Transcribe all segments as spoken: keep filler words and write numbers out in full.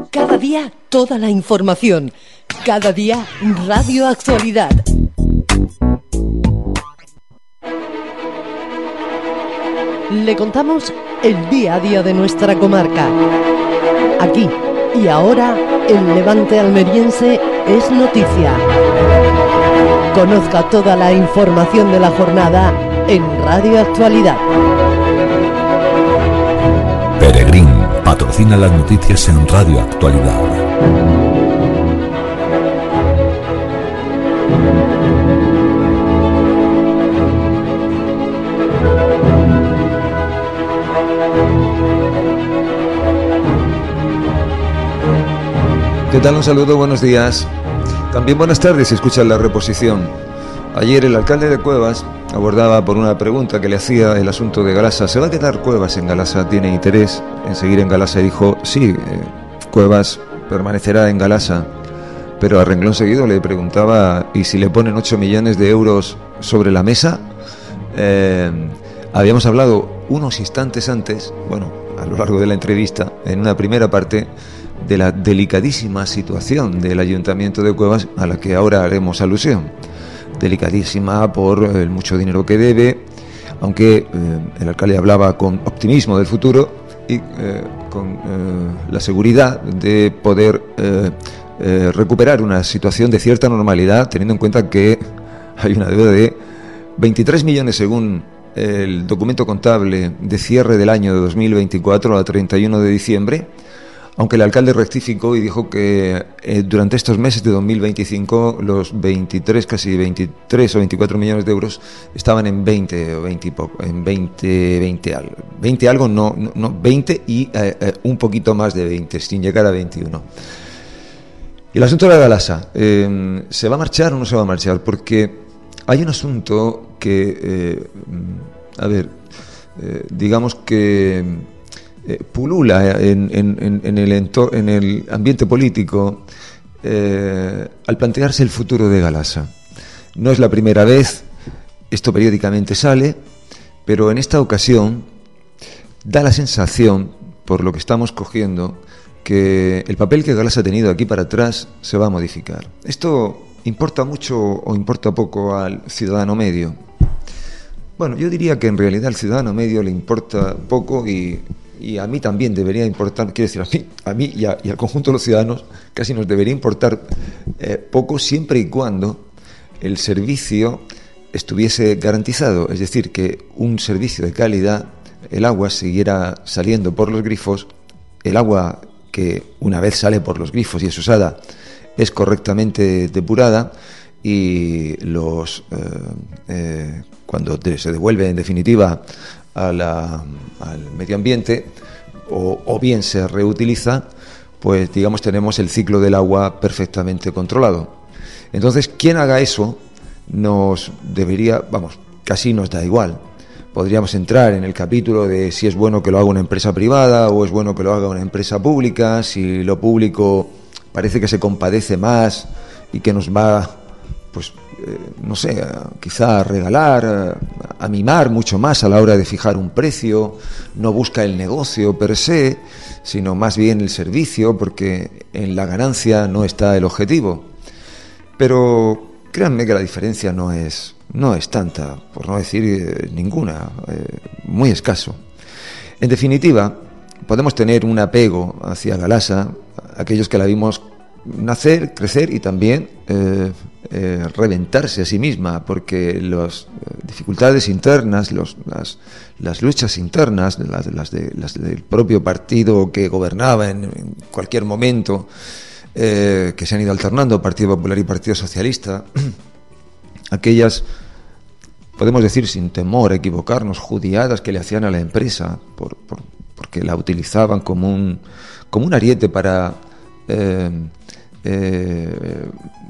Cada día toda la información. Cada día Radio Actualidad. Le contamos el día a día de nuestra comarca. Aquí y ahora, el Levante almeriense es noticia. Conozca toda la información de la jornada en Radio Actualidad. Peregrín patrocina las noticias en Radio Actualidad. ¿Qué tal? Un saludo, buenos días. También buenas tardes si escuchan la reposición. Ayer el alcalde de Cuevas abordaba por una pregunta que le hacía el asunto de Galasa. ¿Se va a quedar Cuevas en Galasa? ¿Tiene interés en seguir en Galasa? Y dijo, sí, eh, Cuevas permanecerá en Galasa. Pero a renglón seguido le preguntaba, ¿y si le ponen ocho millones de euros sobre la mesa? Eh, habíamos hablado unos instantes antes, bueno, a lo largo de la entrevista, en una primera parte, de la delicadísima situación del Ayuntamiento de Cuevas, a la que ahora haremos alusión. Delicadísima por el mucho dinero que debe, aunque eh, el alcalde hablaba con optimismo del futuro y eh, con eh, la seguridad de poder eh, eh, recuperar una situación de cierta normalidad, teniendo en cuenta que hay una deuda de veintitrés millones según el documento contable de cierre del año de dos mil veinticuatro a treinta y uno de diciembre. Aunque el alcalde rectificó y dijo que eh, durante estos meses de dos mil veinticinco los veintitrés, casi veintitrés o veinticuatro millones de euros estaban en veinte o veinte y poco, en veinte, veinte algo, veinte algo, no, no, no veinte y eh, eh, un poquito más de veinte, sin llegar a veintiuno. Y el asunto de la Galasa, eh, ¿se va a marchar o no se va a marchar? Porque hay un asunto que, eh, a ver, eh, digamos que Eh, pulula en, en, en, el entor- en el ambiente político eh, al plantearse el futuro de Galasa. No es la primera vez, esto periódicamente sale, pero en esta ocasión da la sensación, por lo que estamos cogiendo, que el papel que Galasa ha tenido aquí para atrás se va a modificar. Esto importa mucho o importa poco al ciudadano medio. Bueno, yo diría que en realidad al ciudadano medio le importa poco y Y a mí también debería importar, quiero decir, a mí, a mí y, a, y al conjunto de los ciudadanos casi nos debería importar eh, poco siempre y cuando el servicio estuviese garantizado. Es decir, que un servicio de calidad, el agua siguiera saliendo por los grifos, el agua que una vez sale por los grifos y es usada es correctamente depurada y los eh, eh, cuando se devuelve en definitiva A la, al medio ambiente o, o bien se reutiliza, pues digamos tenemos el ciclo del agua perfectamente controlado. Entonces, quien haga eso nos debería, vamos, casi nos da igual. Podríamos entrar en el capítulo de si es bueno que lo haga una empresa privada o es bueno que lo haga una empresa pública, si lo público parece que se compadece más y que nos va, pues Eh, no sé, quizá a regalar, a, a mimar mucho más a la hora de fijar un precio, no busca el negocio per se, sino más bien el servicio, porque en la ganancia no está el objetivo. Pero créanme que la diferencia no es, no es tanta, por no decir eh, ninguna, eh, muy escaso. En definitiva, podemos tener un apego hacia Galasa, aquellos que la vimos nacer, crecer y también eh, eh, reventarse a sí misma, porque las eh, dificultades internas, los, las, las luchas internas, las, las, de, las del propio partido que gobernaba en, en cualquier momento, eh, que se han ido alternando, Partido Popular y Partido Socialista, aquellas, podemos decir sin temor a equivocarnos, judiadas que le hacían a la empresa, por, por, porque la utilizaban como un, como un ariete para Eh, eh,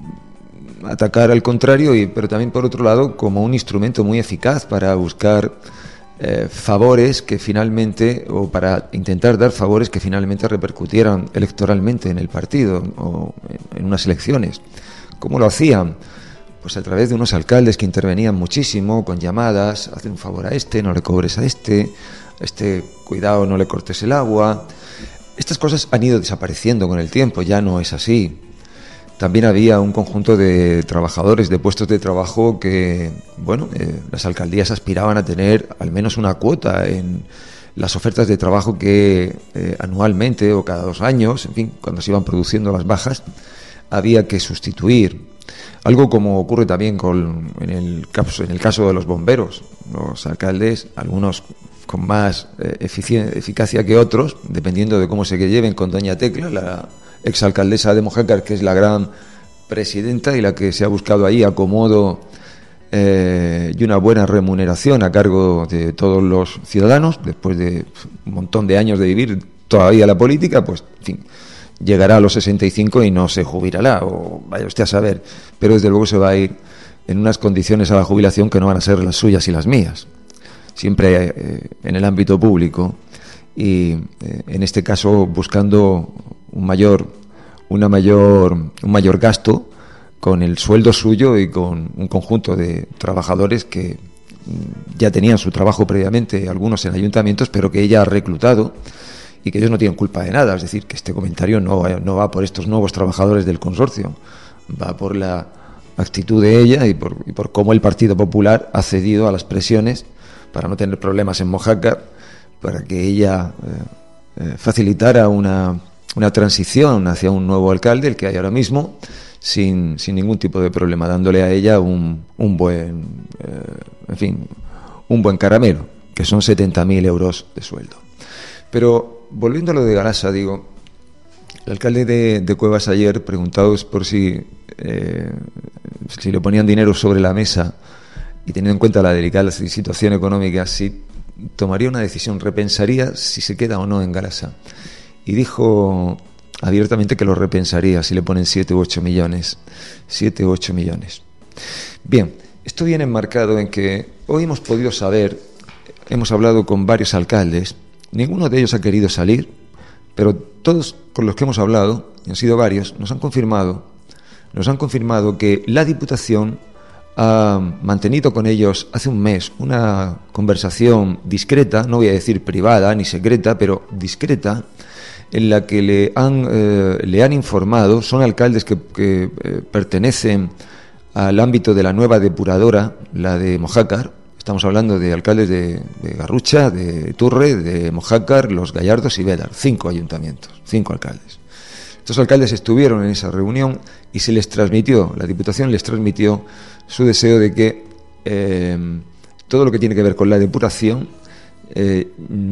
atacar al contrario, y, pero también por otro lado como un instrumento muy eficaz para buscar eh, favores que finalmente, o para intentar dar favores que finalmente repercutieran electoralmente en el partido o en, en unas elecciones. ¿Cómo lo hacían? Pues a través de unos alcaldes que intervenían muchísimo con llamadas: haz un favor a este, no le cobres a este, este cuidado, no le cortes el agua. Estas cosas han ido desapareciendo con el tiempo, ya no es así. También había un conjunto de trabajadores, de puestos de trabajo que, bueno, eh, las alcaldías aspiraban a tener al menos una cuota en las ofertas de trabajo que eh, anualmente o cada dos años, en fin, cuando se iban produciendo las bajas, había que sustituir. Algo como ocurre también con, en, el caso, en el caso de los bomberos. Los alcaldes, algunos con más eh, eficien- eficacia que otros, dependiendo de cómo se que lleven con doña Tecla, la exalcaldesa de Mojácar, que es la gran presidenta y la que se ha buscado ahí acomodo eh, y una buena remuneración a cargo de todos los ciudadanos, después de un montón de años de vivir todavía la política, pues, en fin, llegará a los sesenta y cinco y no se jubilará, o vaya usted a saber, pero desde luego se va a ir en unas condiciones a la jubilación que no van a ser las suyas y las mías, siempre eh, en el ámbito público y eh, en este caso buscando un mayor, una mayor, un mayor gasto con el sueldo suyo y con un conjunto de trabajadores que ya tenían su trabajo previamente, algunos en ayuntamientos, pero que ella ha reclutado y que ellos no tienen culpa de nada. Es decir, que este comentario no va, no va por estos nuevos trabajadores del consorcio, va por la actitud de ella y por, y por cómo el Partido Popular ha cedido a las presiones para no tener problemas en Mojácar, para que ella eh, eh, facilitara una una transición hacia un nuevo alcalde, el que hay ahora mismo, sin, sin ningún tipo de problema, dándole a ella un, un buen, eh, en fin, un buen caramelo, que son setenta mil euros de sueldo. Pero, volviendo a lo de Galasa, digo, el alcalde de, de Cuevas ayer, preguntados por si, eh, si le ponían dinero sobre la mesa, y teniendo en cuenta la delicada situación económica, si tomaría una decisión, repensaría si se queda o no en Galasa. Y dijo abiertamente que lo repensaría si le ponen siete u ocho millones. siete u ocho millones. Bien, esto viene enmarcado en que hoy hemos podido saber, hemos hablado con varios alcaldes, ninguno de ellos ha querido salir, pero todos con los que hemos hablado, y han sido varios, nos han confirmado, nos han confirmado que la Diputación ha mantenido con ellos hace un mes una conversación discreta, no voy a decir privada ni secreta, pero discreta, en la que le han, eh, le han informado, son alcaldes que, que eh, pertenecen al ámbito de la nueva depuradora, la de Mojácar. Estamos hablando de alcaldes de, de Garrucha, de Turre, de Mojácar, Los Gallardos y Bédar, cinco ayuntamientos, cinco alcaldes. Estos alcaldes estuvieron en esa reunión y se les transmitió, la Diputación les transmitió su deseo de que eh, todo lo que tiene que ver con la depuración Eh,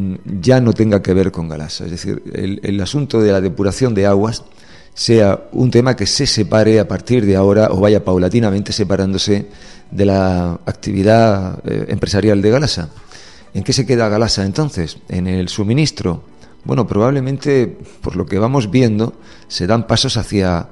ya no tenga que ver con Galasa, es decir, el, el asunto de la depuración de aguas sea un tema que se separe a partir de ahora o vaya paulatinamente separándose de la actividad eh, empresarial de Galasa. ¿En qué se queda Galasa entonces? ¿En el suministro? Bueno, probablemente, por lo que vamos viendo, se dan pasos hacia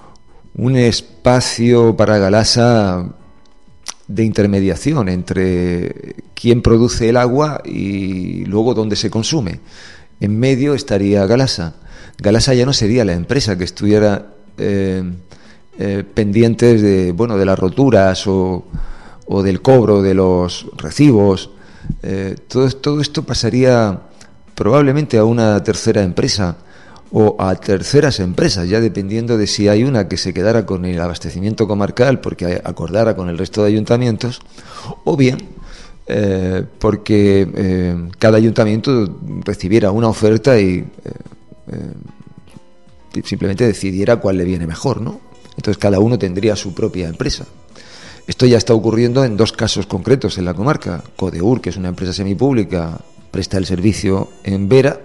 un espacio para Galasa de intermediación entre quién produce el agua y luego dónde se consume. En medio estaría Galasa. Galasa ya no sería la empresa que estuviera eh, eh, pendientes de, bueno, de las roturas o, o del cobro de los recibos. Eh, todo, todo esto pasaría probablemente a una tercera empresa o a terceras empresas, ya dependiendo de si hay una que se quedara con el abastecimiento comarcal porque acordara con el resto de ayuntamientos, o bien eh, porque eh, cada ayuntamiento recibiera una oferta y eh, eh, simplemente decidiera cuál le viene mejor, ¿no? Entonces cada uno tendría su propia empresa. Esto ya está ocurriendo en dos casos concretos en la comarca. Codeur, que es una empresa semipública, presta el servicio en Vera,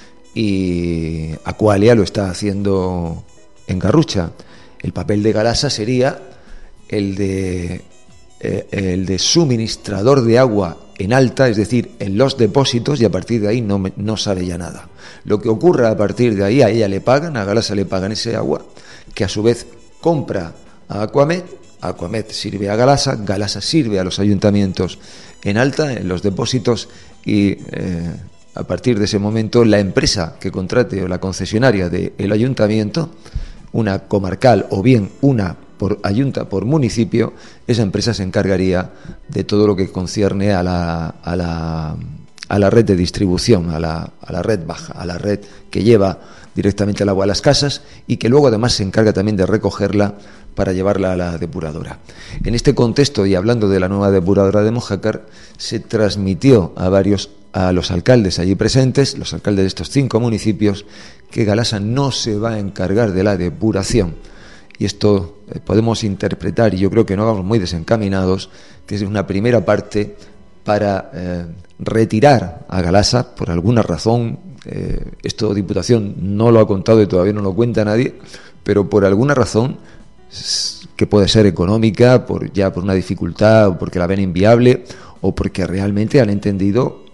y Aqualia lo está haciendo en Garrucha. El papel de Galasa sería el de eh, el de suministrador de agua en alta, es decir, en los depósitos, y a partir de ahí no, no sabe ya nada. Lo que ocurra a partir de ahí, a ella le pagan, a Galasa le pagan ese agua, que a su vez compra a Aquamed, Aquamed sirve a Galasa, Galasa sirve a los ayuntamientos en alta, en los depósitos, y eh, a partir de ese momento, la empresa que contrate o la concesionaria del ayuntamiento, una comarcal o bien una por ayunta, por municipio, esa empresa se encargaría de todo lo que concierne a la, a la, a la red de distribución, a la, a la red baja, a la red que lleva directamente el agua a las casas y que luego además se encarga también de recogerla para llevarla a la depuradora. En este contexto, y hablando de la nueva depuradora de Mojácar, se transmitió a varios, a los alcaldes allí presentes, los alcaldes de estos cinco municipios, que Galasa no se va a encargar de la depuración. Y esto eh, podemos interpretar, y yo creo que no vamos muy desencaminados, que es una primera parte para eh, retirar a Galasa por alguna razón. Eh, esto Diputación no lo ha contado y todavía no lo cuenta nadie, pero por alguna razón que puede ser económica, por ya por una dificultad, o porque la ven inviable, o porque realmente han entendido,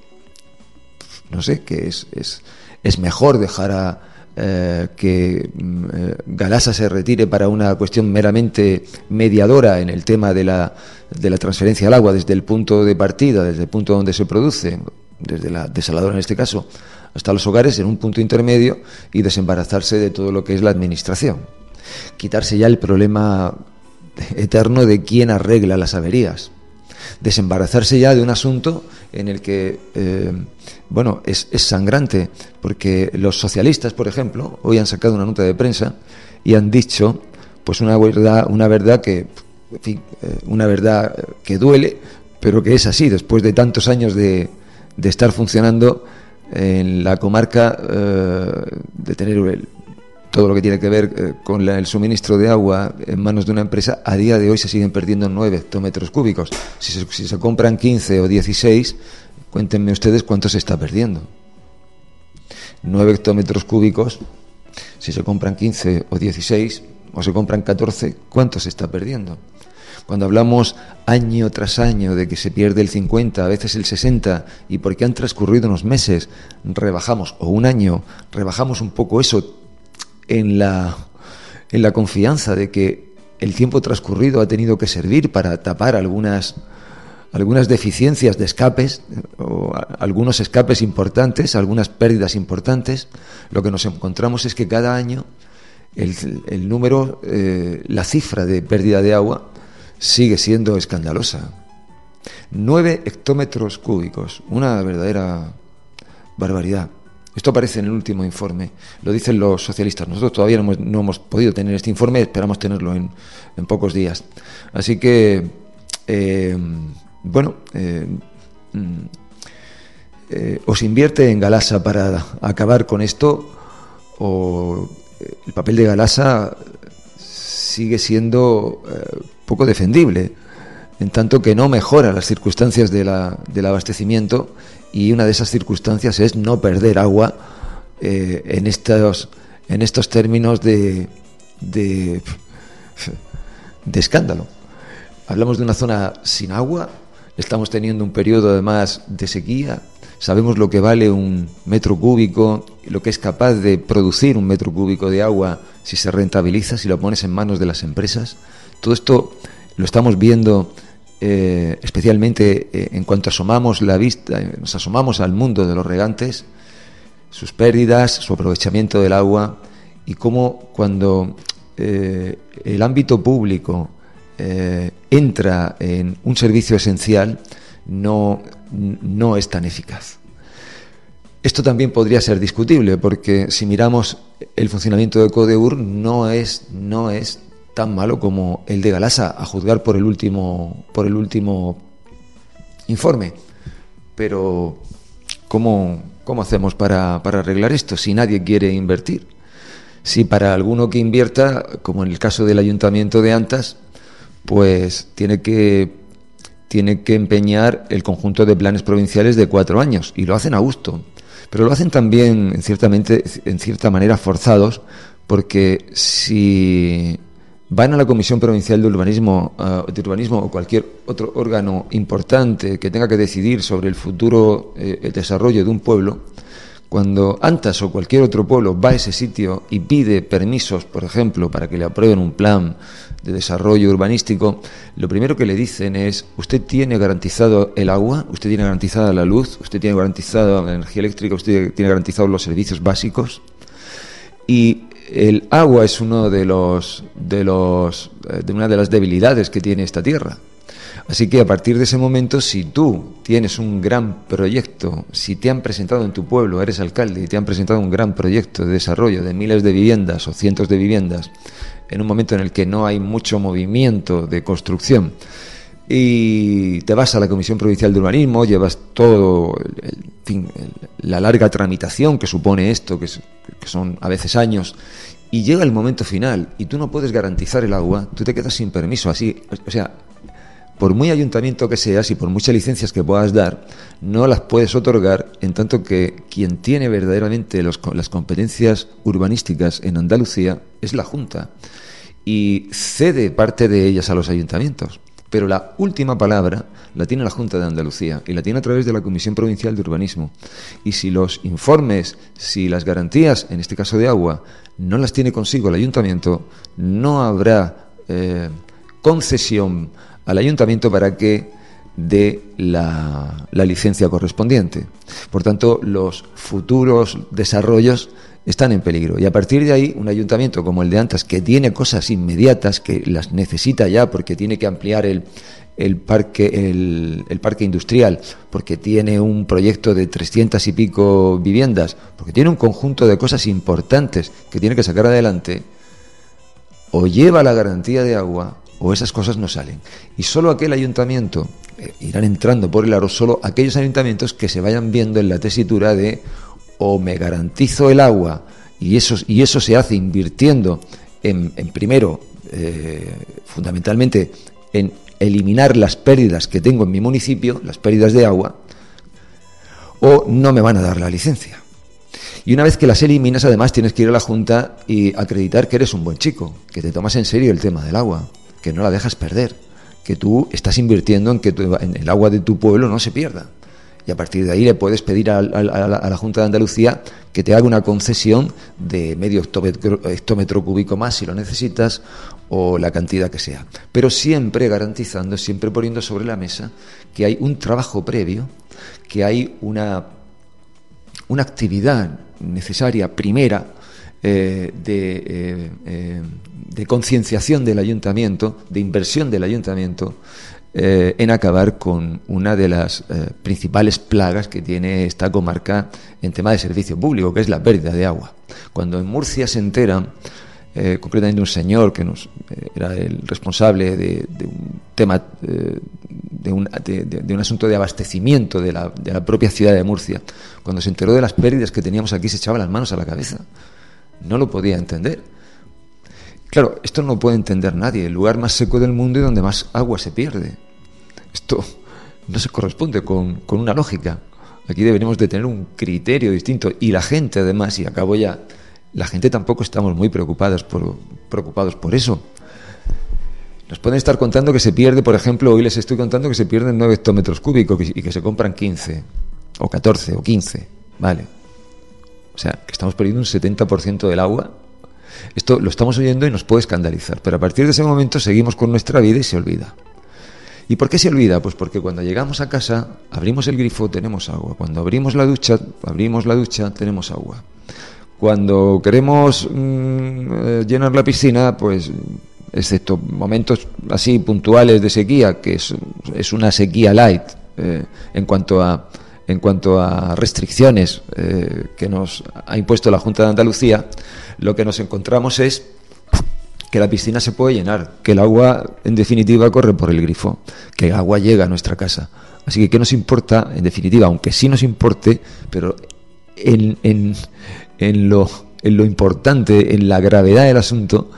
no sé, que es es, es mejor dejar a eh, que eh, Galasa se retire para una cuestión meramente mediadora en el tema de la de la transferencia del agua desde el punto de partida, desde el punto donde se produce, desde la desaladora en este caso, hasta los hogares, en un punto intermedio, y desembarazarse de todo lo que es la administración. Quitarse ya el problema eterno de quién arregla las averías. Desembarazarse ya de un asunto en el que, eh, bueno, es, es sangrante, porque los socialistas, por ejemplo, hoy han sacado una nota de prensa y han dicho, pues una verdad, una verdad que, en fin, eh, una verdad que duele, pero que es así, después de tantos años de, de estar funcionando en la comarca, eh, de tener el, todo lo que tiene que ver eh, con la, el suministro de agua en manos de una empresa, a día de hoy se siguen perdiendo nueve hectómetros cúbicos. Si se, si se compran quince o dieciséis, cuéntenme ustedes cuánto se está perdiendo. nueve hectómetros cúbicos, si se compran quince o dieciséis, o se compran catorce, ¿cuánto se está perdiendo? Cuando hablamos año tras año de que se pierde el cincuenta, a veces el sesenta, y porque han transcurrido unos meses, rebajamos, o un año, rebajamos un poco eso, en la, en la confianza de que el tiempo transcurrido ha tenido que servir para tapar algunas, algunas deficiencias de escapes, o a, algunos escapes importantes, algunas pérdidas importantes. Lo que nos encontramos es que cada año el, el número, eh, la cifra de pérdida de agua sigue siendo escandalosa. Nueve hectómetros cúbicos, una verdadera barbaridad. Esto aparece en el último informe, lo dicen los socialistas. Nosotros todavía no hemos, no hemos podido tener este informe, esperamos tenerlo en, en pocos días. Así que, eh, bueno, eh, eh, o se invierte en Galasa para acabar con esto, o el papel de Galasa sigue siendo eh, poco defendible, en tanto que no mejora las circunstancias de la, del abastecimiento. Y una de esas circunstancias es no perder agua eh, en estos en estos términos de, de de escándalo. Hablamos de una zona sin agua, estamos teniendo un periodo además de sequía, sabemos lo que vale un metro cúbico, lo que es capaz de producir un metro cúbico de agua si se rentabiliza, si lo pones en manos de las empresas. Todo esto lo estamos viendo. Eh, especialmente eh, en cuanto asomamos la vista, eh, nos asomamos al mundo de los regantes, sus pérdidas, su aprovechamiento del agua, y cómo cuando eh, el ámbito público eh, entra en un servicio esencial no, no es tan eficaz. Esto también podría ser discutible, porque si miramos el funcionamiento de Codeur no es, no es tan malo como el de Galasa, a juzgar por el último por el último informe. Pero ¿cómo, cómo hacemos para, para arreglar esto si nadie quiere invertir? Si para alguno que invierta, como en el caso del Ayuntamiento de Antas, pues tiene que tiene que empeñar el conjunto de planes provinciales de cuatro años, y lo hacen a gusto, pero lo hacen también en ciertamente en cierta manera forzados, porque si van a la Comisión Provincial de Urbanismo, uh, de Urbanismo o cualquier otro órgano importante que tenga que decidir sobre el futuro, eh, el desarrollo de un pueblo, cuando Antas o cualquier otro pueblo va a ese sitio y pide permisos, por ejemplo, para que le aprueben un plan de desarrollo urbanístico, lo primero que le dicen es: usted tiene garantizado el agua, usted tiene garantizada la luz, usted tiene garantizada la energía eléctrica, usted tiene garantizados los servicios básicos. Y el agua es uno de los de los de una de las debilidades que tiene esta tierra. Así que a partir de ese momento, si tú tienes un gran proyecto, si te han presentado en tu pueblo, eres alcalde y te han presentado un gran proyecto de desarrollo de miles de viviendas o cientos de viviendas, en un momento en el que no hay mucho movimiento de construcción, y te vas a la Comisión Provincial de Urbanismo, llevas todo el, el, fin, el, la larga tramitación que supone esto, que, es, que son a veces años, y llega el momento final y tú no puedes garantizar el agua, tú te quedas sin permiso, así, o sea, por muy ayuntamiento que seas y por muchas licencias que puedas dar, no las puedes otorgar, en tanto que quien tiene verdaderamente los, las competencias urbanísticas en Andalucía es la Junta, y cede parte de ellas a los ayuntamientos. Pero la última palabra la tiene la Junta de Andalucía y la tiene a través de la Comisión Provincial de Urbanismo. Y si los informes, si las garantías, en este caso de agua, no las tiene consigo el ayuntamiento, no habrá eh, concesión al ayuntamiento para que dé la, la licencia correspondiente. Por tanto, los futuros desarrollos están en peligro. Y a partir de ahí, un ayuntamiento como el de Antas, que tiene cosas inmediatas, que las necesita ya porque tiene que ampliar el, el, parque, el, el parque industrial, porque tiene un proyecto de trescientas y pico viviendas, porque tiene un conjunto de cosas importantes que tiene que sacar adelante, o lleva la garantía de agua o esas cosas no salen. Y solo aquel ayuntamiento, eh, irán entrando por el aro, solo aquellos ayuntamientos que se vayan viendo en la tesitura de o me garantizo el agua, y eso, y eso se hace invirtiendo en, en primero, eh, fundamentalmente, en eliminar las pérdidas que tengo en mi municipio, las pérdidas de agua, o no me van a dar la licencia. Y una vez que las eliminas, además tienes que ir a la Junta y acreditar que eres un buen chico, que te tomas en serio el tema del agua, que no la dejas perder, que tú estás invirtiendo en que tu, en el agua de tu pueblo no se pierda. Y a partir de ahí le puedes pedir a, a, a, la, a la Junta de Andalucía que te haga una concesión de medio hectómetro, hectómetro cúbico más si lo necesitas, o la cantidad que sea. Pero siempre garantizando, siempre poniendo sobre la mesa que hay un trabajo previo, que hay una, una actividad necesaria, primera, eh, de, eh, eh, de concienciación del ayuntamiento, de inversión del ayuntamiento, Eh, en acabar con una de las eh, principales plagas que tiene esta comarca en tema de servicio público, que es la pérdida de agua. Cuando en Murcia se enteran, eh, concretamente un señor que nos eh, era el responsable de, de un tema, eh, de, un, de, de, de un asunto de abastecimiento de la, de la propia ciudad de Murcia, cuando se enteró de las pérdidas que teníamos aquí, se echaba las manos a la cabeza. No lo podía entender. Claro, esto no lo puede entender nadie. El lugar más seco del mundo y donde más agua se pierde. Esto no se corresponde con, con una lógica. Aquí deberíamos de tener un criterio distinto. Y la gente, además, y acabo ya, la gente tampoco estamos muy preocupados por, preocupados por eso. Nos pueden estar contando que se pierde, por ejemplo, hoy les estoy contando que se pierden nueve hectómetros cúbicos y que se compran quince, o catorce, o quince. Vale. O sea, que estamos perdiendo un setenta por ciento del agua. Esto lo estamos oyendo y nos puede escandalizar, pero a partir de ese momento seguimos con nuestra vida y se olvida. ¿Y por qué se olvida? Pues porque cuando llegamos a casa, abrimos el grifo, tenemos agua. Cuando abrimos la ducha, abrimos la ducha, tenemos agua. Cuando queremos mmm, llenar la piscina, pues, excepto momentos así puntuales de sequía, que es, es una sequía light eh, en cuanto a en cuanto a restricciones eh, que nos ha impuesto la Junta de Andalucía, lo que nos encontramos es que la piscina se puede llenar, que el agua, en definitiva, corre por el grifo, que el agua llega a nuestra casa. Así que, ¿qué nos importa? En definitiva, aunque sí nos importe, pero en, en, en, lo, en lo importante, en la gravedad del asunto,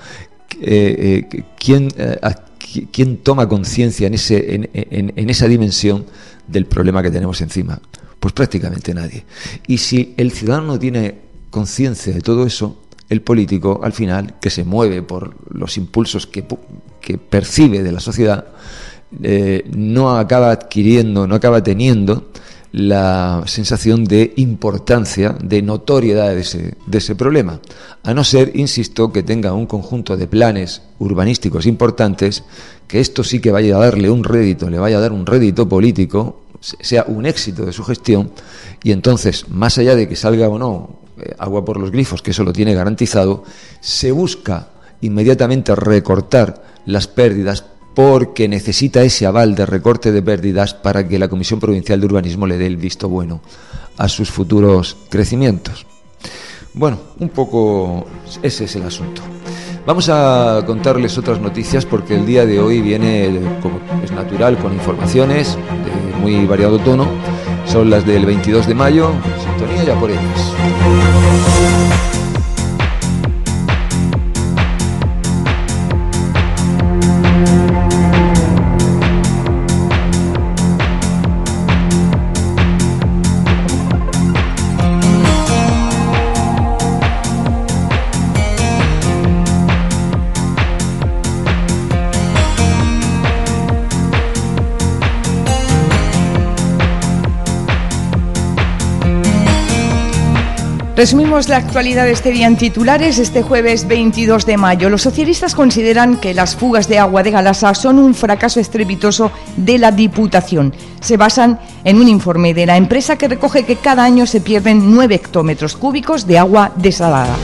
eh, eh, ¿quién, eh, a, ¿quién toma conciencia en, ese, en, en, en esa dimensión del problema que tenemos encima? Pues prácticamente nadie. Y si el ciudadano no tiene conciencia de todo eso, el político, al final, que se mueve por los impulsos que, que percibe de la sociedad, eh, no acaba adquiriendo, no acaba teniendo la sensación de importancia, de notoriedad de ese, de ese problema. A no ser, insisto, que tenga un conjunto de planes urbanísticos importantes, que esto sí que vaya a darle un rédito, le vaya a dar un rédito político, sea un éxito de su gestión, y entonces, más allá de que salga o no eh, agua por los grifos, que eso lo tiene garantizado, se busca inmediatamente recortar las pérdidas porque necesita ese aval de recorte de pérdidas para que la Comisión Provincial de Urbanismo le dé el visto bueno a sus futuros crecimientos. Bueno, un poco ese es el asunto. Vamos a contarles otras noticias porque el día de hoy viene, como es natural, con informaciones de muy variado tono. Son las del veintidós de mayo, sintonía ya por ellas. Resumimos la actualidad de este día en titulares. Este jueves veintidós de mayo, los socialistas consideran que las fugas de agua de Galasa son un fracaso estrepitoso de la Diputación. Se basan en un informe de la empresa que recoge que cada año se pierden nueve hectómetros cúbicos de agua desalada.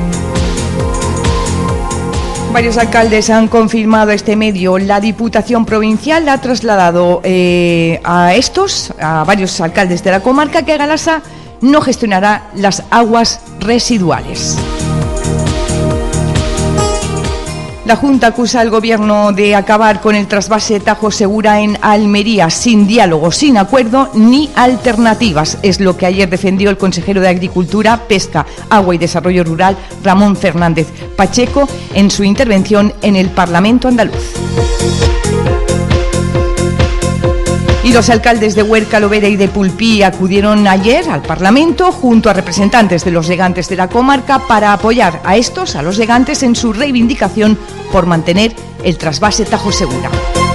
Varios alcaldes han confirmado este medio. La Diputación Provincial ha trasladado eh, a estos, a varios alcaldes de la comarca, que Galasa no gestionará las aguas residuales. La Junta acusa al Gobierno de acabar con el trasvase Tajo Segura en Almería sin diálogo, sin acuerdo ni alternativas. Es lo que ayer defendió el consejero de Agricultura, Pesca, Agua y Desarrollo Rural, Ramón Fernández Pacheco, en su intervención en el Parlamento andaluz. Y los alcaldes de Huerca, Lovera y de Pulpí acudieron ayer al Parlamento junto a representantes de los regantes de la comarca para apoyar a estos, a los regantes, en su reivindicación por mantener el trasvase Tajo Segura.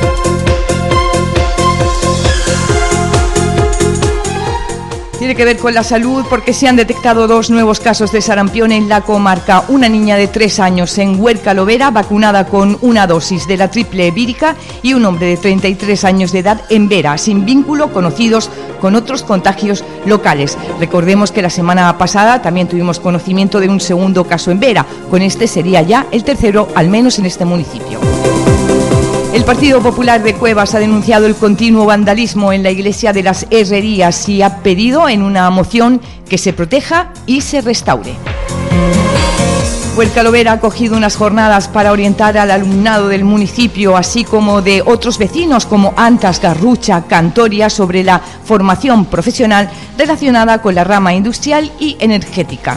Tiene que ver con la salud porque se han detectado dos nuevos casos de sarampión en la comarca. Una niña de tres años en Huerca Lovera, vacunada con una dosis de la triple vírica, y un hombre de treinta y tres años de edad en Vera, sin vínculo, conocidos con otros contagios locales. Recordemos que la semana pasada también tuvimos conocimiento de un segundo caso en Vera. Con este sería ya el tercero, al menos en este municipio. El Partido Popular de Cuevas ha denunciado el continuo vandalismo en la iglesia de las Herrerías y ha pedido en una moción que se proteja y se restaure. Huerca Lovera ha acogido unas jornadas para orientar al alumnado del municipio, así como de otros vecinos como Antas, Garrucha, Cantoria, sobre la formación profesional relacionada con la rama industrial y energética.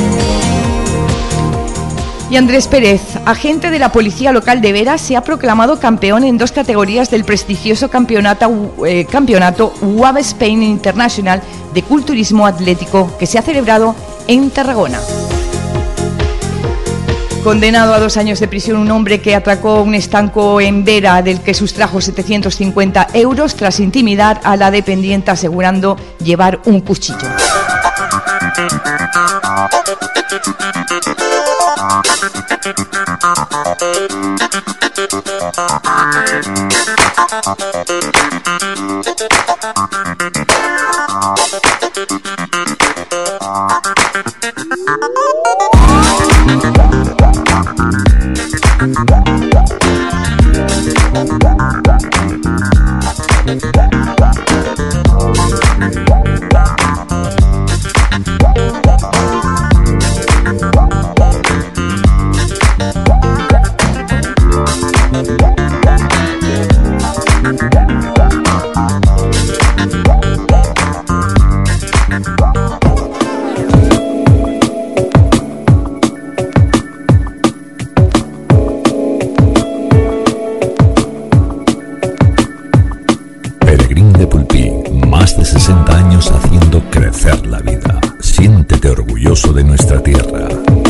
Y Andrés Pérez, agente de la Policía Local de Vera, se ha proclamado campeón en dos categorías del prestigioso campeonato, eh, campeonato U A B Spain International de Culturismo Atlético que se ha celebrado en Tarragona. Condenado a dos años de prisión un hombre que atracó un estanco en Vera del que sustrajo setecientos cincuenta euros tras intimidar a la dependiente asegurando llevar un cuchillo. De nuestra tierra.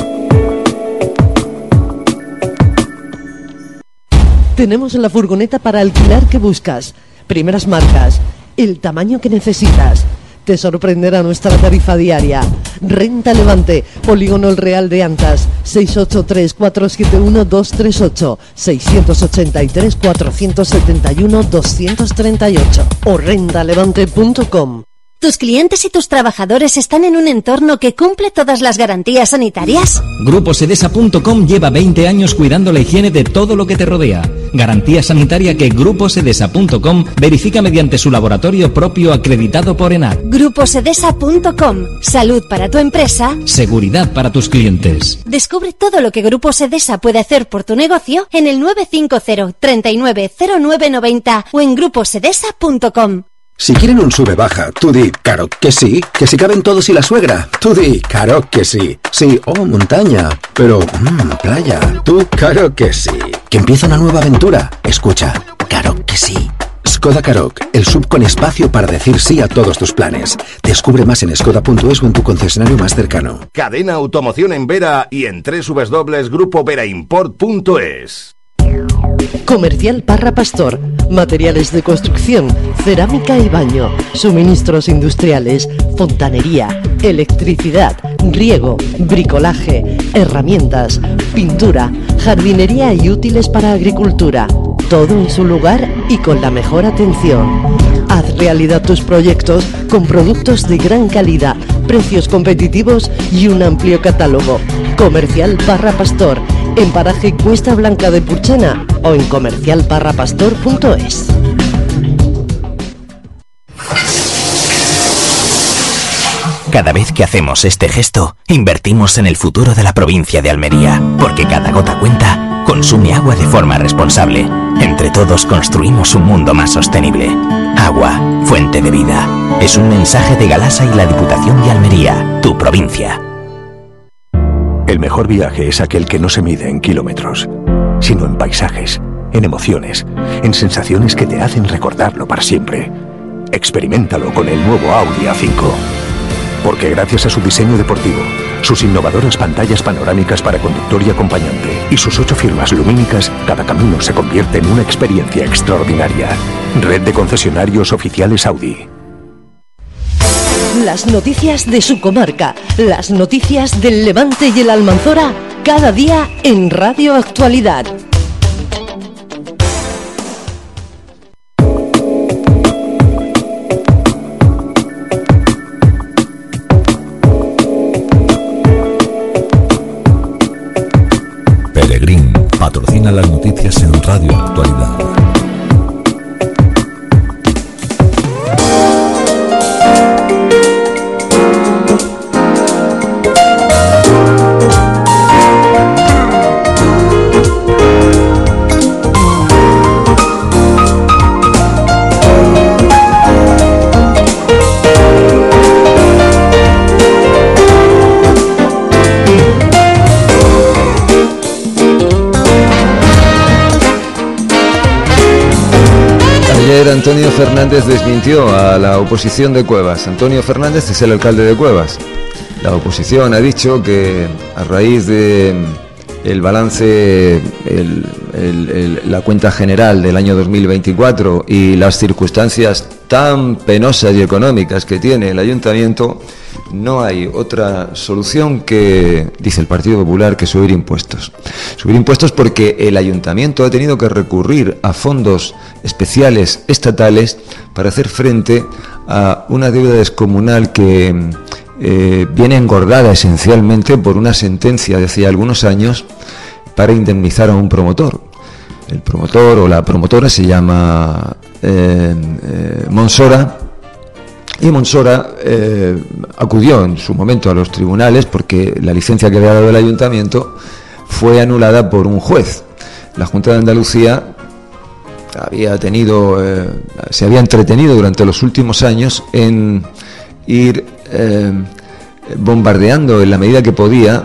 Tenemos la furgoneta para alquilar que buscas, primeras marcas, el tamaño que necesitas. Te sorprenderá nuestra tarifa diaria. Renta Levante, Polígono El Real de Antas, seis ocho tres, cuatro siete uno, dos tres ocho, seis ocho tres, cuatro siete uno, dos tres ocho o renta levante punto com. ¿Tus clientes y tus trabajadores están en un entorno que cumple todas las garantías sanitarias? Grupo Sedesa punto com lleva veinte años cuidando la higiene de todo lo que te rodea. Garantía sanitaria que Grupo Sedesa punto com verifica mediante su laboratorio propio acreditado por ENAC. Grupo Sedesa punto com. Salud para tu empresa. Seguridad para tus clientes. Descubre todo lo que Grupo Sedesa puede hacer por tu negocio en el nueve cinco cero, treinta y nueve, cero nueve noventa o en grupo sedesa punto com. Si quieren un sube-baja, tú di, claro que sí. Que si caben todos y la suegra, tú di, claro que sí. Sí, oh, montaña, pero, mmm, playa, tú, claro que sí. Que empieza una nueva aventura, escucha, claro que sí. Skoda Karoq, el sub con espacio para decir sí a todos tus planes. Descubre más en skoda punto es o en tu concesionario más cercano. Cadena Automoción en Vera y en doble u doble u doble u punto grupo vera import punto es. Comercial Parra Pastor. Materiales de construcción, cerámica y baño, suministros industriales, fontanería, electricidad, riego, bricolaje, herramientas, pintura, jardinería y útiles para agricultura. Todo en su lugar y con la mejor atención. Haz realidad tus proyectos con productos de gran calidad, precios competitivos y un amplio catálogo. Comercial Parra Pastor, en Paraje Cuesta Blanca de Purchena o en comercial parra pastor punto es. Cada vez que hacemos este gesto, invertimos en el futuro de la provincia de Almería, porque cada gota cuenta, consume agua de forma responsable. Entre todos construimos un mundo más sostenible. Agua, fuente de vida. Es un mensaje de Galasa y la Diputación de Almería, tu provincia. El mejor viaje es aquel que no se mide en kilómetros, sino en paisajes, en emociones, en sensaciones que te hacen recordarlo para siempre. Experiméntalo con el nuevo Audi A cinco. Porque gracias a su diseño deportivo, sus innovadoras pantallas panorámicas para conductor y acompañante y sus ocho firmas lumínicas, cada camino se convierte en una experiencia extraordinaria. Red de concesionarios oficiales Audi. Las noticias de su comarca, las noticias del Levante y el Almanzora, cada día en Radio Actualidad. Peregrín patrocina las noticias en Radio Actualidad. Antonio Fernández desmintió a la oposición de Cuevas. Antonio Fernández es el alcalde de Cuevas. La oposición ha dicho que a raíz de el balance, el, el, el, la cuenta general del año dos mil veinticuatro y las circunstancias tan penosas y económicas que tiene el ayuntamiento, no hay otra solución que, dice el Partido Popular, que subir impuestos. Subir impuestos porque el ayuntamiento ha tenido que recurrir a fondos especiales estatales para hacer frente a una deuda descomunal que eh, viene engordada esencialmente por una sentencia de hace algunos años para indemnizar a un promotor. El promotor o la promotora se llama eh, eh, Monsora. Y Monsora eh, acudió en su momento a los tribunales porque la licencia que había dado el ayuntamiento fue anulada por un juez. La Junta de Andalucía había tenido, eh, se había entretenido durante los últimos años en ir eh, bombardeando en la medida que podía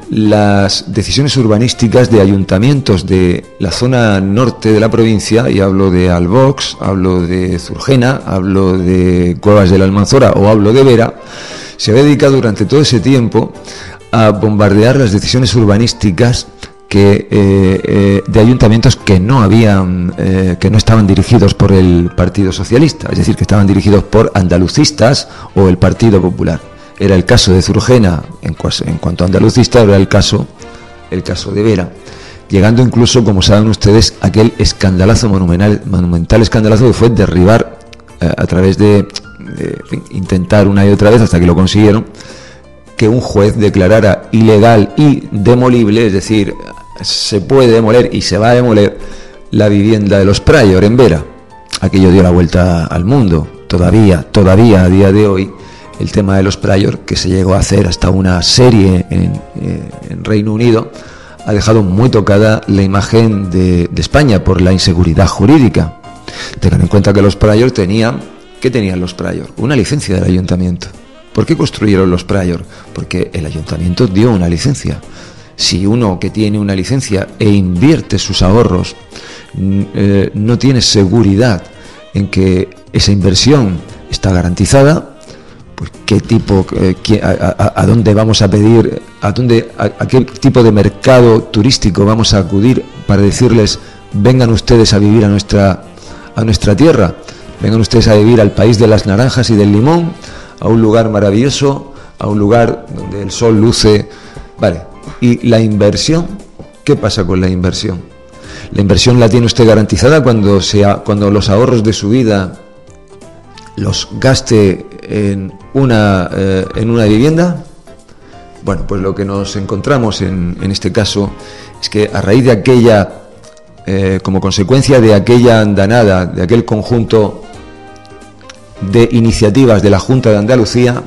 las decisiones urbanísticas de ayuntamientos de la zona norte de la provincia, y hablo de Albox, hablo de Zurgena, hablo de Cuevas del Almanzora o hablo de Vera. Se había dedicado durante todo ese tiempo a bombardear las decisiones urbanísticas que eh, eh, de ayuntamientos que no habían eh, que no estaban dirigidos por el Partido Socialista, es decir, que estaban dirigidos por andalucistas o el Partido Popular. Era el caso de Zurgena en, en cuanto a andalucista, era el caso el caso de Vera, llegando incluso, como saben ustedes, aquel escandalazo monumental, monumental escandalazo que fue derribar eh, a través de eh, en fin, intentar una y otra vez hasta que lo consiguieron, que un juez declarara ilegal y demolible, es decir, se puede demoler y se va a demoler la vivienda de los Pryor en Vera. Aquello dio la vuelta al mundo. Todavía, todavía a día de hoy, el tema de los Pryor, que se llegó a hacer hasta una serie en, eh, en Reino Unido, ha dejado muy tocada la imagen de, de España por la inseguridad jurídica. Tengan en cuenta que los Pryor tenían, ¿qué tenían los Pryor? Una licencia del ayuntamiento. ¿Por qué construyeron los Pryor? Porque el ayuntamiento dio una licencia. Si uno que tiene una licencia e invierte sus ahorros eh, no tiene seguridad en que esa inversión está garantizada, pues qué tipo, eh, qué, a, a, a dónde vamos a pedir, a dónde, a, a qué tipo de mercado turístico vamos a acudir para decirles vengan ustedes a vivir a nuestra a nuestra tierra, vengan ustedes a vivir al país de las naranjas y del limón, a un lugar maravilloso, a un lugar donde el sol luce, vale. Y la inversión, ¿qué pasa con la inversión? La inversión la tiene usted garantizada cuando sea, cuando los ahorros de su vida los gaste en una eh, en una vivienda. Bueno, pues lo que nos encontramos en, en este caso es que a raíz de aquella eh, como consecuencia de aquella andanada, de aquel conjunto de iniciativas de la Junta de Andalucía,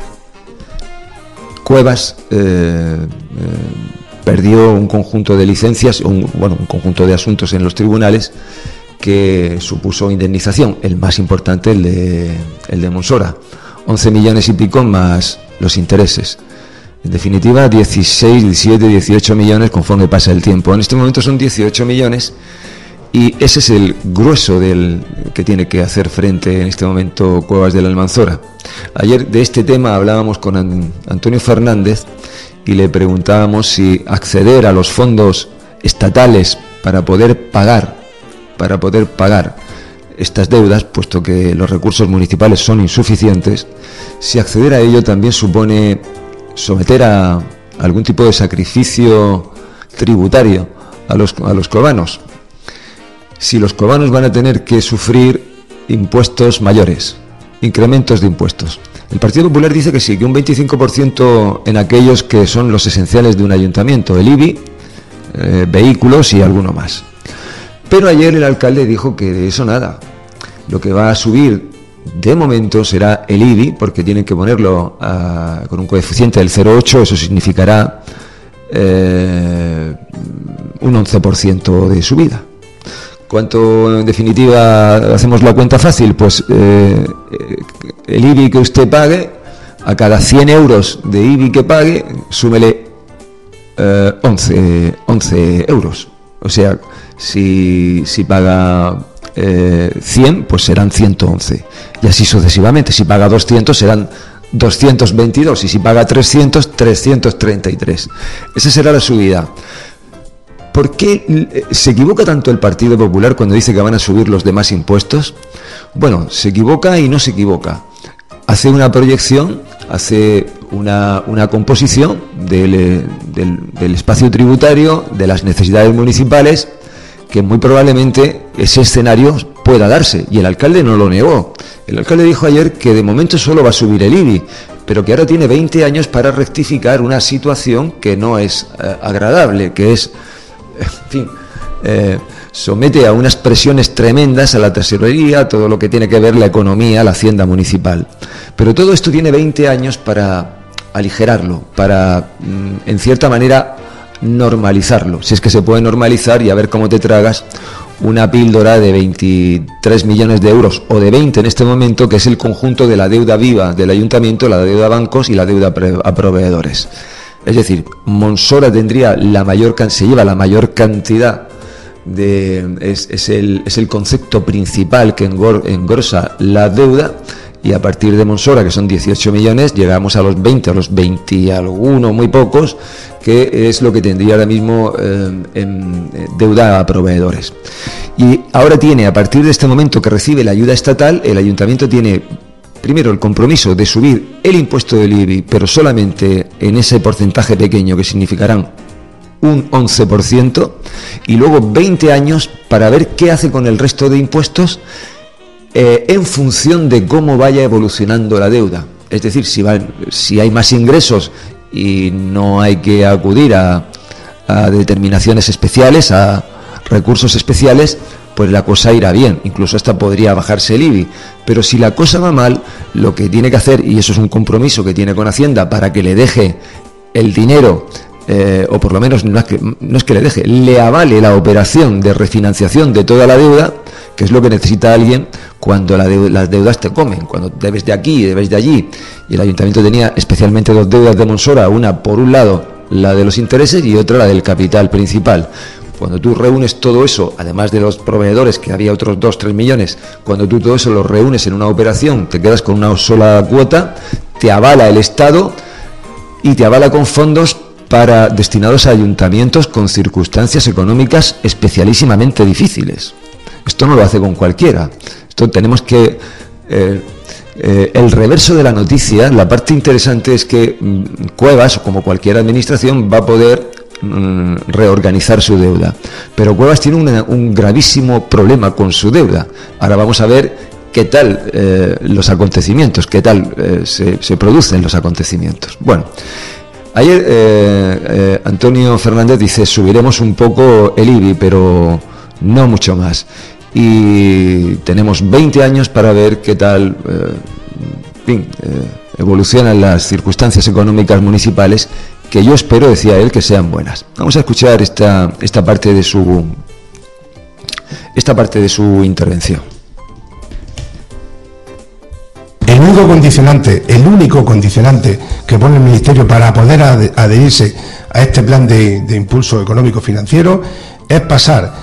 Cuevas eh, eh, perdió un conjunto de licencias, un, bueno, un conjunto de asuntos en los tribunales que supuso indemnización, el más importante, el de, el de Monsora, once millones y pico más los intereses. En definitiva, dieciséis, diecisiete, dieciocho millones conforme pasa el tiempo. En este momento son dieciocho millones y ese es el grueso del que tiene que hacer frente en este momento Cuevas de la Almanzora. Ayer de este tema hablábamos con Antonio Fernández y le preguntábamos si acceder a los fondos estatales para poder pagar, para poder pagar estas deudas, puesto que los recursos municipales son insuficientes, si acceder a ello también supone someter a algún tipo de sacrificio tributario a los, a los cuevanos. Si los cuevanos van a tener que sufrir impuestos mayores, incrementos de impuestos. El Partido Popular dice que sí, que un veinticinco por ciento en aquellos que son los esenciales de un ayuntamiento, el I B I, eh, vehículos y alguno más. Pero ayer el alcalde dijo que de eso nada. Lo que va a subir de momento será el I B I, porque tienen que ponerlo a, con un coeficiente del cero coma ocho, eso significará eh, un once por ciento de subida. ¿Cuánto, en definitiva, hacemos la cuenta fácil? Pues eh, el I B I que usted pague, a cada cien euros de I B I que pague, súmele eh, once euros. O sea, si, si paga eh, cien, pues serán ciento once. Y así sucesivamente. Si paga doscientos, serán doscientos veintidós. Y si paga trescientos, trescientos treinta y tres. Esa será la subida. ¿Por qué se equivoca tanto el Partido Popular cuando dice que van a subir los demás impuestos? Bueno, se equivoca y no se equivoca. Hace una proyección, hace una, una composición del, del, del espacio tributario, de las necesidades municipales, que muy probablemente ese escenario pueda darse. Y el alcalde no lo negó. El alcalde dijo ayer que de momento solo va a subir el I B I, pero que ahora tiene veinte años para rectificar una situación que no es eh, agradable, que es... En fin, eh, somete a unas presiones tremendas a la tesorería, todo lo que tiene que ver la economía, la hacienda municipal. Pero todo esto tiene veinte años para aligerarlo, para, en cierta manera, normalizarlo. Si es que se puede normalizar y a ver cómo te tragas una píldora de veintitrés millones de euros o de veinte en este momento, que es el conjunto de la deuda viva del ayuntamiento, la deuda a bancos y la deuda a proveedores. Es decir, Monsora tendría la mayor, se lleva la mayor cantidad de, es, es, el, es el concepto principal que engor, engrosa la deuda, y a partir de Monsora, que son dieciocho millones, llegamos a los veinte, a los veinte y alguno, muy pocos, que es lo que tendría ahora mismo eh, en deuda a proveedores. Y ahora tiene, a partir de este momento que recibe la ayuda estatal, el ayuntamiento tiene primero el compromiso de subir el impuesto del I B I, pero solamente en ese porcentaje pequeño, que significarán un once por ciento, y luego veinte años para ver qué hace con el resto de impuestos eh, en función de cómo vaya evolucionando la deuda. Es decir, si, va, si hay más ingresos y no hay que acudir a, a determinaciones especiales, a recursos especiales, pues la cosa irá bien, incluso hasta podría bajarse el I B I. Pero si la cosa va mal, lo que tiene que hacer, y eso es un compromiso que tiene con Hacienda para que le deje el dinero, eh, o por lo menos no es, que, no es que le deje, le avale la operación de refinanciación de toda la deuda, que es lo que necesita alguien cuando la deuda, las deudas te comen, cuando debes de aquí y debes de allí. Y el ayuntamiento tenía especialmente dos deudas de Monsora, una por un lado la de los intereses y otra la del capital principal. Cuando tú reúnes todo eso, además de los proveedores, que había otros dos, tres millones, cuando tú todo eso lo reúnes en una operación, te quedas con una sola cuota, te avala el Estado y te avala con fondos para destinados a ayuntamientos con circunstancias económicas especialísimamente difíciles. Esto no lo hace con cualquiera. Esto tenemos que... Eh, eh, el reverso de la noticia, la parte interesante es que mm, Cuevas, como cualquier administración, va a poder reorganizar su deuda, pero Cuevas tiene una, un gravísimo problema con su deuda. Ahora vamos a ver qué tal eh, los acontecimientos, qué tal eh, se, se producen los acontecimientos. Bueno, ayer eh, eh, Antonio Fernández dice: subiremos un poco el I B I, pero no mucho más, y tenemos veinte años para ver qué tal eh, en fin, eh, evolucionan las circunstancias económicas municipales, que yo espero, decía él, que sean buenas. Vamos a escuchar esta, esta parte de su esta parte de su intervención. El único condicionante, el único condicionante que pone el Ministerio para poder adherirse a este plan de, de impulso económico financiero es pasar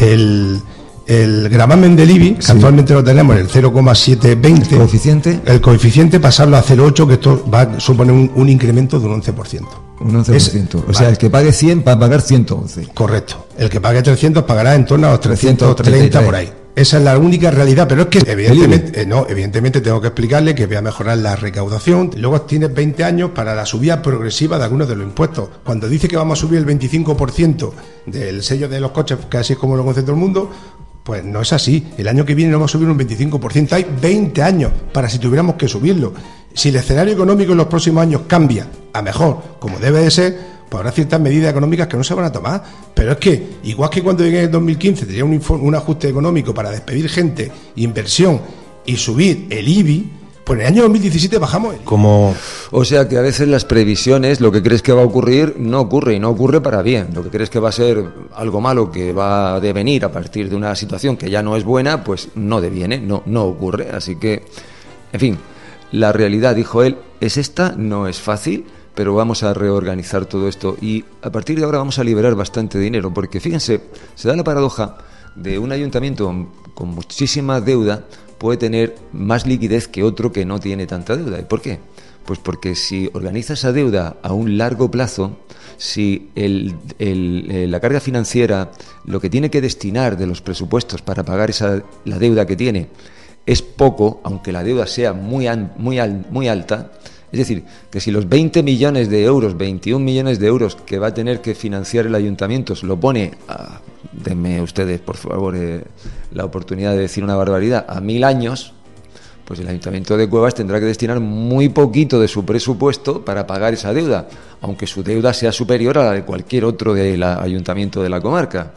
el el gravamen del I B I, que sí, actualmente lo tenemos en el cero coma setecientos veinte, ¿El coeficiente? El coeficiente pasarlo a cero coma ocho, que esto va a suponer un, un incremento de un once por ciento. Un once por ciento. Es, o sea, vale, el que pague cien va a pagar ciento once. Correcto. El que pague trescientos pagará en torno a los trescientos treinta por ahí. Esa es la única realidad, pero es que evidentemente, eh, no, evidentemente tengo que explicarle que voy a mejorar la recaudación. Luego tienes veinte años para la subida progresiva de algunos de los impuestos. Cuando dice que vamos a subir el veinticinco por ciento del sello de los coches, que así es como lo conoce todo el mundo, pues no es así. El año que viene no vamos a subir un veinticinco por ciento. Hay veinte años para si tuviéramos que subirlo. Si el escenario económico en los próximos años cambia a mejor, como debe de ser, pues habrá ciertas medidas económicas que no se van a tomar. Pero es que, igual que cuando llegué en el dos mil quince tenía un, informe, un ajuste económico para despedir gente, inversión y subir el I B I, pues en el año dos mil diecisiete bajamos el I B I. Como... O sea que a veces las previsiones, lo que crees que va a ocurrir, no ocurre, y no ocurre para bien. Lo que crees que va a ser algo malo, que va a devenir a partir de una situación que ya no es buena, pues no deviene, no, no ocurre. Así que, en fin, la realidad, dijo él, es esta, no es fácil, pero vamos a reorganizar todo esto y a partir de ahora vamos a liberar bastante dinero, porque fíjense, se da la paradoja de un ayuntamiento con muchísima deuda puede tener más liquidez que otro que no tiene tanta deuda. ¿Y por qué? Pues porque si organiza esa deuda a un largo plazo, si el, el, la carga financiera, lo que tiene que destinar de los presupuestos para pagar esa, la deuda que tiene, es poco, aunque la deuda sea muy, muy, muy alta, es decir, que si los veinte millones de euros, veintiún millones de euros que va a tener que financiar el ayuntamiento se lo pone a, denme ustedes por favor eh, la oportunidad de decir una barbaridad, a mil años, pues el ayuntamiento de Cuevas tendrá que destinar muy poquito de su presupuesto para pagar esa deuda, aunque su deuda sea superior a la de cualquier otro del ayuntamiento de la comarca.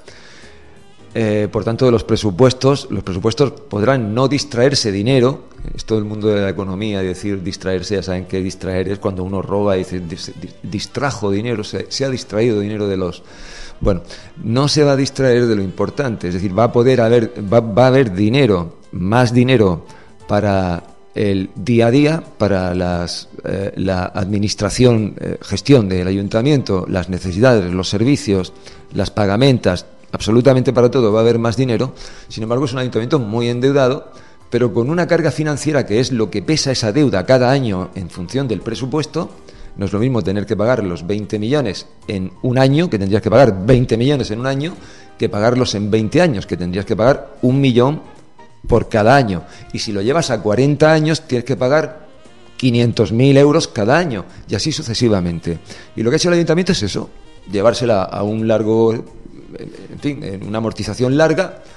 Eh, por tanto, de los presupuestos, los presupuestos podrán no distraerse dinero. Es todo el mundo de la economía, decir distraerse, ya saben que distraer es cuando uno roba y dice distrajo dinero, se, se ha distraído dinero de los... Bueno, no se va a distraer de lo importante, es decir, va a poder haber, va, va a haber dinero, más dinero para el día a día, para las, eh, la administración, eh, gestión del ayuntamiento, las necesidades, los servicios, las pagamentas, absolutamente para todo va a haber más dinero. Sin embargo, es un ayuntamiento muy endeudado, pero con una carga financiera que es lo que pesa esa deuda cada año en función del presupuesto. No es lo mismo tener que pagar los veinte millones en un año, que tendrías que pagar veinte millones en un año, que pagarlos en veinte años, que tendrías que pagar un millón por cada año. Y si lo llevas a cuarenta años, tienes que pagar quinientos mil euros cada año, y así sucesivamente. Y lo que ha hecho el ayuntamiento es eso, llevársela a un largo... en fin, en una amortización larga,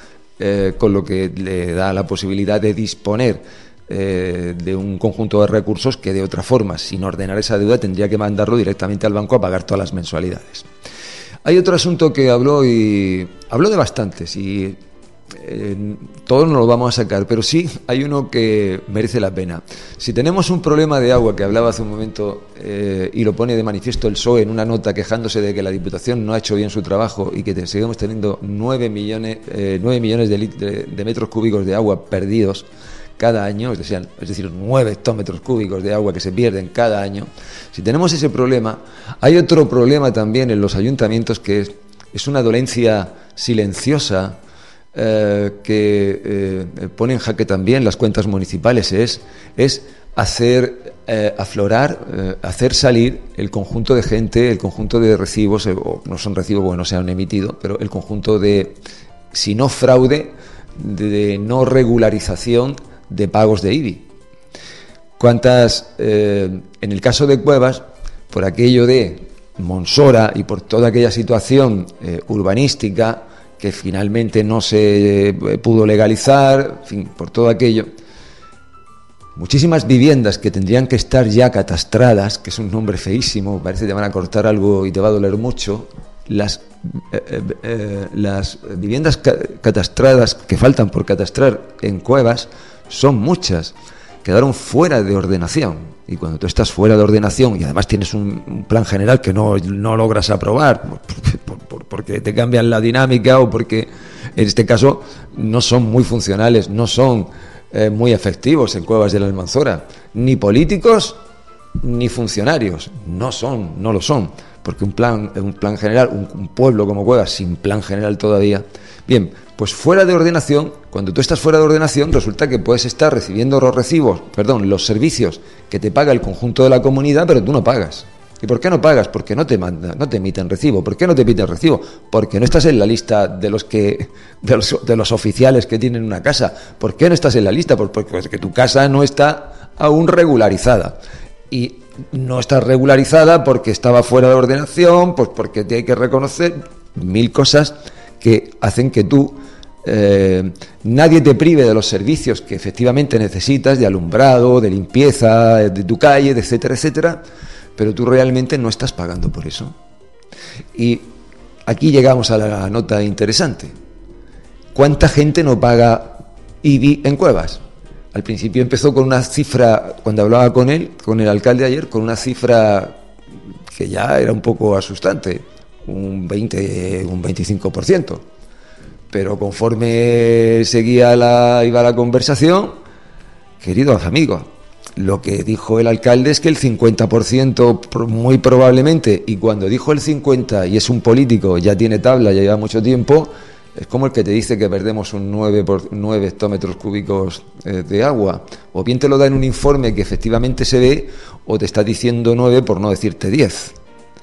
eh, con lo que le da la posibilidad de disponer eh, de un conjunto de recursos que de otra forma, sin ordenar esa deuda, tendría que mandarlo directamente al banco a pagar todas las mensualidades. Hay otro asunto que habló y habló de bastantes y eh, todos no lo vamos a sacar, pero sí hay uno que merece la pena. Si tenemos un problema de agua, que hablaba hace un momento eh, y lo pone de manifiesto el P S O E en una nota quejándose de que la Diputación no ha hecho bien su trabajo y que te, seguimos teniendo nueve millones, eh, nueve millones de, lit- de, de metros cúbicos de agua perdidos cada año, es decir, es decir, nueve hectómetros cúbicos de agua que se pierden cada año. Si tenemos ese problema, hay otro problema también en los ayuntamientos que es, es una dolencia silenciosa eh, que eh, pone en jaque también las cuentas municipales, es, es hacer eh, aflorar, eh, hacer salir el conjunto de gente, el conjunto de recibos, eh, o no son recibos porque no se han emitido, pero el conjunto de, si no fraude, de, de no regularización de pagos de I B I. ¿Cuántas, eh, en el caso de Cuevas, por aquello de Monsora y por toda aquella situación eh, urbanística que finalmente no se eh, pudo legalizar, en fin, por todo aquello, muchísimas viviendas que tendrían que estar ya catastradas, que es un nombre feísimo, parece que te van a cortar algo y te va a doler mucho, las, eh, eh, eh, las viviendas ca- catastradas que faltan por catastrar en Cuevas son muchas, quedaron fuera de ordenación, y cuando tú estás fuera de ordenación y además tienes un, un plan general que no, no logras aprobar por, por, por, porque te cambian la dinámica o porque en este caso no son muy funcionales, no son eh, muy efectivos en Cuevas de la Almanzora, ni políticos ni funcionarios, no son, no lo son, porque un plan, un plan general, un, un pueblo como Cuevas sin plan general todavía, bien, pues fuera de ordenación, cuando tú estás fuera de ordenación, resulta que puedes estar recibiendo los recibos, perdón, los servicios que te paga el conjunto de la comunidad, pero tú no pagas. ¿Y por qué no pagas? Porque no te manda, no te emiten recibo. ¿Por qué no te emiten recibo? Porque no estás en la lista de los que de los, de los oficiales que tienen una casa. ¿Por qué no estás en la lista? Porque, porque tu casa no está aún regularizada. Y no está regularizada porque estaba fuera de ordenación, pues porque te hay que reconocer mil cosas que hacen que tú eh, nadie te prive de los servicios que efectivamente necesitas, de alumbrado, de limpieza de tu calle, etcétera, etcétera, pero tú realmente no estás pagando por eso. Y aquí llegamos a la nota interesante. ¿Cuánta gente no paga I B I en Cuevas? Al principio empezó con una cifra, cuando hablaba con él, con el alcalde ayer, con una cifra que ya era un poco asustante, un veinte, un veinticinco por ciento. Pero conforme seguía la, iba la conversación, queridos amigos, lo que dijo el alcalde es que el cincuenta por ciento muy probablemente, y cuando dijo el cincuenta y es un político, ya tiene tabla, ya lleva mucho tiempo, es como el que te dice que perdemos un nueve, por, nueve hectómetros cúbicos eh, de agua. O bien te lo da en un informe que efectivamente se ve, o te está diciendo nueve por no decirte diez.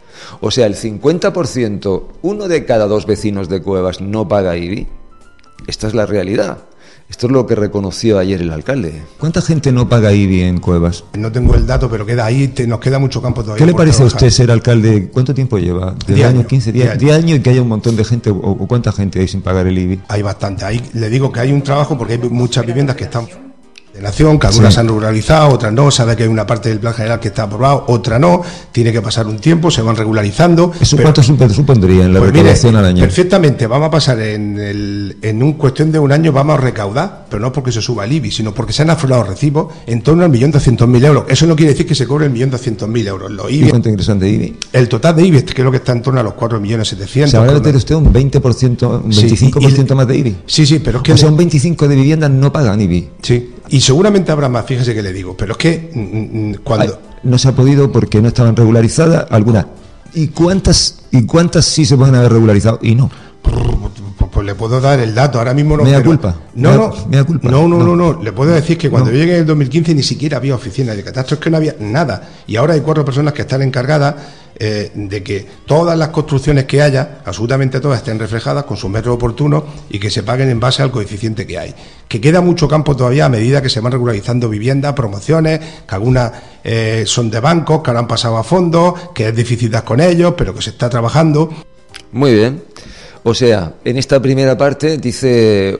O sea, el cincuenta por ciento, uno de cada dos vecinos de Cuevas no paga I B I. Esta es la realidad. Esto es lo que reconoció ayer el alcalde. ¿Cuánta gente no paga I B I en Cuevas? No tengo el dato, pero queda ahí, te, nos queda mucho campo todavía. ¿Qué le parece trabajar. a usted ser alcalde? ¿Cuánto tiempo lleva? ¿De años, quince, diez años y que haya un montón de gente? ¿O, o cuánta gente hay sin pagar el I B I? Hay bastante. Ahí le digo que hay un trabajo porque hay muchas viviendas que están de nación, que algunas sí. se han ruralizado, otras no, sabe que hay una parte del plan general que está aprobado, otra no, tiene que pasar un tiempo, se van regularizando. ¿Eso pero, cuánto supondría en la pues recaudación mire, al año? Perfectamente, vamos a pasar en el, en un cuestión de un año, vamos a recaudar, pero no porque se suba el I B I, sino porque se han aflorado recibos en torno al millón doscientos mil euros. Eso no quiere decir que se cobre el millón doscientos mil euros. Los I B I, ¿Y cuánto ingresan de I B I? El total de I B I creo que está en torno a los cuatro millones setecientos. ¿Se habrá de tener usted un veinte por ciento, un veinticinco por ciento sí, y, más de I B I? Sí, sí, pero es que... O sea, un veinticinco por ciento de viviendas no pagan I B I. Sí, y seguramente habrá más, fíjese que le digo, pero es que mm, cuando... Ay, no se ha podido porque no estaban regularizadas algunas. ¿Y cuántas, ¿Y cuántas sí se pueden haber regularizado y no? Pues, pues le puedo dar el dato, ahora mismo no... ¿Me da culpa? No, no, me da culpa. No, no, no, no, no, le puedo decir que cuando no. yo llegué en el dos mil quince ni siquiera había oficina de catastro, es que no había nada, y ahora hay cuatro personas que están encargadas eh, de que todas las construcciones que haya, absolutamente todas, estén reflejadas con sus metros oportunos y que se paguen en base al coeficiente que hay. Que queda mucho campo todavía a medida que se van regularizando viviendas, promociones, que algunas eh, son de bancos, que ahora han pasado a fondos, que es difícil dar con ellos, pero que se está trabajando. Muy bien. O sea, en esta primera parte dice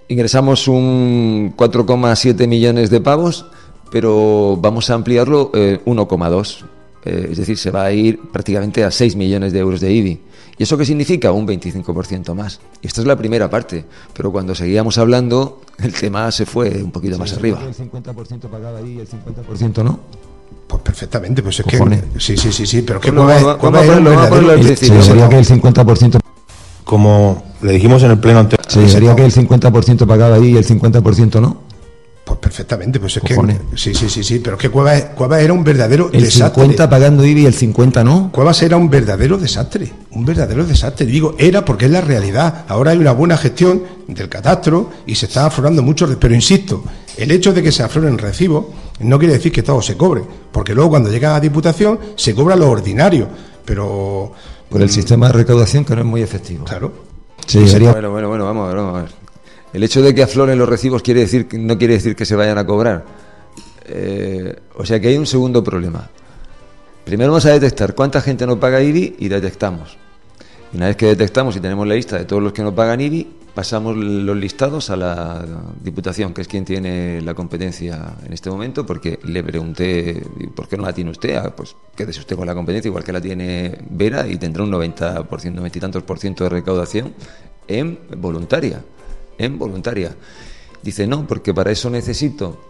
ingresamos un cuatro coma siete millones de pavos, pero vamos a ampliarlo eh, uno coma dos. Eh, es decir, se va a ir prácticamente a seis millones de euros de I B I. ¿Y eso qué significa? Un veinticinco por ciento más. Y esta es la primera parte, pero cuando seguíamos hablando, el tema se fue un poquito sí, más arriba. El cincuenta por ciento pagaba ahí y el cincuenta por ciento no. Pues perfectamente, pues es Cojones. que... Sí, sí, sí, sí, pero ¿qué Pues cuál vamos, es vamos, vamos a ponerlo al principio. Sí, sería que el cincuenta por ciento... Como le dijimos en el pleno anterior... Sí, sería que el cincuenta por ciento pagaba ahí y el cincuenta por ciento no. Pues perfectamente, pues es Cojones. que... Sí, sí, sí, sí, pero es que Cuevas, Cuevas era un verdadero el desastre. El cincuenta pagando I B I y el cincuenta no. Cuevas era un verdadero desastre, un verdadero desastre. Digo, era porque es la realidad. Ahora hay una buena gestión del catastro y se están aflorando muchos... Pero insisto, el hecho de que se afloren recibos no quiere decir que todo se cobre, porque luego cuando llega a Diputación se cobra lo ordinario, pero... Por el sistema de recaudación que no es muy efectivo. Claro. Sí, sería... Bueno, bueno, bueno, vamos a ver, vamos a ver. El hecho de que afloren los recibos quiere decir no quiere decir que se vayan a cobrar. Eh, o sea que hay un segundo problema. Primero vamos a detectar cuánta gente no paga I B I y detectamos. Y una vez que detectamos y tenemos la lista de todos los que no pagan I B I, pasamos los listados a la Diputación, que es quien tiene la competencia en este momento, porque le pregunté, ¿por qué no la tiene usted? Ah, pues quédese usted con la competencia, igual que la tiene Vera, y tendrá un noventa por ciento, noventa y tantos por ciento de recaudación en voluntaria. En voluntaria. Dice, no, porque para eso necesito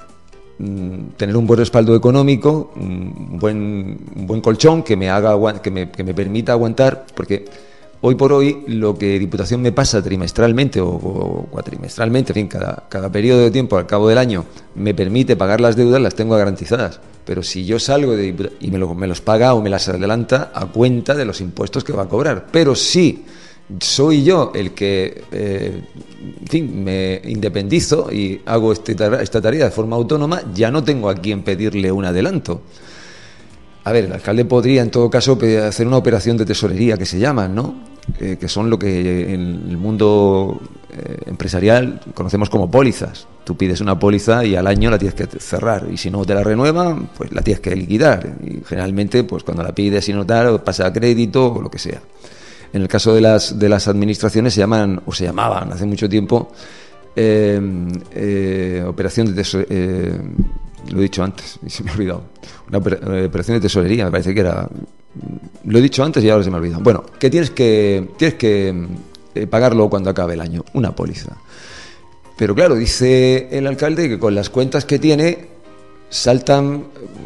mm, tener un buen respaldo económico, un buen, un buen colchón que me haga que me, que me permita aguantar, porque hoy por hoy lo que Diputación me pasa trimestralmente o, o cuatrimestralmente, en fin, cada, cada periodo de tiempo al cabo del año me permite pagar las deudas, las tengo garantizadas. Pero si yo salgo de Diputación y me, lo, me los paga o me las adelanta a cuenta de los impuestos que va a cobrar. Pero sí soy yo el que, eh, en fin, me independizo y hago este, esta tarea de forma autónoma, ya no tengo a quien pedirle un adelanto. A ver, el alcalde podría, en todo caso, hacer una operación de tesorería, que se llaman, ¿no? Eh, que son lo que en el mundo eh, empresarial conocemos como pólizas. Tú pides una póliza y al año la tienes que cerrar, y si no te la renuevan, pues la tienes que liquidar. Y generalmente, pues cuando la pides sin notar, o pasa a crédito o lo que sea. En el caso de las de las administraciones se llaman, o se llamaban hace mucho tiempo, eh, eh, operación de tesorería, eh, lo he dicho antes y se me ha olvidado, una operación de tesorería, me parece que era, lo he dicho antes y ahora se me ha olvidado. Bueno, que tienes que tienes que eh, pagarlo cuando acabe el año, una póliza. Pero claro, dice el alcalde que con las cuentas que tiene saltan...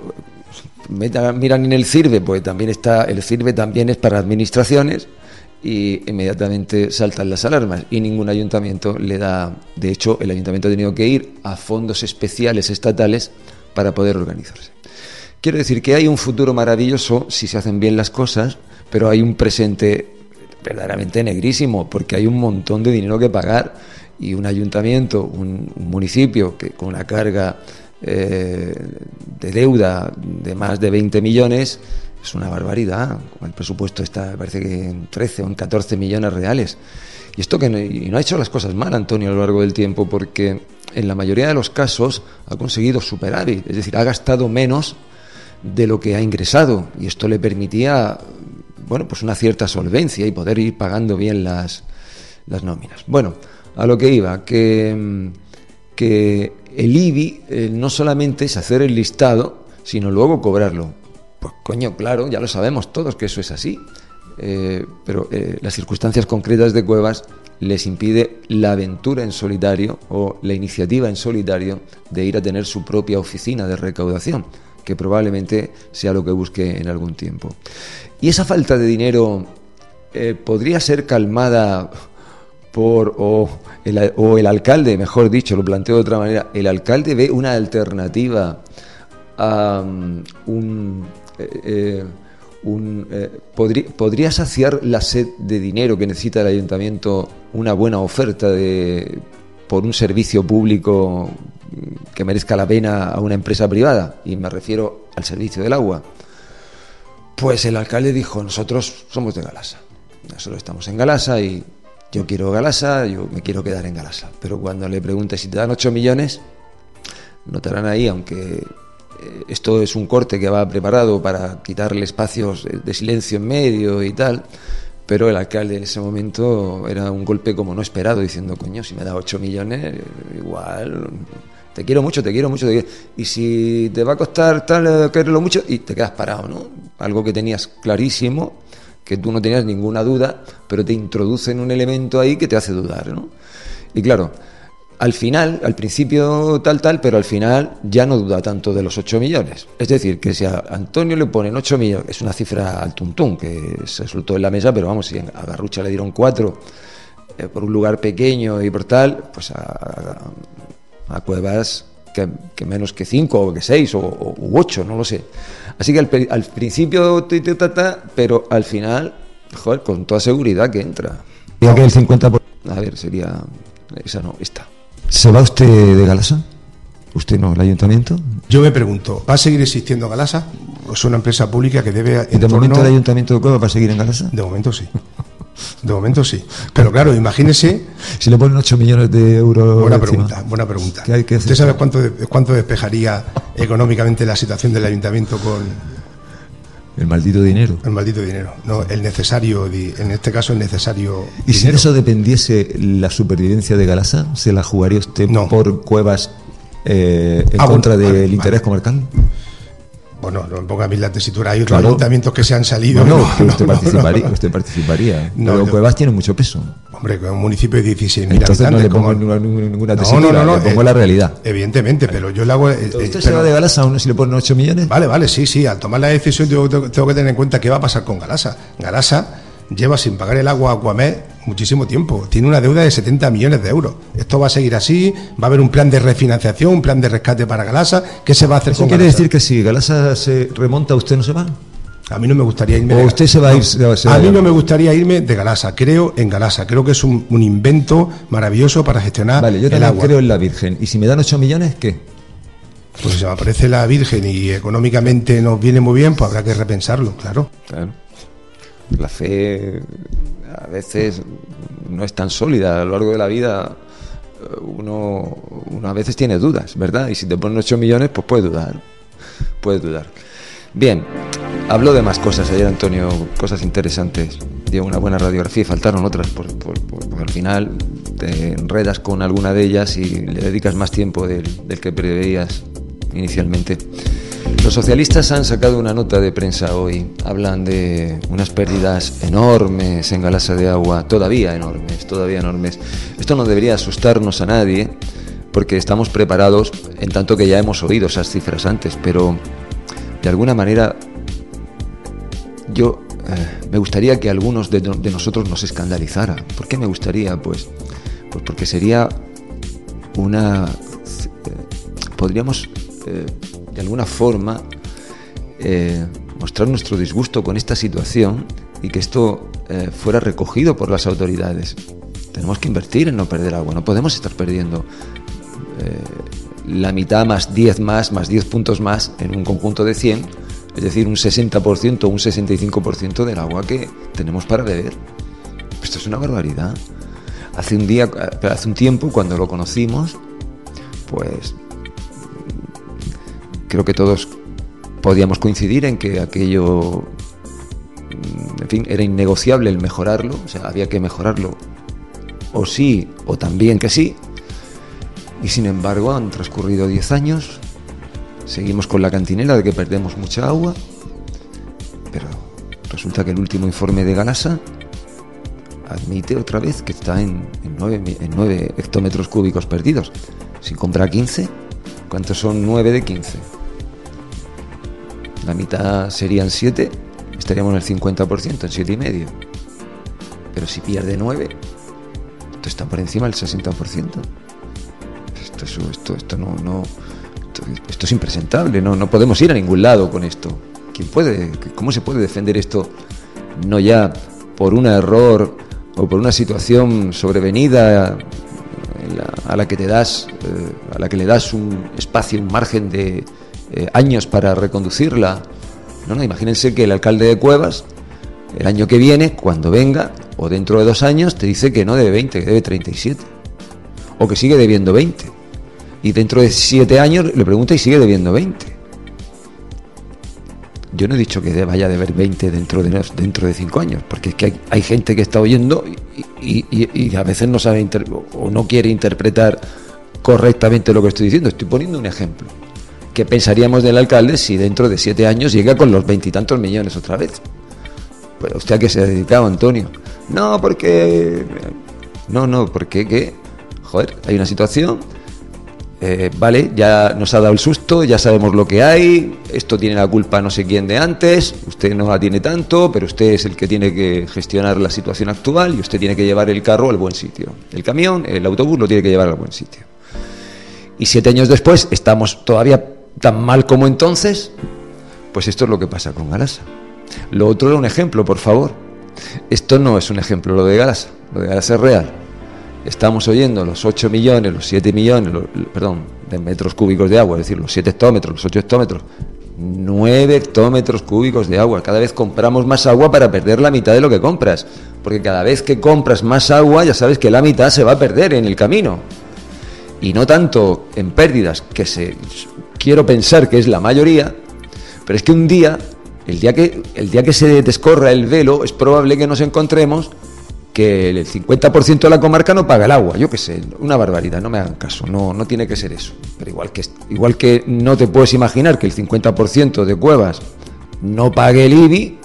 Miran en el CIRVE, pues también está, el CIRVE también es para administraciones, y inmediatamente saltan las alarmas y ningún ayuntamiento le da. De hecho, el ayuntamiento ha tenido que ir a fondos especiales estatales para poder organizarse. Quiero decir que hay un futuro maravilloso si se hacen bien las cosas, pero hay un presente verdaderamente negrísimo, porque hay un montón de dinero que pagar, y un ayuntamiento, un, un municipio que con una carga eh, de deuda de más de veinte millones es una barbaridad. El presupuesto está, me parece que en trece o en catorce millones reales. Y esto que no, y no ha hecho las cosas mal, Antonio, a lo largo del tiempo, porque en la mayoría de los casos ha conseguido superávit, es decir, ha gastado menos de lo que ha ingresado, y esto le permitía, bueno, pues una cierta solvencia y poder ir pagando bien las, las nóminas. Bueno, a lo que iba, que, que el I B I eh, no solamente es hacer el listado, sino luego cobrarlo. Pues coño, claro, ya lo sabemos todos que eso es así, eh, pero eh, las circunstancias concretas de Cuevas les impide la aventura en solitario o la iniciativa en solitario de ir a tener su propia oficina de recaudación, que probablemente sea lo que busque en algún tiempo. Y esa falta de dinero eh, podría ser calmada por o el, o el alcalde, mejor dicho, lo planteo de otra manera, el alcalde ve una alternativa a um, un... Eh, eh, un, eh, podría, podría saciar la sed de dinero que necesita el ayuntamiento una buena oferta de, por un servicio público que merezca la pena a una empresa privada, y me refiero al servicio del agua. Pues el alcalde dijo, nosotros somos de Galasa, nosotros estamos en Galasa y yo quiero Galasa, yo me quiero quedar en Galasa. Pero cuando le pregunte si te dan ocho millones, notarán ahí, aunque esto es un corte que va preparado para quitarle espacios de silencio en medio y tal, Pero el alcalde en ese momento era un golpe como no esperado, diciendo, coño, si me da ocho millones, igual, te quiero mucho, te quiero mucho, te quiero. Y si te va a costar tal, quererlo mucho, y te quedas parado, ¿no? Algo que tenías clarísimo, que tú no tenías ninguna duda, pero te introducen un elemento ahí que te hace dudar, ¿no? Y claro, al final, al principio tal, tal, pero al final ya no duda tanto de los ocho millones. Es decir, que si a Antonio le ponen ocho millones, es una cifra al tuntún, que se soltó en la mesa, pero vamos, si a Garrucha le dieron cuatro, eh, por un lugar pequeño y por tal, pues a, a, a Cuevas que, que menos que cinco, o que seis, o, o u ocho, no lo sé. Así que al, al principio, pero al final, joder, con toda seguridad que entra. ¿Y que el cincuenta por ciento? A ver, sería... Esa no, esta. ¿Se va usted de Galasa? ¿Usted no, el ayuntamiento? Yo me pregunto, ¿va a seguir existiendo Galasa? ¿O es una empresa pública que debe... ¿De torno... momento el ayuntamiento de Cueva va a seguir en Galasa? De momento sí. De momento sí. Pero claro, imagínese... Si le ponen ocho millones de euros... Buena encima. pregunta, buena pregunta. ¿Qué hay que hacer? ¿Usted sabe cuánto, de, cuánto despejaría económicamente la situación del ayuntamiento con... El maldito dinero. El maldito dinero. No, el necesario, en este caso el necesario ¿Y dinero. si de eso dependiese la supervivencia de Galasa? ¿Se la jugaría usted no. por Cuevas eh, en ah, contra bueno, del vale, interés vale. comarcal? Bueno, no me ponga a mí la tesitura. Hay otros claro. ayuntamientos que se han salido. No, no, no, usted, no, participaría, no, no. usted participaría. No, pero no. Cuevas tiene mucho peso. Hombre, que un municipio de dieciséis mil Entonces habitantes. no le pongo como... ninguna tesitura, no, no, no, no, le pongo eh, la realidad. Evidentemente, pero yo le hago... Eh, ¿Usted pero... se va de Galasa aún si le ponen ocho millones? Vale, vale, sí, sí. Al tomar la decisión tengo, tengo que tener en cuenta qué va a pasar con Galasa. Galasa lleva sin pagar el agua a Acuamed muchísimo tiempo. Tiene una deuda de setenta millones de euros. Esto va a seguir así. Va a haber un plan de refinanciación, un plan de rescate para Galasa. ¿Qué se va a hacer ¿Eso con quiere Galasa? decir que si Galasa se remonta, usted no se va? A mí no me gustaría irme. ¿O de usted se va a ir? Se va, se va a mí no me gustaría irme de Galasa. Creo en Galasa. Creo que es un, un invento maravilloso para gestionar vale, yo el agua. Creo en la Virgen. ¿Y si me dan ocho millones, qué? Pues si me aparece la Virgen y económicamente nos viene muy bien, pues habrá que repensarlo, claro. Claro. La fe a veces no es tan sólida. A lo largo de la vida uno, uno a veces tiene dudas, ¿verdad? Y si te ponen ocho millones, pues puedes dudar. Puedes dudar. Bien, habló de más cosas ayer Antonio, cosas interesantes. Dio una buena radiografía y faltaron otras, por, por, por, porque al final te enredas con alguna de ellas y le dedicas más tiempo del, del que preveías inicialmente. Los socialistas han sacado una nota de prensa hoy. Hablan de unas pérdidas enormes en Galasa de agua, todavía enormes, todavía enormes. Esto no debería asustarnos a nadie, porque estamos preparados, en tanto que ya hemos oído esas cifras antes, pero de alguna manera yo eh, me gustaría que algunos de, de nosotros nos escandalizara. ¿Por qué me gustaría? Pues, pues porque sería una... Eh, podríamos... Eh, de alguna forma eh, mostrar nuestro disgusto con esta situación y que esto eh, fuera recogido por las autoridades. Tenemos que invertir en no perder agua, no podemos estar perdiendo eh, la mitad más diez más, más diez puntos más en un conjunto de cien, es decir, un sesenta por ciento o un sesenta y cinco por ciento del agua que tenemos para beber. Esto es una barbaridad. Hace un día, hace un tiempo, cuando lo conocimos, pues creo que todos podíamos coincidir en que aquello, en fin, era innegociable el mejorarlo, o sea, había que mejorarlo, o sí, o también que sí, y sin embargo han transcurrido diez años, seguimos con la cantinela de que perdemos mucha agua, pero resulta que el último informe de Galasa admite otra vez que está en, en, nueve, en nueve hectómetros cúbicos perdidos. Si compra quince, ¿cuántos son nueve de quince? La mitad serían siete, estaríamos en el cincuenta por ciento, en siete y medio. Pero si pierde nueve, esto está por encima del sesenta por ciento. Esto, esto, esto, esto no, no esto, esto es impresentable, no, no podemos ir a ningún lado con esto. ¿Quién puede? ¿Cómo se puede defender esto? No ya por un error o por una situación sobrevenida a la que te das, eh, a la que le das un espacio, un margen de eh, años para reconducirla. No, no, imagínense que el alcalde de Cuevas, el año que viene, cuando venga, o dentro de dos años, te dice que no debe veinte, que debe treinta y siete, o que sigue debiendo veinte, y dentro de siete años le pregunta y sigue debiendo veinte. yo no he dicho que vaya a haber veinte dentro de dentro de cinco años, porque es que hay, hay gente que está oyendo y, y, y a veces no sabe inter, o no quiere interpretar correctamente lo que estoy diciendo. Estoy poniendo un ejemplo. ¿Qué pensaríamos del alcalde si dentro de siete años llega con los veintitantos millones otra vez? Pues usted a qué se ha dedicado, Antonio. No, porque no, no, porque que joder, hay una situación. Eh, vale, ya nos ha dado el susto, ya sabemos lo que hay, esto tiene la culpa no sé quién de antes, usted no la tiene tanto, pero usted es el que tiene que gestionar la situación actual y usted tiene que llevar el carro al buen sitio. El camión, el autobús lo tiene que llevar al buen sitio. Y siete años después estamos todavía tan mal como entonces, pues esto es lo que pasa con Galasa. Lo otro era un ejemplo, por favor. Esto no es un ejemplo, lo de Galasa, lo de Galasa es real. Estamos oyendo los ocho millones, los siete millones, los, perdón, de metros cúbicos de agua, es decir, los siete hectómetros, los ocho hectómetros, nueve hectómetros cúbicos de agua. Cada vez compramos más agua para perder la mitad de lo que compras, porque cada vez que compras más agua ya sabes que la mitad se va a perder en el camino. Y no tanto en pérdidas, que se quiero pensar que es la mayoría, pero es que un día, el día que, el día que se descorra el velo, es probable que nos encontremos que el cincuenta por ciento de la comarca no paga el agua. Yo qué sé, una barbaridad, no me hagan caso, no, no tiene que ser eso. Pero igual que, igual que no te puedes imaginar que el cincuenta por ciento de Cuevas no pague el I B I,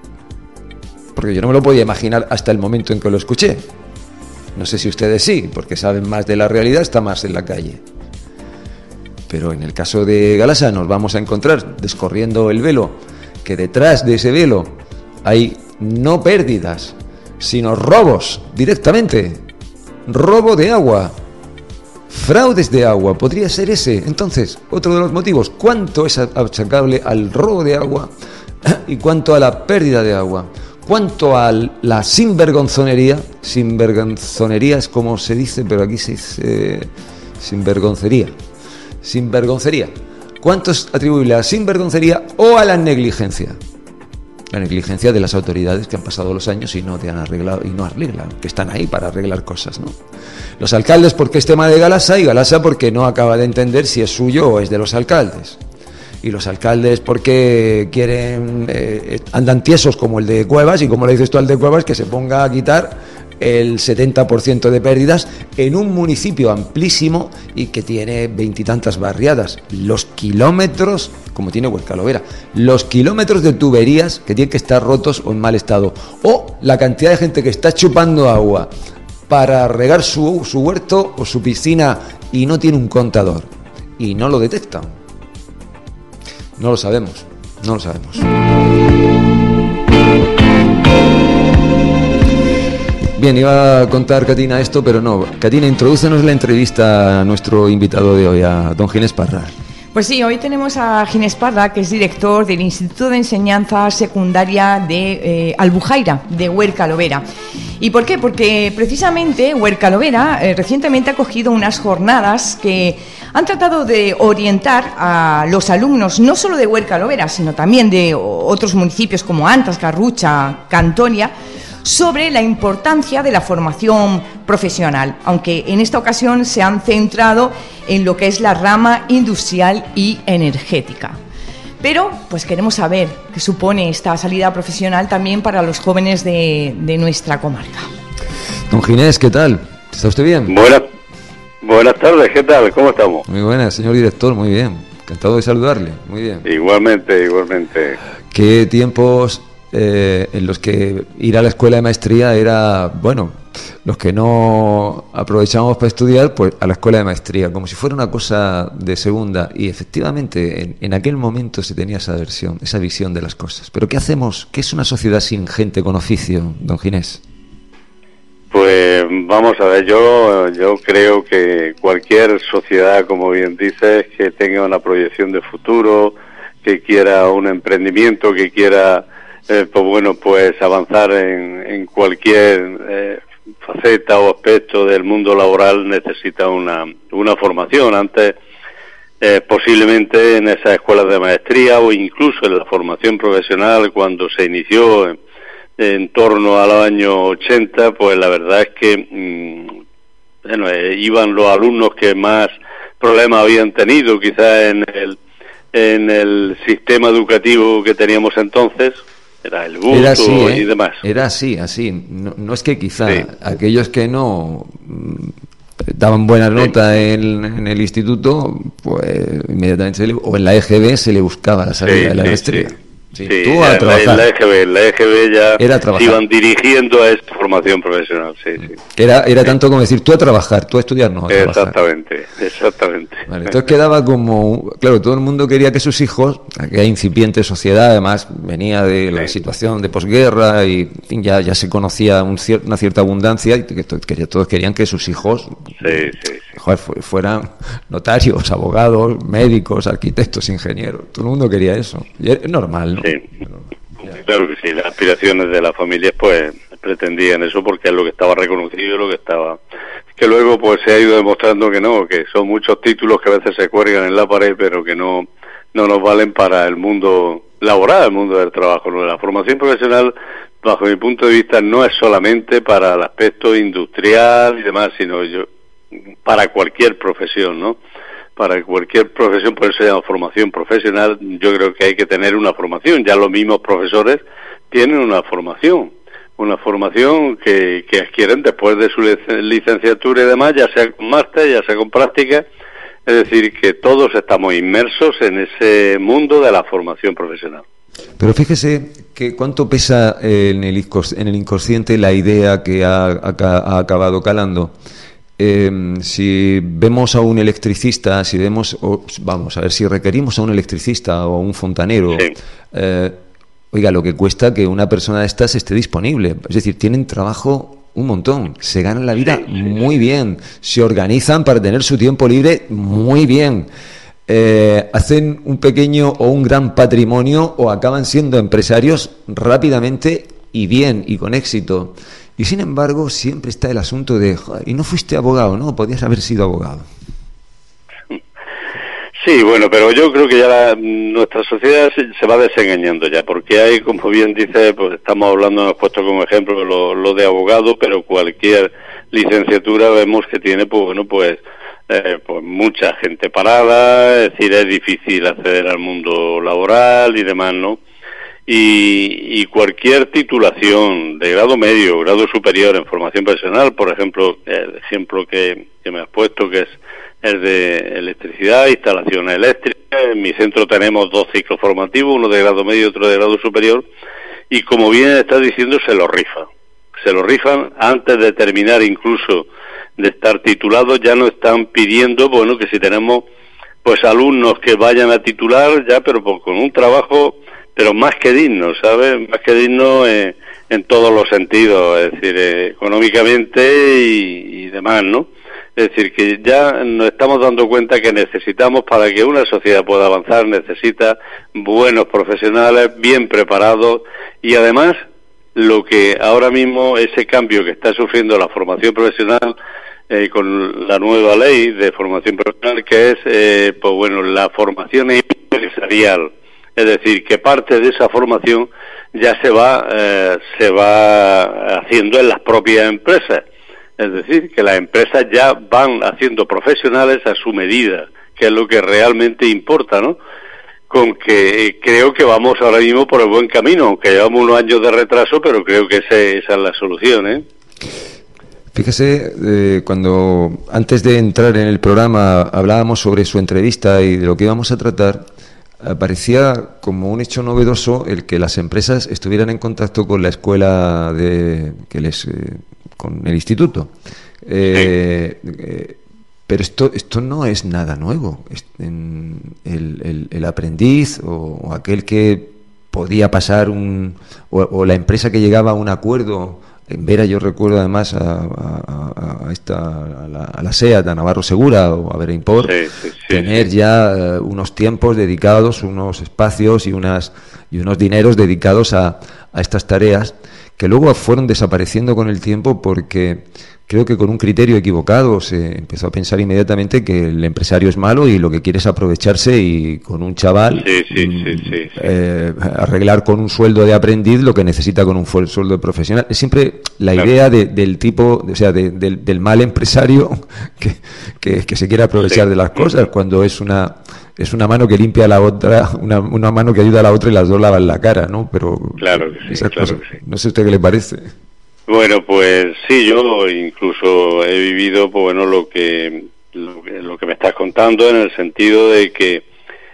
porque yo no me lo podía imaginar hasta el momento en que lo escuché. No sé si ustedes sí, porque saben más de la realidad, está más en la calle. Pero en el caso de Galasa nos vamos a encontrar, descorriendo el velo, que detrás de ese velo hay no pérdidas, sino robos directamente, robo de agua, fraudes de agua, podría ser ese. Entonces, otro de los motivos, ¿cuánto es achacable al robo de agua y cuánto a la pérdida de agua? ¿Cuánto a la sinvergonzonería? Sinvergonzonería es como se dice, pero aquí se dice sinvergoncería. Sinvergoncería. ¿Cuánto es atribuible a la sinvergoncería o a la negligencia? La negligencia de las autoridades que han pasado los años y no te han arreglado y no arreglan, que están ahí para arreglar cosas, ¿no? Los alcaldes porque es tema de Galasa y Galasa porque no acaba de entender si es suyo o es de los alcaldes. Y los alcaldes porque quieren eh, andan tiesos como el de Cuevas, y como le dices tú al de Cuevas, que se ponga a quitar el setenta por ciento de pérdidas en un municipio amplísimo y que tiene veintitantas barriadas. Los kilómetros, como tiene Huercalovera, los kilómetros de tuberías que tienen que estar rotos o en mal estado, o la cantidad de gente que está chupando agua para regar su, su huerto o su piscina y no tiene un contador y no lo detectan. No lo sabemos, no lo sabemos. Bien, iba a contar Catina esto, pero no. Catina, introdúcenos la entrevista a nuestro invitado de hoy, a don Ginés Parra. Pues sí, hoy tenemos a Ginés Parra, que es director del Instituto de Enseñanza Secundaria de eh, Albujaira, de Huercalovera. ¿Y por qué? Porque precisamente Huercalovera eh, recientemente ha acogido unas jornadas que han tratado de orientar a los alumnos, no solo de Huercalovera, sino también de otros municipios como Antas, Garrucha, Cantonia, sobre la importancia de la formación profesional, aunque en esta ocasión se han centrado en lo que es la rama industrial y energética. Pero pues queremos saber qué supone esta salida profesional también para los jóvenes de, de nuestra comarca. Don Ginés, ¿qué tal? ¿Está usted bien? Buenas, buenas tardes, ¿qué tal? ¿Cómo estamos? Muy buenas, señor director, muy bien. Encantado de saludarle, muy bien. Igualmente, igualmente. ¿Qué tiempos eh, en los que ir a la escuela de maestría era, bueno, los que no aprovechábamos para estudiar, pues a la escuela de maestría, como si fuera una cosa de segunda? Y efectivamente, en, en aquel momento se tenía esa versión, esa visión de las cosas. Pero ¿qué hacemos? ¿Qué es una sociedad sin gente con oficio, don Ginés? Pues vamos a ver, yo yo creo que cualquier sociedad, como bien dices, que tenga una proyección de futuro, que quiera un emprendimiento, que quiera, eh, pues bueno, pues avanzar en, en cualquier eh, faceta o aspecto del mundo laboral, necesita una, una formación. Antes, eh, posiblemente en esas escuelas de maestría o incluso en la formación profesional, cuando se inició en, en torno a los años ochenta, pues la verdad es que mmm, bueno, eh, iban los alumnos que más problemas habían tenido, quizás en el en el sistema educativo que teníamos entonces. Era el gusto era así, ¿eh? y demás. Era así, así. No, no es que quizá sí. aquellos que no daban buena nota sí. en, en el instituto, pues inmediatamente se le, o en la E G B se le buscaba la salida sí, de la sí, maestría. Sí. Sí, sí, tú a en la, en la E G B, en la E G B ya era se iban dirigiendo a esta formación profesional, sí, sí. Era, era sí. tanto como decir, tú a trabajar, tú a estudiar, no a trabajar. Exactamente, exactamente. Vale, entonces quedaba como, claro, todo el mundo quería que sus hijos, aquella incipiente sociedad, además venía de la sí. situación de posguerra y en fin, ya, ya se conocía un cier, una cierta abundancia y que, que todos querían que sus hijos sí, sí, sí. Joder, fueran notarios, abogados, médicos, arquitectos, ingenieros. Todo el mundo quería eso. Y es normal, ¿no? Sí. Claro que sí, las aspiraciones de las familias pues pretendían eso porque es lo que estaba reconocido, lo que estaba... Que luego pues se ha ido demostrando que no, que son muchos títulos que a veces se cuelgan en la pared, pero que no, no nos valen para el mundo laboral, el mundo del trabajo. La formación profesional, bajo mi punto de vista, no es solamente para el aspecto industrial y demás, sino yo para cualquier profesión, ¿no? Para cualquier profesión, por eso se llama formación profesional. Yo creo que hay que tener una formación. Ya los mismos profesores tienen una formación, una formación que, que adquieren después de su licenciatura y demás, ya sea con máster, ya sea con práctica. Es decir, que todos estamos inmersos en ese mundo de la formación profesional. Pero fíjese que cuánto pesa en el, en el inconsciente la idea que ha, ha, ha acabado calando. Eh, si vemos a un electricista, si vemos, o, vamos a ver, si requerimos a un electricista o a un fontanero, sí. eh, oiga, lo que cuesta que una persona de estas esté disponible. Es decir, tienen trabajo un montón, se ganan la vida sí, sí, muy bien, se organizan para tener su tiempo libre muy bien, eh, hacen un pequeño o un gran patrimonio o acaban siendo empresarios rápidamente y bien y con éxito. Y sin embargo, siempre está el asunto de, joder, y no fuiste abogado, ¿no? Podías haber sido abogado. Sí, bueno, pero yo creo que ya la, nuestra sociedad se, se va desengañando ya, porque hay, como bien dice, pues estamos hablando, hemos puesto como ejemplo lo, lo de abogado, pero cualquier licenciatura vemos que tiene, pues bueno, pues, eh, pues mucha gente parada, es decir, es difícil acceder al mundo laboral y demás, ¿no? Y, y cualquier titulación de grado medio, grado superior en formación profesional, por ejemplo, el ejemplo que, que me has puesto, que es el de electricidad, instalaciones eléctricas. En mi centro tenemos dos ciclos formativos, uno de grado medio y otro de grado superior, y como bien estás diciendo, se lo rifan. Se lo rifan antes de terminar incluso de estar titulados, ya nos están pidiendo, bueno, que si tenemos pues alumnos que vayan a titular ya, pero pues, con un trabajo... pero más que digno, ¿sabes? Más que digno en, en todos los sentidos, es decir, eh, económicamente y, y demás, ¿no? Es decir, que ya nos estamos dando cuenta que necesitamos, para que una sociedad pueda avanzar, necesita buenos profesionales, bien preparados, y además, lo que ahora mismo, ese cambio que está sufriendo la formación profesional, eh, con la nueva ley de formación profesional, que es, eh, pues bueno, la formación empresarial. Es decir, que parte de esa formación ya se va eh, se va haciendo en las propias empresas. Es decir, que las empresas ya van haciendo profesionales a su medida, que es lo que realmente importa, ¿no? Con que eh, creo que vamos ahora mismo por el buen camino, aunque llevamos unos años de retraso, pero creo que ese, esa es la solución, ¿eh? Fíjese, eh, cuando antes de entrar en el programa hablábamos sobre su entrevista y de lo que íbamos a tratar, parecía como un hecho novedoso el que las empresas estuvieran en contacto con la escuela de que les eh, con el instituto. Eh, eh, pero esto esto no es nada nuevo. El, el, el aprendiz o, o aquel que podía pasar un o, o la empresa que llegaba a un acuerdo. En Vera yo recuerdo además a, a, a esta a la, a la SEAT, a Navarro Segura o a Vera Import, sí, sí, sí, tener sí. ya uh, unos tiempos dedicados, unos espacios y unas y unos dineros dedicados a, a estas tareas que luego fueron desapareciendo con el tiempo porque creo que con un criterio equivocado se empezó a pensar inmediatamente que el empresario es malo y lo que quiere es aprovecharse y con un chaval sí, sí, sí, sí, sí. Eh, arreglar con un sueldo de aprendiz lo que necesita con un sueldo de profesional. Es siempre la claro. idea de, del tipo, o sea, de, del, del mal empresario que, que, que se quiere aprovechar sí. de las cosas cuando es una es una mano que limpia a la otra, una, una mano que ayuda a la otra y las dos lavan la cara, ¿no? Pero claro que sí, esas claro cosas, que sí. No sé a usted qué le parece. Bueno, pues sí, yo incluso he vivido, pues bueno, lo que lo que, lo que me estás contando, en el sentido de que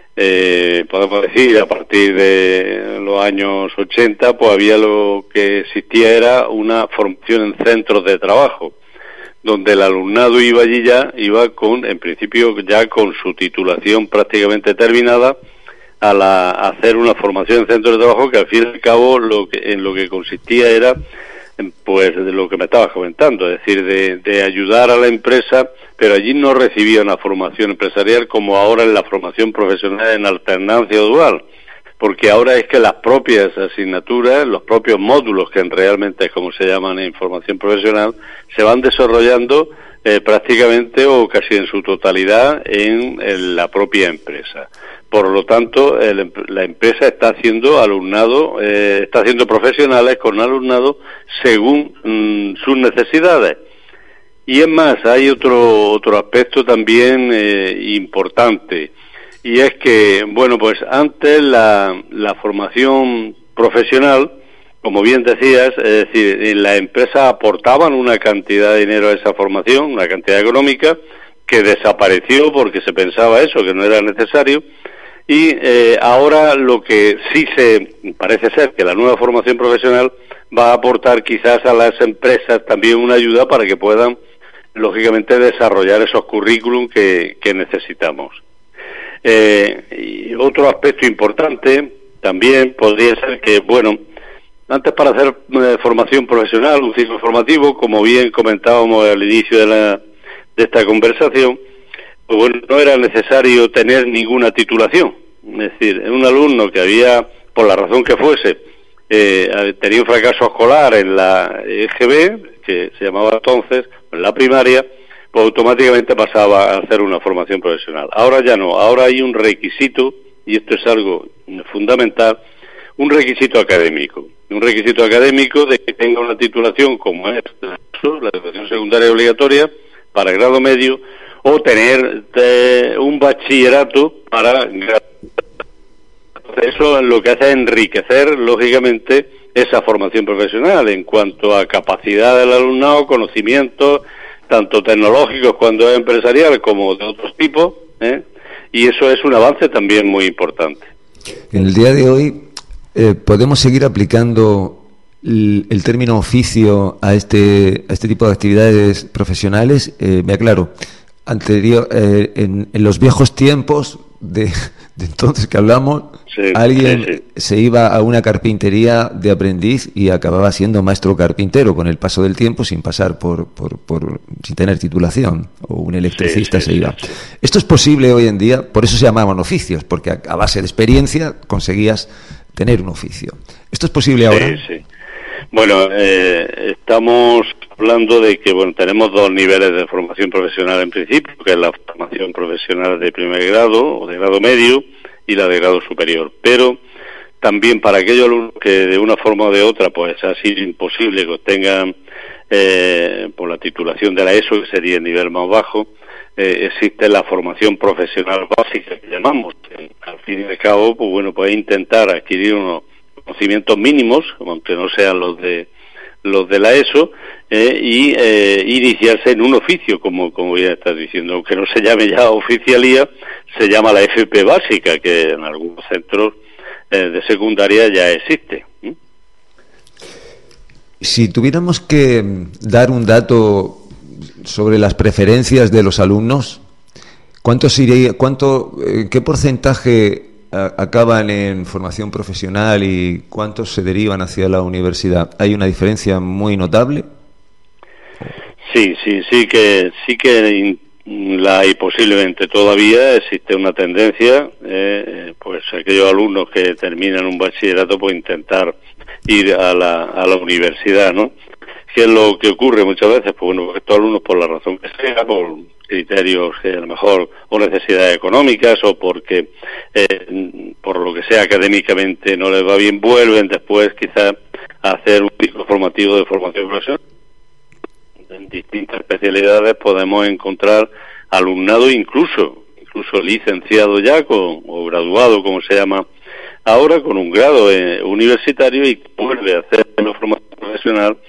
eh, podemos decir, a partir de los años ochenta, pues había lo que existía era una formación en centros de trabajo, donde el alumnado iba allí ya, iba con, en principio ya con su titulación prácticamente terminada, a, la, a hacer una formación en centros de trabajo que al fin y al cabo lo que, en lo que consistía era, pues de lo que me estabas comentando, es decir, de, de ayudar a la empresa, pero allí no recibía una formación empresarial como ahora en la formación profesional en alternancia o dual, porque ahora es que las propias asignaturas, los propios módulos, que realmente es como se llaman en formación profesional, se van desarrollando eh, prácticamente o casi en su totalidad en, en la propia empresa. Por lo tanto, el, la empresa está haciendo alumnado, eh, está haciendo profesionales con alumnado según mm, sus necesidades. Y es más, hay otro otro aspecto también eh, importante, y es que, bueno, pues antes la, la formación profesional, como bien decías, es decir, las empresas aportaban una cantidad de dinero a esa formación, una cantidad económica, que desapareció porque se pensaba eso, que no era necesario. Y eh, ahora lo que sí se parece ser que la nueva formación profesional va a aportar quizás a las empresas también una ayuda para que puedan, lógicamente, desarrollar esos currículum que, que necesitamos. Eh, y otro aspecto importante también podría ser que, bueno, antes para hacer eh, formación profesional, un ciclo formativo, como bien comentábamos al inicio de, la, de esta conversación, pues bueno, no era necesario tener ninguna titulación. Es decir, un alumno que había, por la razón que fuese, eh, tenía un fracaso escolar en la E G B, que se llamaba entonces, en la primaria, pues automáticamente pasaba a hacer una formación profesional. Ahora ya no, ahora hay un requisito, y esto es algo fundamental, un requisito académico. Un requisito académico de que tenga una titulación como es la educación secundaria obligatoria para grado medio, o tener eh, un bachillerato para... Eso lo que hace es enriquecer, lógicamente, esa formación profesional en cuanto a capacidad del alumnado, conocimientos, tanto tecnológicos cuando es empresarial como de otros tipos, ¿eh? Y eso es un avance también muy importante. En el día de hoy eh, podemos seguir aplicando el, el término oficio a este, a este tipo de actividades profesionales. Eh, me aclaro. Anterior, eh, en, en los viejos tiempos de, de entonces que hablamos, sí, alguien sí, sí. se iba a una carpintería de aprendiz y acababa siendo maestro carpintero con el paso del tiempo, sin pasar por, por, por sin tener titulación, o un electricista sí, sí, se iba. Sí, sí. Esto es posible hoy en día, por eso se llamaban oficios, porque a, a base de experiencia conseguías tener un oficio. ¿Esto es posible ahora? Sí, sí. Bueno, eh, estamos hablando de que, bueno, tenemos dos niveles de formación profesional en principio, que es la formación profesional de primer grado o de grado medio y la de grado superior. Pero también para aquellos alumnos que de una forma o de otra pues ha sido imposible que obtengan eh, por la titulación de la ESO, que sería el nivel más bajo, eh, existe la formación profesional básica que llamamos. Que, al fin y al cabo, pues bueno, pues intentar adquirir unos conocimientos mínimos, aunque no sean los de los de la ESO, eh, y eh, iniciarse en un oficio, como como ya estás diciendo, aunque no se llame ya oficialía, se llama la F P básica, que en algunos centros eh, de secundaria ya existe. ¿Mm? Si tuviéramos que dar un dato sobre las preferencias de los alumnos, ¿cuánto sería, cuánto, eh, qué porcentaje acaban en formación profesional y cuántos se derivan hacia la universidad? ¿Hay una diferencia muy notable? Sí, sí, sí que sí que la hay posiblemente todavía. Existe una tendencia, eh, pues aquellos alumnos que terminan un bachillerato, pues intentar ir a la a la universidad, ¿no? ¿Qué es lo que ocurre muchas veces? Pues bueno, estos alumnos, por la razón que sea, por criterios que a lo mejor o necesidades económicas o porque eh, por lo que sea académicamente no les va bien, vuelven después quizás a hacer un ciclo formativo de formación profesional. En distintas especialidades podemos encontrar alumnado, incluso incluso licenciado ya con, o graduado, como se llama ahora, con un grado eh, universitario, y vuelve a hacer una formación profesional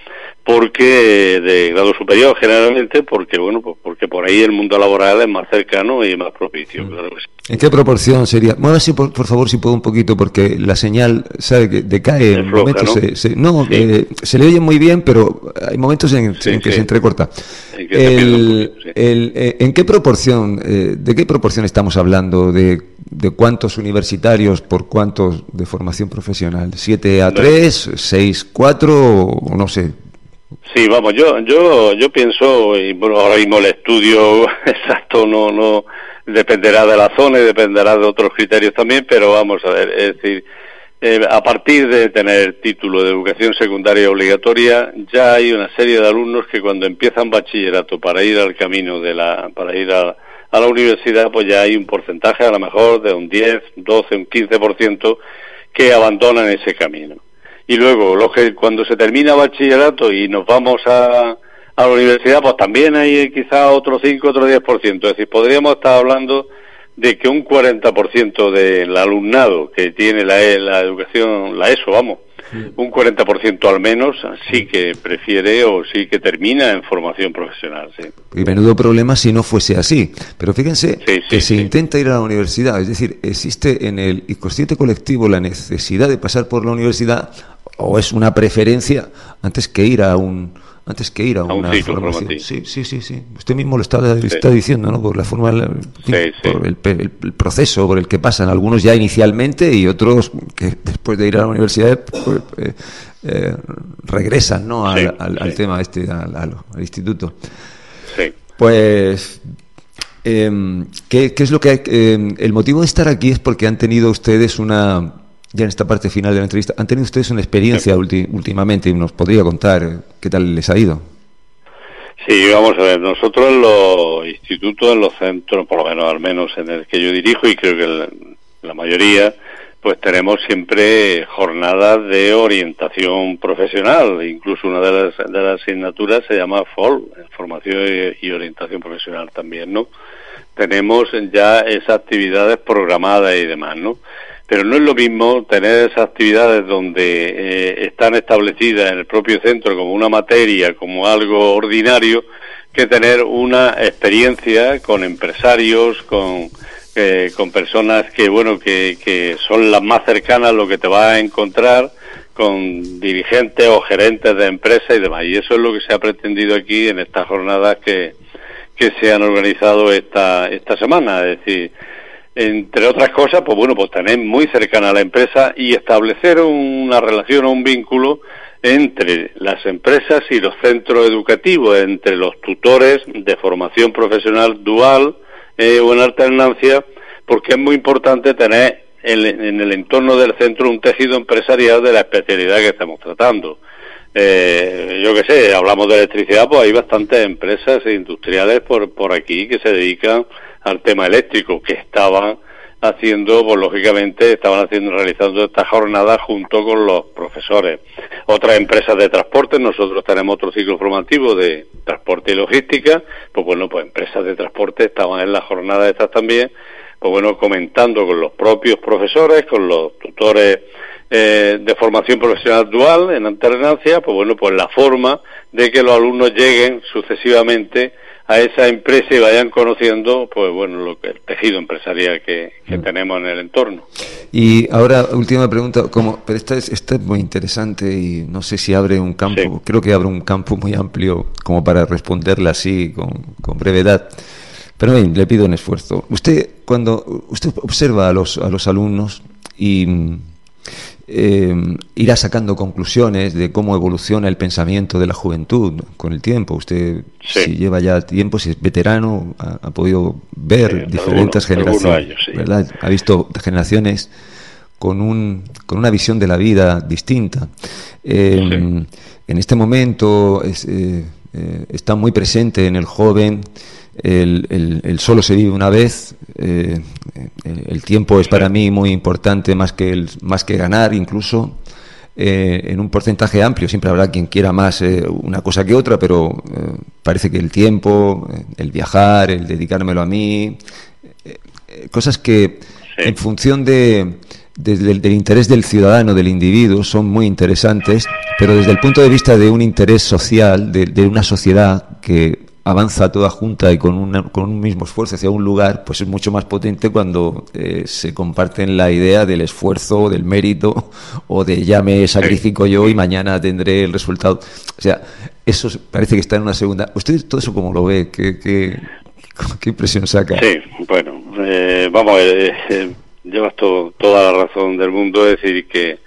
porque de grado superior generalmente, porque bueno, pues porque por ahí el mundo laboral es más cercano y más propicio. Mm. Claro que sí. ¿En qué proporción sería? Muévase por, por favor, si puedo, un poquito, porque la señal, sabe que decae en floja, momentos, ¿no? Se, se, no, sí. eh, se le oye muy bien, pero hay momentos en, sí, en que sí. se entrecorta. En, que el, poquito, sí. el, eh, ¿En qué proporción, eh, de qué proporción estamos hablando? ¿De, de cuántos universitarios por cuántos de formación profesional? ¿siete a tres, seis, cuatro o no sé? Sí, vamos, yo yo yo pienso, y bueno, ahora mismo el estudio exacto no no dependerá de la zona y dependerá de otros criterios también, pero vamos a ver, es decir, eh, a partir de tener título de educación secundaria obligatoria, ya hay una serie de alumnos que cuando empiezan bachillerato para ir al camino de la, para ir a, a la universidad, pues ya hay un porcentaje a lo mejor de un diez, doce, un quince por ciento que abandonan ese camino. Y luego, los que cuando se termina bachillerato y nos vamos a, a la universidad, pues también hay quizá otro cinco, otro diez por ciento. Es decir, podríamos estar hablando de que un cuarenta por ciento del alumnado que tiene la, la educación, la ESO, vamos, sí. un cuarenta por ciento al menos sí que prefiere o sí que termina en formación profesional. Sí. Y menudo problema si no fuese así. Pero fíjense sí, sí, que se sí. intenta ir a la universidad. Es decir, existe en el inconsciente colectivo la necesidad de pasar por la universidad, o es una preferencia antes que ir a un antes que ir a, a una un formación. Sí, sí, sí, sí. Usted mismo lo está, sí. está diciendo, ¿no? Por la forma, sí, sí. por el, el, el proceso por el que pasan algunos ya inicialmente y otros que después de ir a la universidad pues, eh, eh, regresan, ¿no? Al, sí, al, sí. al tema este, al, al, al instituto. Sí. Pues eh, ¿qué, qué es lo que hay? Eh, el motivo de estar aquí es porque han tenido ustedes una ya en esta parte final de la entrevista, han tenido ustedes una experiencia sí. ulti, últimamente y nos podría contar qué tal les ha ido. Sí, vamos a ver, nosotros en los institutos, en los centros, por lo menos al menos en el que yo dirijo, y creo que la, la mayoría, pues tenemos siempre jornadas de orientación profesional. Incluso una de las, de las asignaturas se llama F O L, Formación y, y Orientación Profesional también, ¿no? Tenemos ya esas actividades programadas y demás, ¿no? Pero no es lo mismo tener esas actividades donde eh, están establecidas en el propio centro como una materia, como algo ordinario, que tener una experiencia con empresarios, con eh, con personas que, bueno, que, que son las más cercanas a lo que te vas a encontrar, con dirigentes o gerentes de empresas y demás. Y eso es lo que se ha pretendido aquí en estas jornadas que, que se han organizado esta, esta semana. Es decir, entre otras cosas, pues bueno, pues tener muy cercana a la empresa y establecer una relación o un vínculo entre las empresas y los centros educativos, entre los tutores de formación profesional dual eh, o en alternancia, porque es muy importante tener en, en el entorno del centro un tejido empresarial de la especialidad que estamos tratando. Eh, yo qué sé, hablamos de electricidad, pues hay bastantes empresas industriales por, por aquí que se dedican al tema eléctrico, que estaban haciendo, pues lógicamente estaban haciendo, realizando esta jornada junto con los profesores. Otras empresas de transporte, nosotros tenemos otro ciclo formativo de transporte y logística, pues bueno, pues empresas de transporte estaban en la jornada estas también, pues bueno, comentando con los propios profesores, con los tutores eh, de formación profesional dual en alternancia, pues bueno, pues la forma de que los alumnos lleguen sucesivamente a esa empresa y vayan conociendo, pues bueno, lo que el tejido empresarial que, que mm. tenemos en el entorno. Y ahora, última pregunta, como, pero esta es, esta es muy interesante y no sé si abre un campo, sí. creo que abre un campo muy amplio como para responderla así con, con brevedad. Pero bien, le pido un esfuerzo. Usted, cuando usted observa a los, a los alumnos y eh, irá sacando conclusiones de cómo evoluciona el pensamiento de la juventud con el tiempo. Usted, sí. si lleva ya tiempo, si es veterano, ha, ha podido ver sí, diferentes algunos, generaciones, años, sí. ¿verdad? Ha visto generaciones con un con una visión de la vida distinta. Eh, sí. En este momento es, eh, eh, está muy presente en el joven El, el, el solo se vive una vez, eh, el tiempo es para mí muy importante, más que el, más que ganar incluso, eh, en un porcentaje amplio. Siempre habrá quien quiera más eh, una cosa que otra, pero eh, parece que el tiempo, el viajar, el dedicármelo a mí, eh, eh, cosas que sí. en función de, de, del, del interés del ciudadano, del individuo, son muy interesantes, pero desde el punto de vista de un interés social, de, de una sociedad que avanza toda junta y con, una, con un mismo esfuerzo hacia un lugar, pues es mucho más potente cuando eh, se comparten la idea del esfuerzo, del mérito, o de ya me sacrifico yo y mañana tendré el resultado. O sea, eso parece que está en una segunda. ¿Usted todo eso cómo lo ve? ¿Qué, qué, qué impresión saca? Sí, bueno, eh, vamos a ver, eh, llevas todo, toda la razón del mundo, es decir, que,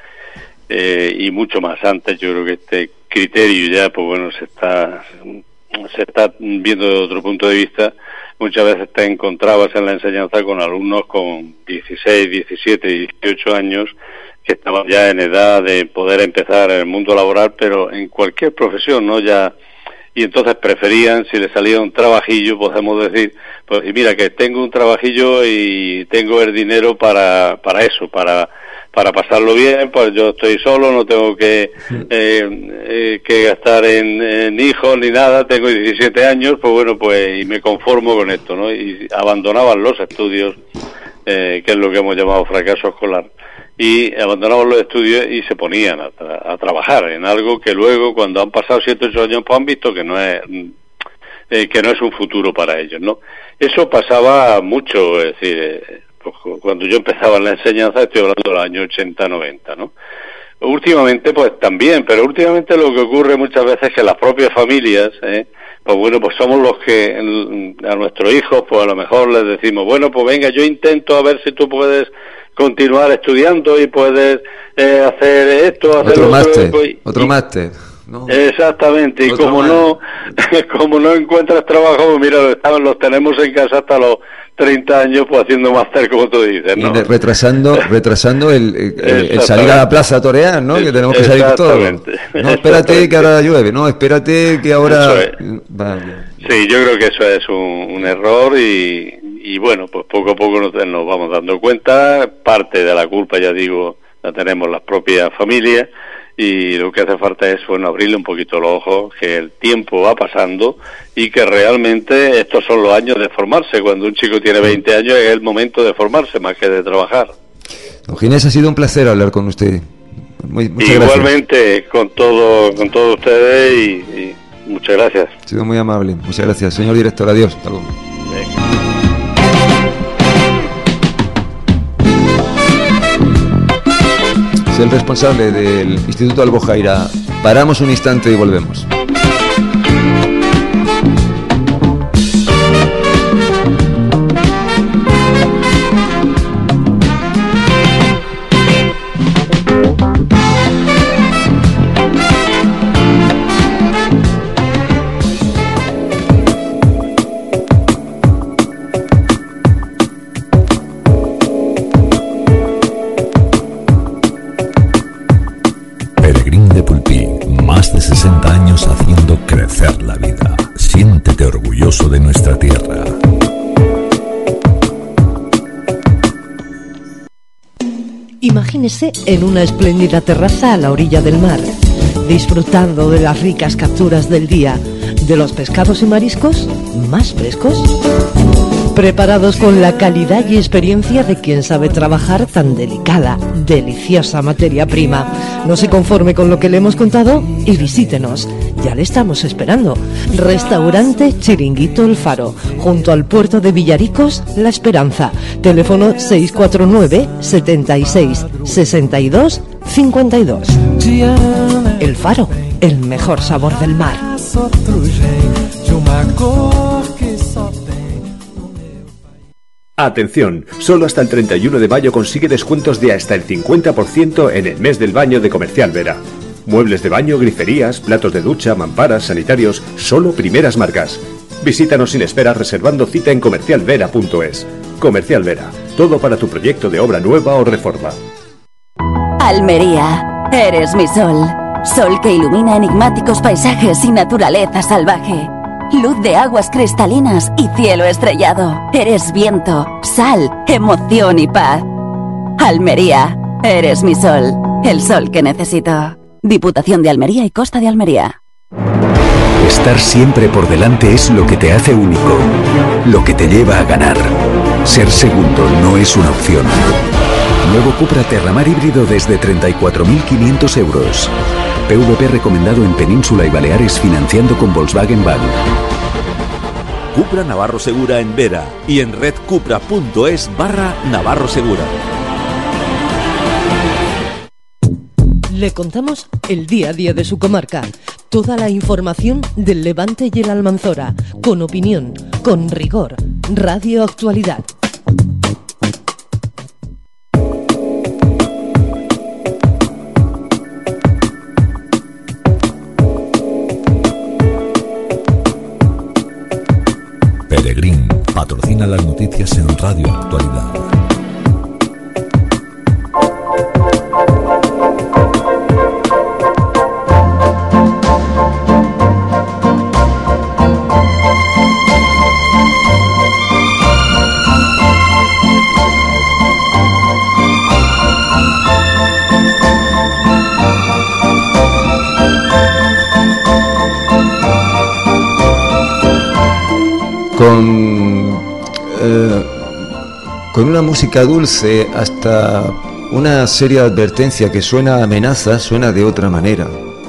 eh, y mucho más antes, yo creo que este criterio ya, pues bueno, se está... se está viendo desde otro punto de vista. Muchas veces te encontrabas en la enseñanza con alumnos con dieciséis, diecisiete, dieciocho años que estaban ya en edad de poder empezar en el mundo laboral, pero en cualquier profesión, ¿no? Ya, y entonces preferían, si les salía un trabajillo, podemos decir, pues y mira que tengo un trabajillo y tengo el dinero para para eso, para para pasarlo bien, pues yo estoy solo, no tengo que eh, eh, que gastar en, en hijos ni nada, tengo diecisiete años, pues bueno, pues y me conformo con esto, ¿no? Y abandonaban los estudios, eh, que es lo que hemos llamado fracaso escolar, y abandonaban los estudios y se ponían a, tra- a trabajar en algo que luego, cuando han pasado siete, ocho años, pues han visto que no es eh, que no es un futuro para ellos, ¿no? Eso pasaba mucho, es decir, eh, pues cuando yo empezaba en la enseñanza, estoy hablando de los años ochenta, noventa, ¿no? Últimamente, pues también, pero últimamente lo que ocurre muchas veces es que las propias familias, ¿eh? pues bueno, pues somos los que a nuestros hijos, pues a lo mejor les decimos, bueno, pues venga, yo intento a ver si tú puedes continuar estudiando y puedes eh, hacer esto, hacer otro otro, máster, pues, otro y, máster. No. Exactamente, y como no, como no encuentras trabajo, pues mira, los, los tenemos en casa hasta los treinta años, pues haciendo máster, como tú dices, ¿no? Y retrasando, retrasando el, el, el salir a la plaza a torear, ¿no? Que tenemos que salir todos. No, espérate que ahora llueve, no, espérate que ahora... Es. Vale. Sí, yo creo que eso es un, un error y, y bueno, pues poco a poco nos, nos vamos dando cuenta, parte de la culpa, ya digo, la tenemos las propias familias, y lo que hace falta es, bueno, abrirle un poquito los ojos, que el tiempo va pasando y que realmente estos son los años de formarse. Cuando un chico tiene veinte años es el momento de formarse más que de trabajar. Don Ginés, ha sido un placer hablar con usted. Muy, muchas Igualmente, gracias. con todo, con todos ustedes y, y muchas gracias. Ha sido muy amable. Muchas gracias. Señor director, adiós. Hasta luego. Sí. El responsable del Instituto Albojaira. Paramos un instante y volvemos. sesenta años haciendo crecer la vida. Siéntete orgulloso de nuestra tierra. Imagínese en una espléndida terraza a la orilla del mar, disfrutando de las ricas capturas del día, de los pescados y mariscos más frescos, preparados con la calidad y experiencia de quien sabe trabajar tan delicada, deliciosa materia prima. No se conforme con lo que le hemos contado y visítenos. Ya le estamos esperando. Restaurante Chiringuito El Faro, junto al puerto de Villaricos, La Esperanza. Teléfono seis cuatro nueve, setenta y seis, sesenta y dos, cincuenta y dos. El Faro, el mejor sabor del mar. Atención, solo hasta el treinta y uno de mayo consigue descuentos de hasta el cincuenta por ciento en el mes del baño de Comercial Vera. Muebles de baño, griferías, platos de ducha, mamparas, sanitarios, solo primeras marcas. Visítanos sin espera reservando cita en comercial vera punto es. Comercial Vera, todo para tu proyecto de obra nueva o reforma. Almería, eres mi sol. Sol que ilumina enigmáticos paisajes y naturaleza salvaje. Luz de aguas cristalinas y cielo estrellado. Eres viento, sal, emoción y paz. Almería, eres mi sol. El sol que necesito. Diputación de Almería y Costa de Almería. Estar siempre por delante es lo que te hace único, lo que te lleva a ganar. ser segundo no es una opción. Nuevo Cupra Terramar híbrido desde treinta y cuatro mil quinientos euros. P V P recomendado en Península y Baleares financiando con Volkswagen Bank. Cupra Navarro Segura en Vera y en redcupra.es barra Navarro Segura. Le contamos el día a día de su comarca. Toda la información del Levante y el Almanzora. Con opinión, con rigor. Radio Actualidad. Peregrín patrocina las noticias en Radio Actualidad. Con, eh, con una música dulce hasta una seria advertencia que suena a amenaza, suena de otra manera.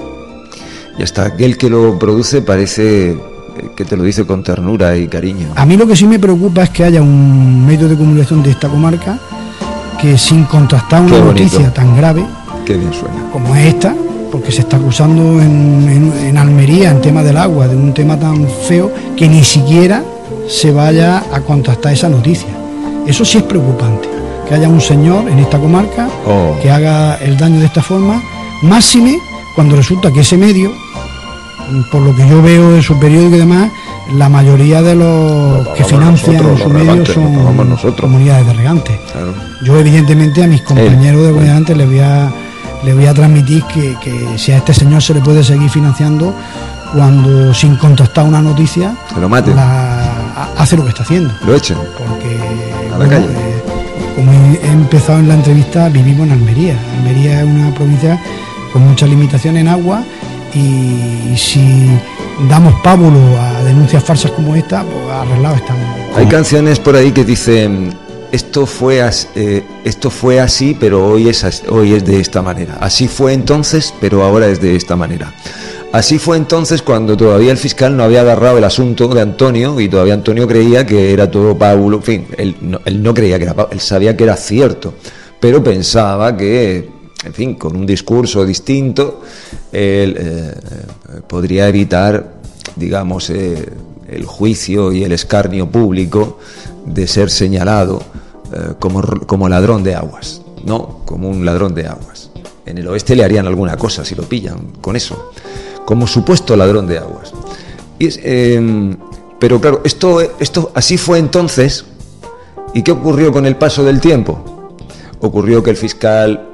Y hasta aquel que lo produce parece que te lo dice con ternura y cariño. A mí lo que sí me preocupa es que haya un medio de comunicación de esta comarca que, sin contrastar una noticia tan grave, qué bien suena, como es esta, porque se está acusando en, en, en Almería, en tema del agua, de un tema tan feo, que ni siquiera se vaya a contrastar esa noticia. Eso sí es preocupante, que haya un señor en esta comarca oh. que haga el daño de esta forma, máxime cuando resulta que ese medio, por lo que yo veo en su periódico y demás, la mayoría de los que financian nosotros, su medio son comunidades de regantes. Claro. Yo evidentemente a mis compañeros Él. de regantes les voy a, les voy a transmitir que, que si a este señor se le puede seguir financiando, cuando sin contrastar una noticia se lo mate, la, hace lo que está haciendo, lo echen porque a la bueno, calle. Eh, como he empezado en la entrevista, vivimos en Almería. Almería es una provincia con muchas limitaciones en agua, y si damos pábulo a denuncias falsas como esta, pues arreglado estamos. Hay canciones por ahí que dicen esto fue as, eh, esto fue así, pero hoy es as, hoy es de esta manera. Así fue entonces, pero ahora es de esta manera. Así fue entonces cuando todavía el fiscal no había agarrado el asunto de Antonio, y todavía Antonio creía que era todo pábulo. En fin, él no, él no creía que era pábulo, él sabía que era cierto, pero pensaba que, en fin, con un discurso distinto, él eh, podría evitar, digamos, eh, el juicio y el escarnio público de ser señalado eh, como, como ladrón de aguas, no como un ladrón de aguas. En el oeste le harían alguna cosa si lo pillan con eso, como supuesto ladrón de aguas. Y es, eh, pero claro, esto, esto así fue entonces. ¿Y qué ocurrió con el paso del tiempo? Ocurrió que el fiscal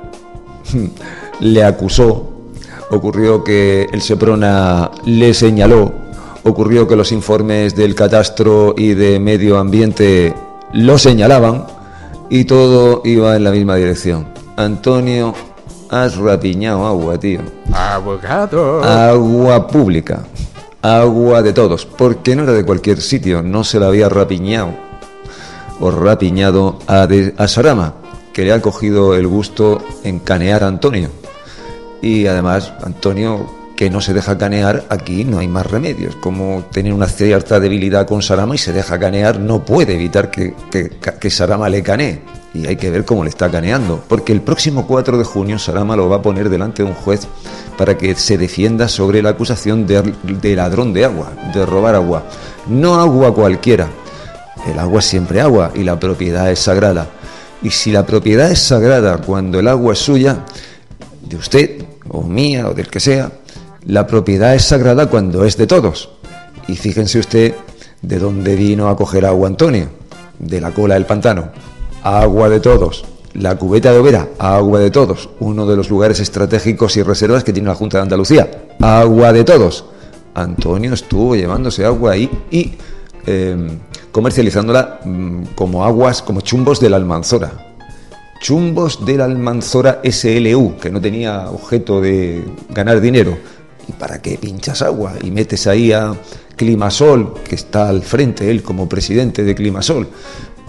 le acusó, ocurrió que el Seprona le señaló, ocurrió que los informes del catastro y de medio ambiente lo señalaban, y todo iba en la misma dirección. Antonio, has rapiñado agua, tío. Abogado. Agua pública, agua de todos, porque no era de cualquier sitio, no se la había rapiñado o rapiñado a, de, a Sarama, que le ha cogido el gusto en canear a Antonio. Y además, Antonio, que no se deja canear, aquí no hay más remedios. Como tiene una cierta debilidad con Sarama y se deja canear, no puede evitar que, que, que Sarama le canee. Y hay que ver cómo le está caneando, porque el próximo cuatro de junio Sarama lo va a poner delante de un juez para que se defienda sobre la acusación de, de ladrón de agua, de robar agua. No agua cualquiera, el agua es siempre agua y la propiedad es sagrada. Y si la propiedad es sagrada cuando el agua es suya, de usted o mía o del que sea, la propiedad es sagrada cuando es de todos. Y fíjense usted de dónde vino a coger agua Antonio, de la cola del pantano. Agua de todos. La cubeta de Overa, agua de todos. Uno de los lugares estratégicos y reservas que tiene la Junta de Andalucía, agua de todos. Antonio estuvo llevándose agua ahí y eh, comercializándola mmm, como aguas, como chumbos de la Almanzora. Chumbos de la Almanzora S L U, que no tenía objeto de ganar dinero. ¿Y para qué pinchas agua? Y metes ahí a Climasol, que está al frente, él como presidente de Climasol.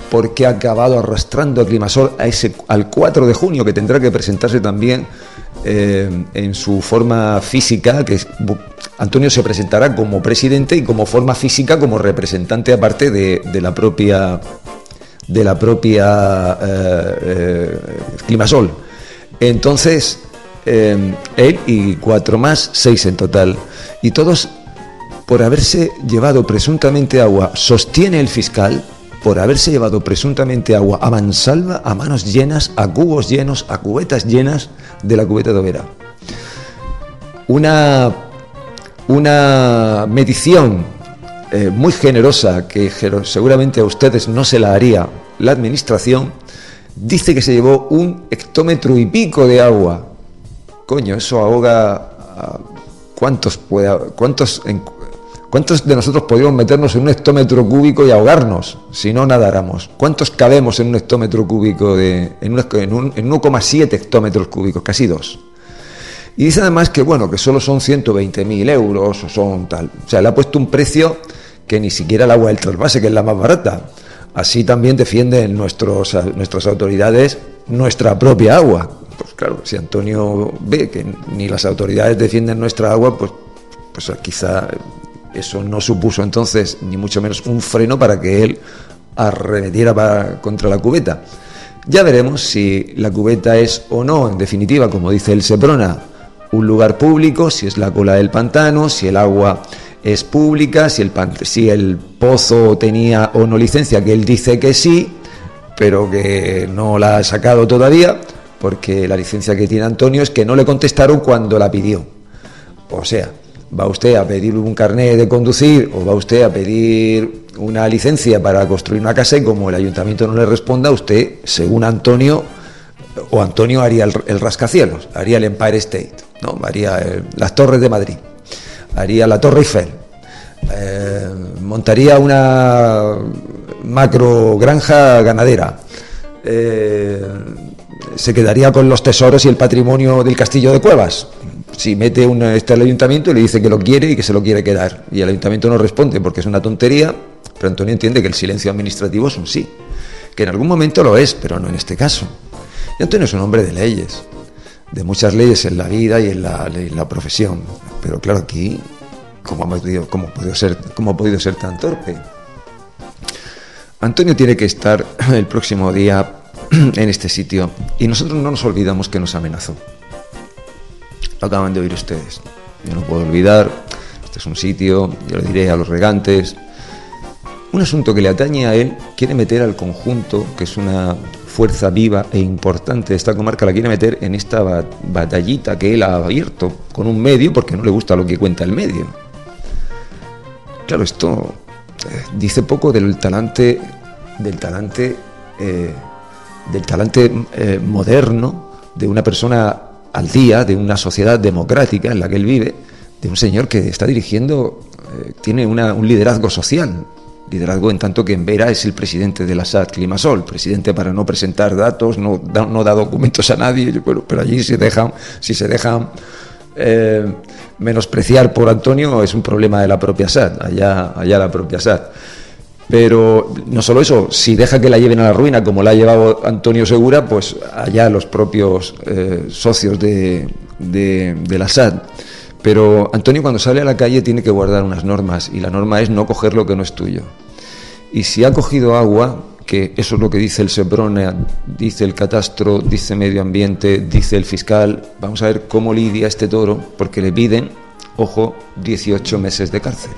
por qué ha acabado arrastrando a Climasol a ese, al cuatro de junio, que tendrá que presentarse también eh, en su forma física, que es, Antonio se presentará como presidente y como forma física como representante aparte de, de la propia de la propia eh, eh, Climasol. Entonces eh, él y cuatro más, seis en total, y todos por haberse llevado presuntamente agua, sostiene el fiscal, por haberse llevado presuntamente agua a mansalva, a manos llenas, a cubos llenos, a cubetas llenas de la cubeta de Overa. Una, una medición eh, muy generosa, que seguramente a ustedes no se la haría la administración, dice que se llevó un hectómetro y pico de agua. Coño, eso ahoga a... ¿Cuántos, puede, cuántos, en, ¿Cuántos de nosotros podríamos meternos en un hectómetro cúbico y ahogarnos si no nadáramos? ¿Cuántos cabemos en un hectómetro cúbico de, en, un, en, un, en uno coma siete hectómetros cúbicos? Casi dos. Y dice además que bueno, que solo son ciento veinte mil euros o son tal. O sea, le ha puesto un precio que ni siquiera el agua del trasvase, que es la más barata. Así también defienden nuestros, nuestras autoridades nuestra propia agua. Pues claro, si Antonio ve que ni las autoridades defienden nuestra agua, pues, pues quizá eso no supuso entonces ni mucho menos un freno para que él arremetiera para, contra la cubeta. Ya veremos si la cubeta es o no, en definitiva, como dice el Seprona, un lugar público, si es la cola del pantano, si el agua es pública, si el, si el pozo tenía o no licencia, que él dice que sí, pero que no la ha sacado todavía, porque la licencia que tiene Antonio es que no le contestaron cuando la pidió. O sea, va usted a pedir un carnet de conducir o va usted a pedir una licencia para construir una casa y como el ayuntamiento no le responda, usted, según Antonio, o Antonio haría el, el rascacielos, haría el Empire State, ¿no? Haría el, las Torres de Madrid, haría la Torre Eiffel, eh, montaría una macro granja ganadera, eh, se quedaría con los tesoros y el patrimonio del castillo de Cuevas. Si mete un, este al ayuntamiento y le dice que lo quiere y que se lo quiere quedar, y el ayuntamiento no responde porque es una tontería, pero Antonio entiende que el silencio administrativo es un sí, que en algún momento lo es, pero no en este caso. Y Antonio es un hombre de leyes, de muchas leyes en la vida y en la, en la profesión, pero claro, aquí, ¿cómo ha podido, cómo ha podido ser, cómo ha podido ser tan torpe? Antonio tiene que estar el próximo día en este sitio, y nosotros no nos olvidamos que nos amenazó. Lo acaban de oír ustedes. Yo no puedo olvidar, este es un sitio, yo lo diré a los regantes, un asunto que le atañe a él, quiere meter al conjunto, que es una fuerza viva e importante de esta comarca, la quiere meter en esta batallita que él ha abierto con un medio, porque no le gusta lo que cuenta el medio. Claro, esto eh, dice poco del talante, del talante, eh, del talante eh, moderno de una persona al día, de una sociedad democrática en la que él vive, de un señor que está dirigiendo, eh, tiene una, un liderazgo social, liderazgo en tanto que en Vera es el presidente de la S A D Climasol, presidente para no presentar datos, no da, no da documentos a nadie, pero, pero allí se dejan, si se dejan eh, menospreciar por Antonio es un problema de la propia S A D, allá, allá la propia S A D. Pero no solo eso, si deja que la lleven a la ruina como la ha llevado Antonio Segura, pues allá los propios eh, socios de, de, de la S A D. Pero Antonio cuando sale a la calle tiene que guardar unas normas, y la norma es no coger lo que no es tuyo. Y si ha cogido agua, que eso es lo que dice el Seprona, dice el catastro, dice medio ambiente, dice el fiscal, vamos a ver cómo lidia este toro, porque le piden, ojo, dieciocho meses de cárcel.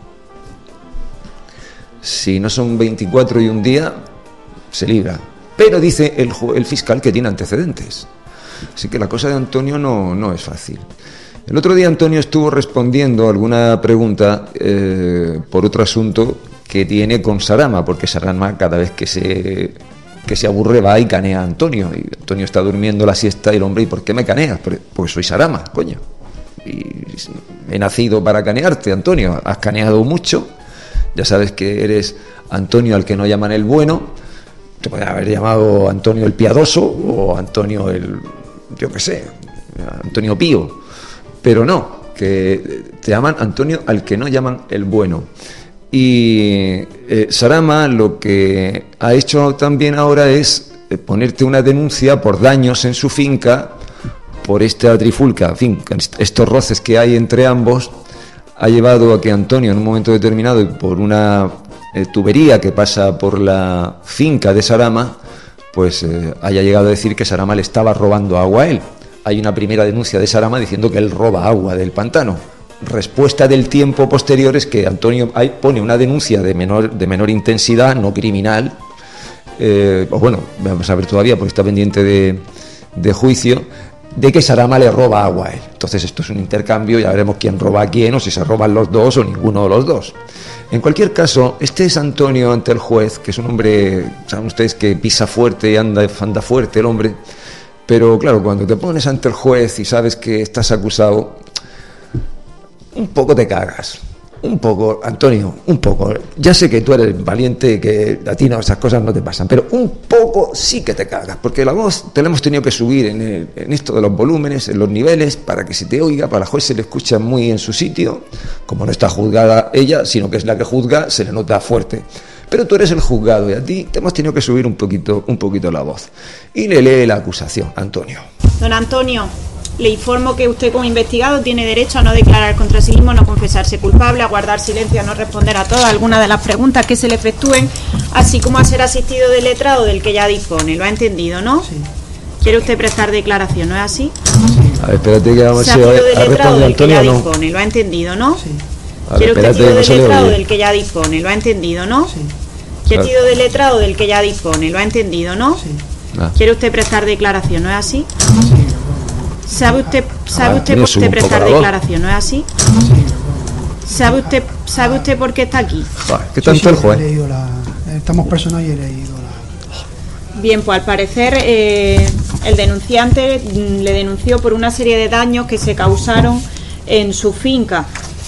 Si no son veinticuatro y un día, se libra. Pero dice el, el fiscal que tiene antecedentes. Así que la cosa de Antonio no, no es fácil. El otro día Antonio estuvo respondiendo a alguna pregunta eh, por otro asunto que tiene con Sarama, porque Sarama cada vez que se, que se aburre va y canea a Antonio. Y Antonio está durmiendo la siesta y el hombre, ¿y por qué me caneas? Pues soy Sarama, coño. Y he nacido para canearte, Antonio. Has caneado mucho. Ya sabes que eres Antonio al que no llaman el bueno, te podrían haber llamado Antonio el piadoso o Antonio el, yo qué sé, Antonio Pío, pero no, que te llaman Antonio al que no llaman el bueno. Y eh, Sarama lo que ha hecho también ahora es eh, ponerte una denuncia por daños en su finca, por esta trifulca, en fin, estos roces que hay entre ambos, ha llevado a que Antonio en un momento determinado, y por una eh, tubería que pasa por la finca de Sarama, pues eh, haya llegado a decir que Sarama le estaba robando agua a él. Hay una primera denuncia de Sarama diciendo que él roba agua del pantano. Respuesta del tiempo posterior es que Antonio pone una denuncia de menor, de menor intensidad, no criminal, eh, o bueno, vamos a ver todavía porque está pendiente de, de juicio, de que Sarama le roba agua a él. Entonces esto es un intercambio, ya veremos quién roba a quién, o si se roban los dos o ninguno de los dos. En cualquier caso, este es Antonio ante el juez, que es un hombre, saben ustedes que pisa fuerte y anda, anda fuerte el hombre, pero claro, cuando te pones ante el juez y sabes que estás acusado, un poco te cagas, un poco, Antonio, un poco. Ya sé que tú eres valiente, que a ti no, esas cosas no te pasan, pero un poco sí que te cagas, porque la voz te la hemos tenido que subir en, el, en esto de los volúmenes, en los niveles, para que se te oiga, para la juez se le escucha muy en su sitio, como no está juzgada ella, sino que es la que juzga, se le nota fuerte. Pero tú eres el juzgado y a ti te hemos tenido que subir un poquito, un poquito la voz. Y le lee la acusación, Antonio. Don Antonio, le informo que usted como investigado tiene derecho a no declarar contra sí mismo, a no confesarse culpable, a guardar silencio, a no responder a todas algunas de las preguntas que se le efectúen, así como a ser asistido del letrado del que ya dispone. ¿Lo ha entendido, no? Sí. ¿Quiere usted prestar declaración, no es así? Sí. A ver, espérate que vamos a ver. ¿Se ha letrado del que ya dispone? ¿Lo ha entendido, no? Sí. ¿Quiere usted tiro del letrado del que ya dispone? ¿Lo ha entendido, no? Sí. ¿Quiere tiro del letrado del que ya dispone? ¿Lo ha entendido, no? Sí. Ah. ¿Quiere usted prestar declaración, no es así? Sí. ¿Sabe usted, sabe usted por qué prestar declaración, no es así? ¿Sabe usted, sabe usted por qué está aquí? ¿Qué tanto el juez? Estamos personas y he leído la... Bien, pues al parecer eh, el denunciante le denunció por una serie de daños que se causaron en su finca,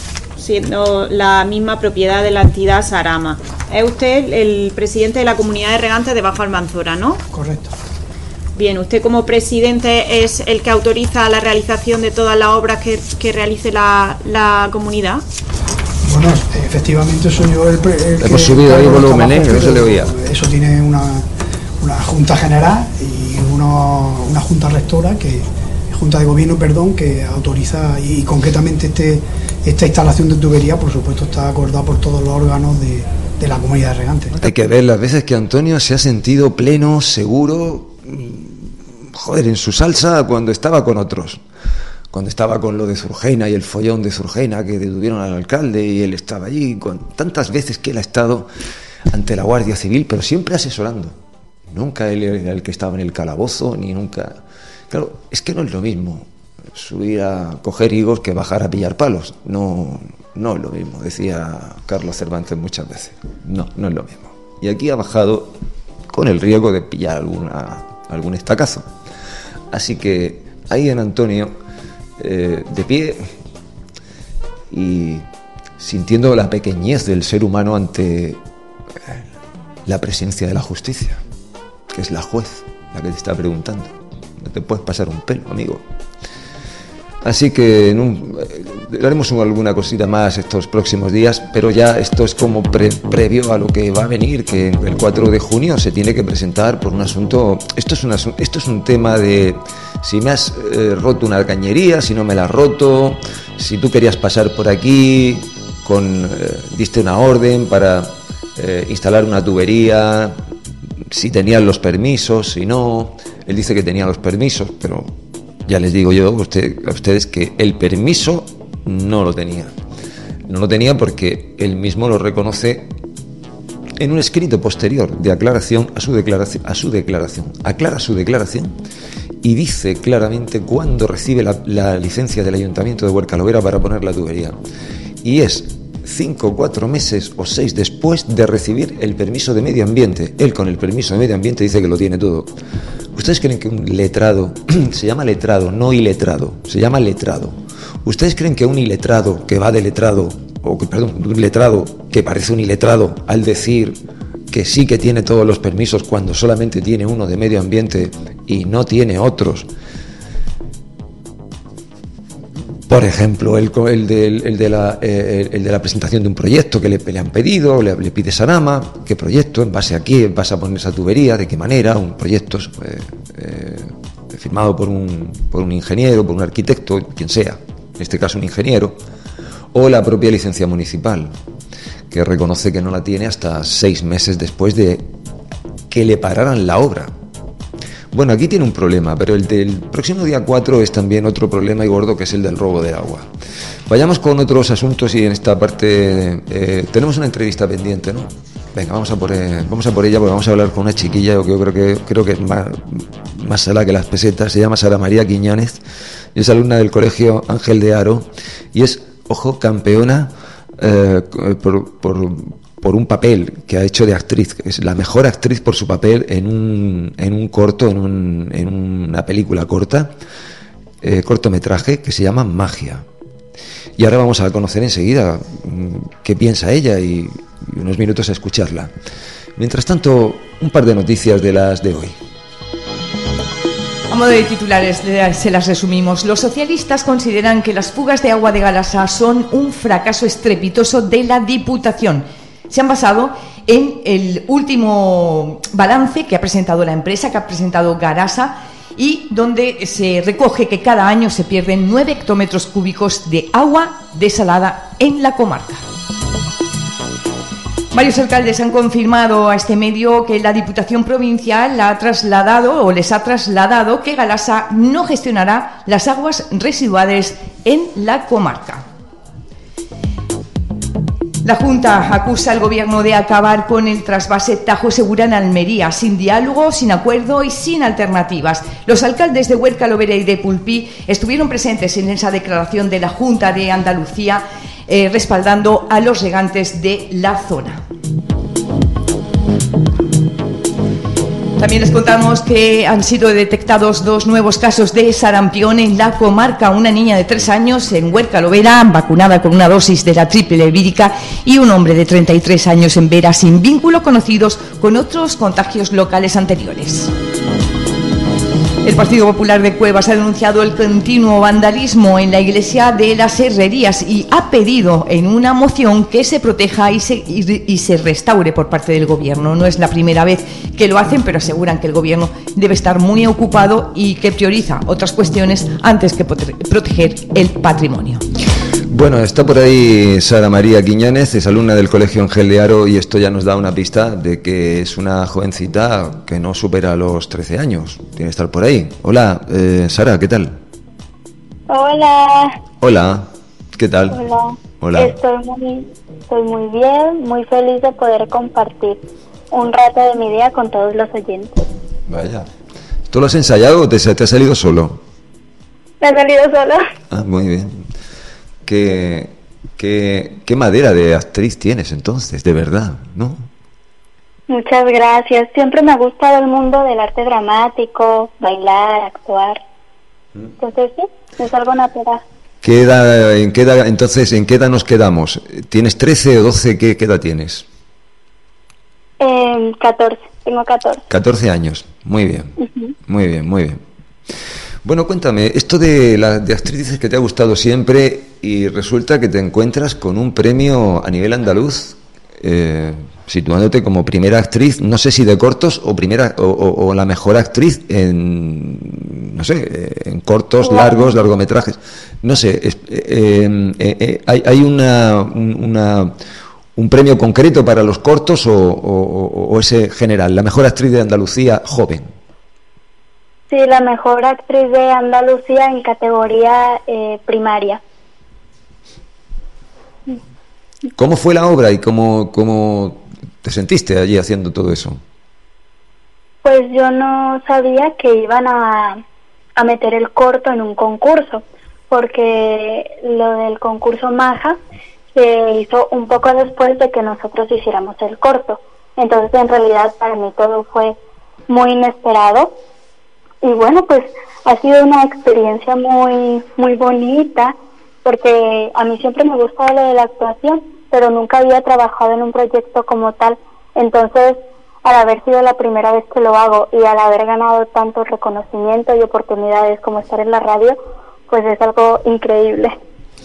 siendo la misma propiedad de la entidad Sarama. Es usted el presidente de la comunidad de regantes de Bajo Almanzora, ¿no? Correcto. Bien, usted como presidente es el que autoriza la realización de todas las obras que, que realice la, la comunidad. Bueno, efectivamente soy yo el, el Hemos que subido ahí volumen, ¿eh? Que no se le oía. Eso tiene una, una junta general y uno, una junta rectora, que junta de gobierno, perdón, que autoriza, y, y concretamente este esta instalación de tubería, por supuesto, está acordada por todos los órganos de, de la comunidad de regantes. Hay que ver las veces que Antonio se ha sentido pleno, seguro, joder, en su salsa cuando estaba con otros, cuando estaba con lo de Zurgena y el follón de Zurgena que detuvieron al alcalde y él estaba allí, con tantas veces que él ha estado ante la Guardia Civil, pero siempre asesorando. Nunca él era el que estaba en el calabozo, ni nunca... Claro, es que no es lo mismo subir a coger higos que bajar a pillar palos. No, no es lo mismo, decía Carlos Cervantes muchas veces. No, no es lo mismo. Y aquí ha bajado con el riesgo de pillar alguna, algún estacazo. Así que ahí en Antonio, eh, de pie y sintiendo la pequeñez del ser humano ante eh, la presencia de la justicia, que es la juez la que te está preguntando. No te puedes pasar un pelo, amigo. Así que en un, eh, haremos alguna cosita más estos próximos días, pero ya esto es como pre, previo a lo que va a venir, que el cuatro de junio se tiene que presentar por un asunto. Esto es, una, esto es un tema de si me has eh, roto una cañería, si no me la has roto, si tú querías pasar por aquí, con eh, diste una orden para eh, instalar una tubería, si tenían los permisos, si no. Él dice que tenía los permisos, pero ya les digo yo a, usted, a ustedes que el permiso no lo tenía. No lo tenía porque él mismo lo reconoce en un escrito posterior de aclaración a su declaración. A su declaración. Aclara su declaración y dice claramente cuándo recibe la, la licencia del Ayuntamiento de Huercalovera para poner la tubería. Y es cinco, cuatro meses o seis después de recibir el permiso de medio ambiente. Él con el permiso de medio ambiente dice que lo tiene todo. ¿Ustedes creen que un letrado, se llama letrado, no iletrado, se llama letrado? ¿Ustedes creen que un iletrado que va de letrado, o que, perdón, un letrado que parece un iletrado al decir que sí que tiene todos los permisos cuando solamente tiene uno de medio ambiente y no tiene otros, Por ejemplo, el, el, de, el, de la, eh, el de la presentación de un proyecto que le, le han pedido, le, le pide Sarama, qué proyecto, en base a qué vas a poner esa tubería, de qué manera, un proyecto eh, eh, firmado por un, por un ingeniero, por un arquitecto, quien sea, en este caso un ingeniero, o la propia licencia municipal, que reconoce que no la tiene hasta seis meses después de que le pararan la obra. Bueno, aquí tiene un problema, pero el del próximo día cuatro es también otro problema y gordo, que es el del robo de agua. Vayamos con otros asuntos y en esta parte eh, tenemos una entrevista pendiente, ¿no? Venga, vamos a por eh, vamos a por ella, porque vamos a hablar con una chiquilla que yo creo que creo que es más, más sala que las pesetas. Se llama Sara María Quiñones y es alumna del Colegio Ángel de Haro y es, ojo, campeona eh, por, por por un papel que ha hecho de actriz, es la mejor actriz por su papel en un, en un corto, en, un, en una película corta, eh, cortometraje que se llama Magia. Y ahora vamos a conocer enseguida qué piensa ella y, y unos minutos a escucharla. Mientras tanto, un par de noticias de las de hoy. A modo de titulares, se las resumimos. Los socialistas consideran que las fugas de agua de Galasa son un fracaso estrepitoso de la Diputación. Se han basado en el último balance que ha presentado la empresa, que ha presentado Garasa, y donde se recoge que cada año se pierden nueve hectómetros cúbicos de agua desalada en la comarca. Varios alcaldes han confirmado a este medio que la Diputación Provincial la ha trasladado o les ha trasladado que Galasa no gestionará las aguas residuales en la comarca. La Junta acusa al Gobierno de acabar con el trasvase Tajo Segura en Almería, sin diálogo, sin acuerdo y sin alternativas. Los alcaldes de Huerca Lovera y de Pulpí estuvieron presentes en esa declaración de la Junta de Andalucía, eh, respaldando a los regantes de la zona. También les contamos que han sido detectados dos nuevos casos de sarampión en la comarca. Una niña de tres años en Huerca Lovera, vacunada con una dosis de la triple vírica, y un hombre de treinta y tres años en Vera, sin vínculo, conocidos con otros contagios locales anteriores. El Partido Popular de Cuevas ha denunciado el continuo vandalismo en la iglesia de las Herrerías y ha pedido en una moción que se proteja y se, y, y se restaure por parte del Gobierno. No es la primera vez que lo hacen, pero aseguran que el Gobierno debe estar muy ocupado y que prioriza otras cuestiones antes que proteger el patrimonio. Bueno, está por ahí Sara María Quiñones, es alumna del Colegio Ángel de Haro, y esto ya nos da una pista de que es una jovencita que no supera los trece años. Tiene que estar por ahí. Hola, eh, Sara, ¿qué tal? Hola. Hola, ¿qué tal? Hola. Hola. Estoy muy, estoy muy bien, muy feliz de poder compartir un rato de mi día con todos los oyentes. Vaya. ¿Tú lo has ensayado o te, te ha salido solo? Me ha salido solo. Ah, muy bien. ¿Qué, qué, qué madera de actriz tienes entonces, de verdad, ¿no? Muchas gracias. Siempre me ha gustado el mundo del arte dramático, bailar, actuar. Entonces sí, es algo natural. ¿Qué edad, en qué edad, entonces, ¿en qué edad nos quedamos? ¿Tienes trece o doce? ¿Qué, qué edad tienes? Eh, catorce, tengo catorce. catorce años, muy bien, Uh-huh. muy bien, muy bien. Bueno, cuéntame, esto de la de actriz dices que te ha gustado siempre y resulta que te encuentras con un premio a nivel andaluz, eh, situándote como primera actriz, no sé si de cortos o primera o, o, o la mejor actriz en, no sé, en cortos, largos, largometrajes, no sé, es, eh, eh, eh, hay, hay una, una un premio concreto para los cortos o, o, o ese general, la mejor actriz de Andalucía joven. Sí, la mejor actriz de Andalucía en categoría eh, primaria. ¿Cómo fue la obra y cómo, cómo te sentiste allí haciendo todo eso? Pues yo no sabía que iban a, a meter el corto en un concurso, porque lo del concurso Maja se hizo un poco después de que nosotros hiciéramos el corto. Entonces, en realidad, para mí todo fue muy inesperado. Y bueno, pues ha sido una experiencia muy muy bonita, porque a mí siempre me gustaba lo de la actuación, pero nunca había trabajado en un proyecto como tal. Entonces, al haber sido la primera vez que lo hago y al haber ganado tanto reconocimiento y oportunidades como estar en la radio, pues es algo increíble.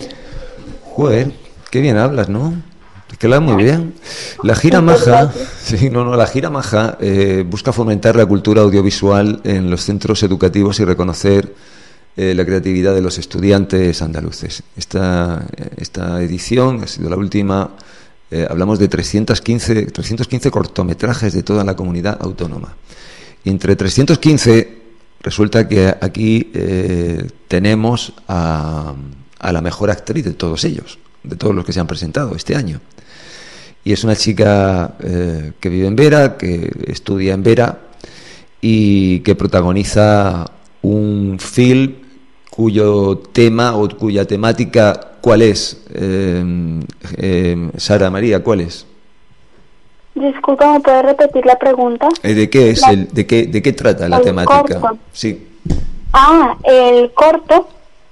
Joder, qué bien hablas, ¿no? Es que hablas muy bien. La gira Maja, sí, no, no, la gira Maja eh, busca fomentar la cultura audiovisual en los centros educativos y reconocer eh, la creatividad de los estudiantes andaluces. Esta, esta edición ha sido la última. Eh, hablamos de trescientos quince, trescientos quince cortometrajes de toda la comunidad autónoma. Y entre trescientos quince resulta que aquí eh, tenemos a, a la mejor actriz de todos ellos, de todos los que se han presentado este año. Y es una chica eh, que vive en Vera, que estudia en Vera y que protagoniza un film cuyo tema o cuya temática, ¿cuál es? Eh, eh, Sara María, ¿cuál es? Disculpa, ¿me puedes repetir la pregunta? Eh, ¿De qué es? La, el, de, qué, ¿De qué trata la el temática? Corto. Sí. Ah, el corto,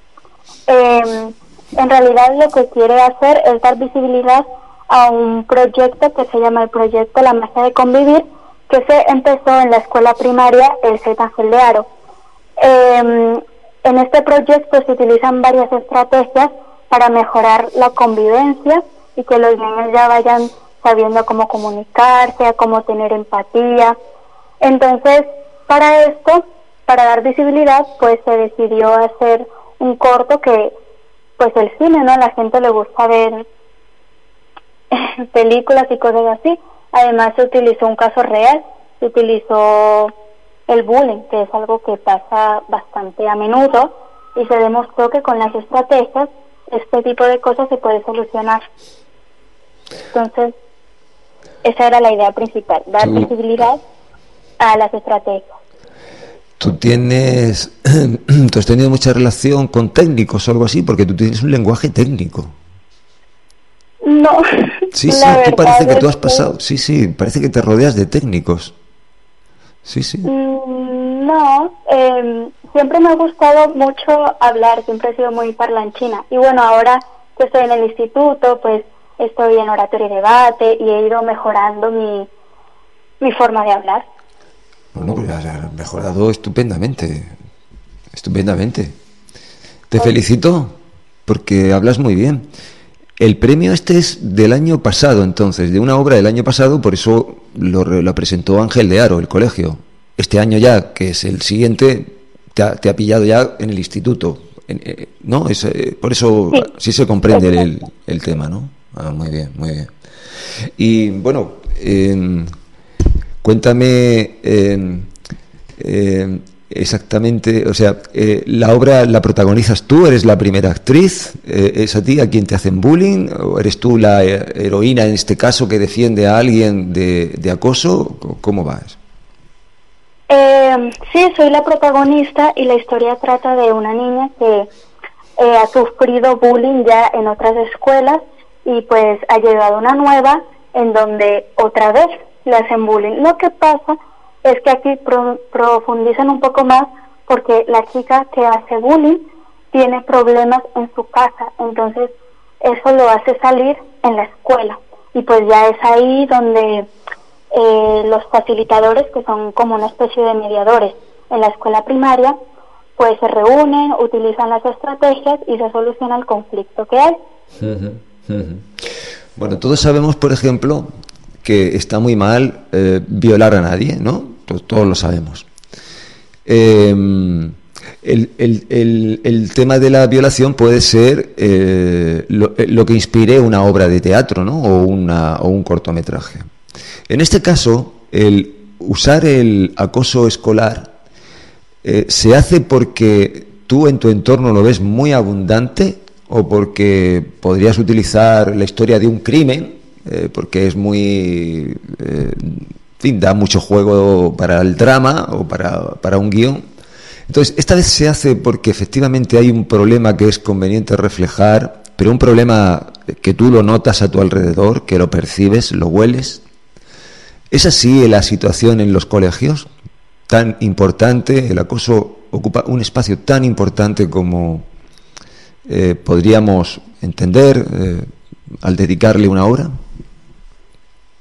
eh, en realidad lo que quiere hacer es dar visibilidad a un proyecto que se llama el proyecto La Magia de Convivir, que se empezó en la escuela primaria El Set Ángel de Haro. Eh, en este proyecto se utilizan varias estrategias para mejorar la convivencia y que los niños ya vayan sabiendo cómo comunicarse, cómo tener empatía. Entonces, para esto, para dar visibilidad, pues se decidió hacer un corto que, pues el cine, ¿no? A la gente le gusta ver películas y cosas así. Además se utilizó un caso real, se utilizó el bullying, que es algo que pasa bastante a menudo, y se demostró que con las estrategias este tipo de cosas se puede solucionar. Entonces, esa era la idea principal, dar Tú, visibilidad a las estrategias. Tú tienes, tú has tenido mucha relación con técnicos o algo así, porque tú tienes un lenguaje técnico. No. Sí, sí, tú parece que tú has pasado, sí, sí, parece que te rodeas de técnicos. Sí, sí. No, eh, siempre me ha gustado mucho hablar, siempre he sido muy parlanchina. Y bueno, ahora que estoy en el instituto, pues estoy en oratorio y debate y he ido mejorando mi, mi forma de hablar. Bueno, pues has mejorado estupendamente, estupendamente. Te felicito porque hablas muy bien. El premio este es del año pasado, entonces, de una obra del año pasado, por eso lo, lo presentó Ángel de Haro, el colegio. Este año ya, que es el siguiente, te ha, te ha pillado ya en el instituto, en, eh, ¿no? Es, eh, por eso sí, sí se comprende el, el tema, ¿no? Ah, muy bien, muy bien. Y bueno, eh, cuéntame eh, eh, exactamente, o sea, eh, la obra la protagonizas tú, eres la primera actriz, eh, es a ti a quien te hacen bullying, o eres tú la heroína en este caso que defiende a alguien de, de acoso, ¿cómo vas? Eh, sí, soy la protagonista y la historia trata de una niña que eh, ha sufrido bullying ya en otras escuelas y pues ha llegado una nueva en donde otra vez le hacen bullying. Lo que pasa es que aquí pro, profundizan un poco más porque la chica que hace bullying tiene problemas en su casa, entonces eso lo hace salir en la escuela y pues ya es ahí donde eh, los facilitadores, que son como una especie de mediadores en la escuela primaria, pues se reúnen, utilizan las estrategias y se soluciona el conflicto que hay. Uh-huh, uh-huh. Bueno, todos sabemos, por ejemplo, que está muy mal eh, violar a nadie, ¿no? Todos, todos lo sabemos. Eh, el, el, el, el tema de la violación puede ser eh, lo, lo que inspire una obra de teatro, ¿no? O, una, o un cortometraje. En este caso, el usar el acoso escolar eh, se hace porque tú en tu entorno lo ves muy abundante o porque podrías utilizar la historia de un crimen, eh, porque es muy, eh, en fin, da mucho juego para el drama o para, para un guión. Entonces, esta vez se hace porque efectivamente hay un problema que es conveniente reflejar, pero un problema que tú lo notas a tu alrededor, que lo percibes, lo hueles. ¿Es así la situación en los colegios? Tan importante, el acoso ocupa un espacio tan importante como eh, podríamos entender eh, al dedicarle una hora.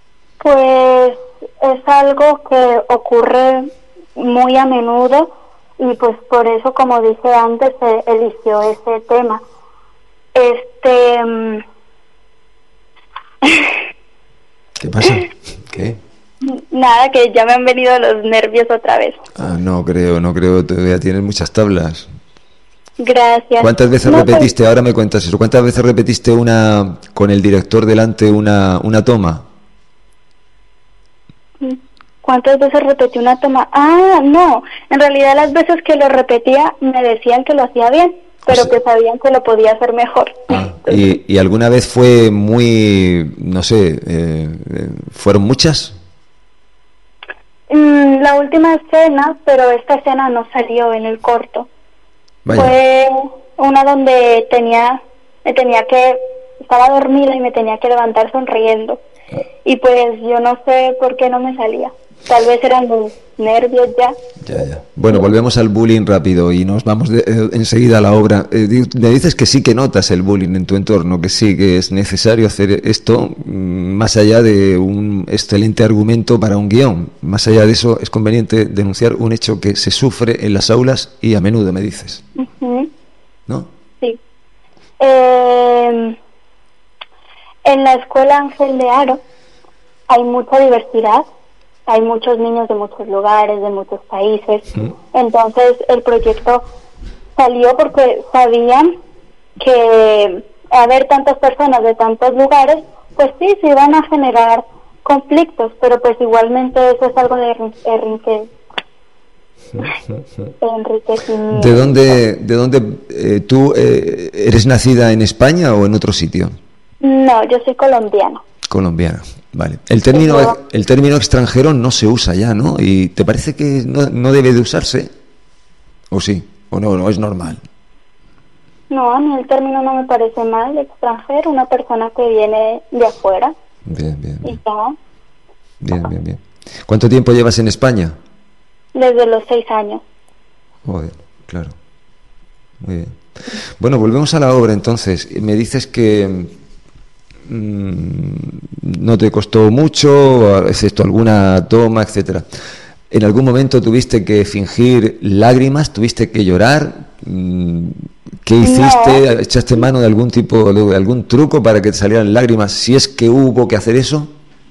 Pues es algo que ocurre muy a menudo y pues por eso, como dije antes, se eligió ese tema. Este... Um... ¿Qué pasa? ¿Qué? Nada, que ya me han venido los nervios otra vez. Ah, no creo, no creo, todavía tienes muchas tablas. Gracias. ¿Cuántas veces no, repetiste, pues... ahora me cuentas eso, cuántas veces repetiste una, con el director delante, una, una toma? ¿Cuántas veces repetí una toma? Ah, no, en realidad las veces que lo repetía me decían que lo hacía bien, pero o sea... que sabían que lo podía hacer mejor. Ah, ¿y, ¿Y alguna vez fue muy, no sé, eh, fueron muchas? Mm, la última escena, pero esta escena no salió en el corto. Vaya. Fue una donde tenía, me tenía que, estaba dormida y me tenía que levantar sonriendo. Y pues yo no sé por qué no me salía. Tal vez eran los nervios ya. Ya, ya. Bueno, volvemos al bullying rápido y nos vamos de, eh, enseguida a la obra. Eh, me dices que sí que notas el bullying en tu entorno, que sí que es necesario hacer esto, mmm, más allá de un excelente argumento para un guión. Más allá de eso, es conveniente denunciar un hecho que se sufre en las aulas y a menudo, me dices. Uh-huh. ¿No? Sí. Eh, en la escuela Ángel de Aro hay mucha diversidad. Hay muchos niños de muchos lugares, de muchos países. Sí. Entonces el proyecto salió porque sabían que haber tantas personas de tantos lugares, pues sí, se iban a generar conflictos, pero pues igualmente eso es algo de enrique... enriquecimiento. ¿De dónde, de dónde eh, tú eh, eres nacida en España o en otro sitio? No, yo soy colombiana. Colombiana. Vale. El término, sí, el término extranjero no se usa ya, ¿no? ¿Y te parece que no, no debe de usarse? ¿O sí? ¿O no, no es normal? No, a mí el término no me parece mal. Extranjero, una persona que viene de afuera. Bien, bien. Bien, y ya. bien, bien, bien. ¿Cuánto tiempo llevas en España? Desde los seis años. Joder, claro. Muy bien. Bueno, volvemos a la obra entonces. Me dices que no te costó mucho, excepto alguna toma, etcétera. ¿En algún momento tuviste que fingir lágrimas? ¿Tuviste que llorar? ¿Qué hiciste? No. ¿Echaste mano de algún tipo, de algún truco para que te salieran lágrimas? Si es que hubo que hacer eso.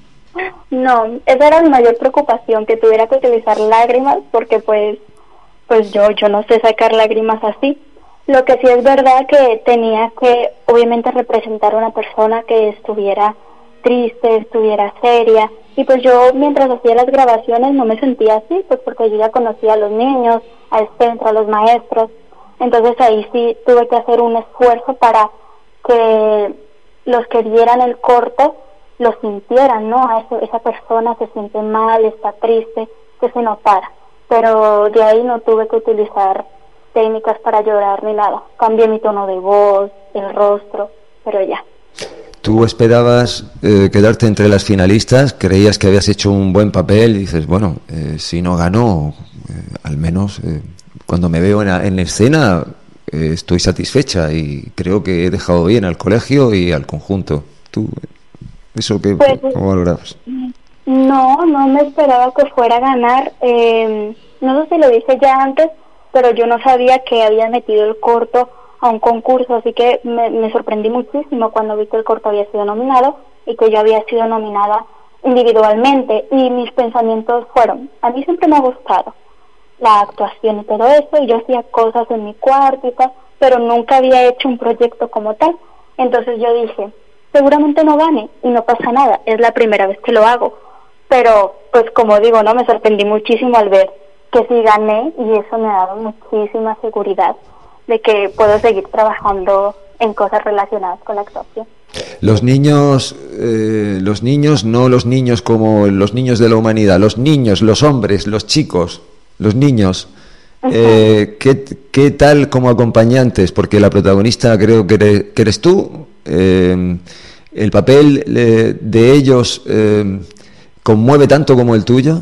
No, esa era mi mayor preocupación, que tuviera que utilizar lágrimas, porque pues, pues yo, yo no sé sacar lágrimas así. Lo que sí es verdad que tenía que, obviamente, representar a una persona que estuviera triste, estuviera seria, y pues yo, mientras hacía las grabaciones, no me sentía así, pues porque yo ya conocía a los niños, al centro, a los maestros, entonces ahí sí tuve que hacer un esfuerzo para que los que vieran el corto lo sintieran, ¿no? A eso, esa persona se siente mal, está triste, que se notara, pero de ahí no tuve que utilizar técnicas para llorar ni nada. Cambié mi tono de voz, el rostro, pero ya. ¿Tú esperabas eh, quedarte entre las finalistas? ¿Creías que habías hecho un buen papel? Y dices, bueno, eh, si no gano, eh, al menos eh, cuando me veo en, en escena eh, estoy satisfecha y creo que he dejado bien al colegio y al conjunto. ¿Tú eso qué, pues, cómo valorabas? No, no me esperaba que fuera a ganar. Eh, no sé si lo dije ya antes, pero yo no sabía que había metido el corto a un concurso, así que me, me sorprendí muchísimo cuando vi que el corto había sido nominado y que yo había sido nominada individualmente, y mis pensamientos fueron, a mí siempre me ha gustado la actuación y todo eso, y yo hacía cosas en mi cuarto y tal, pero nunca había hecho un proyecto como tal. Entonces yo dije, seguramente no gane y no pasa nada, es la primera vez que lo hago, pero pues como digo, no, me sorprendí muchísimo al ver que sí gané, y eso me ha dado muchísima seguridad de que puedo seguir trabajando en cosas relacionadas con la actuación. Los niños, eh, los niños, no los niños como los niños de la humanidad, los niños, los hombres, los chicos, los niños, eh, ¿qué, ¿qué tal como acompañantes? Porque la protagonista creo que eres, que eres tú, eh, el papel eh, de ellos eh, conmueve tanto como el tuyo.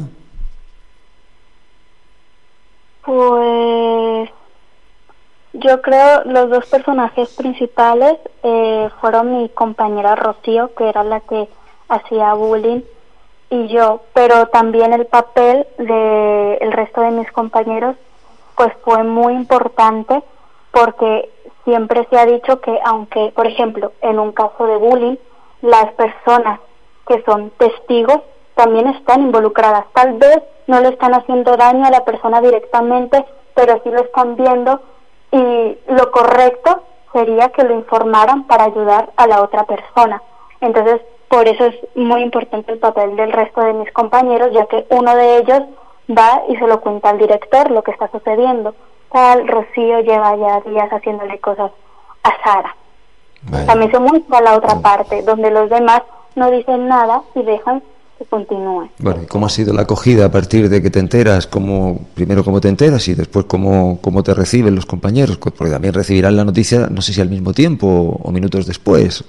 Pues yo creo los dos personajes principales eh, fueron mi compañera Rocío, que era la que hacía bullying, y yo, pero también el papel de el resto de mis compañeros pues fue muy importante porque siempre se ha dicho que aunque, por ejemplo, en un caso de bullying, las personas que son testigos también están involucradas. Tal vez no le están haciendo daño a la persona directamente, pero sí lo están viendo, y lo correcto sería que lo informaran para ayudar a la otra persona. Entonces, por eso es muy importante el papel del resto de mis compañeros, ya que uno de ellos va y se lo cuenta al director lo que está sucediendo. Tal, Rocío lleva ya días haciéndole cosas a Sara. Bueno. También se muestra la otra parte, donde los demás no dicen nada y dejan que continúe. Bueno, ¿y cómo ha sido la acogida a partir de que te enteras? Cómo, primero cómo te enteras y después cómo, cómo te reciben los compañeros, porque también recibirán la noticia, no sé si al mismo tiempo o, o minutos después.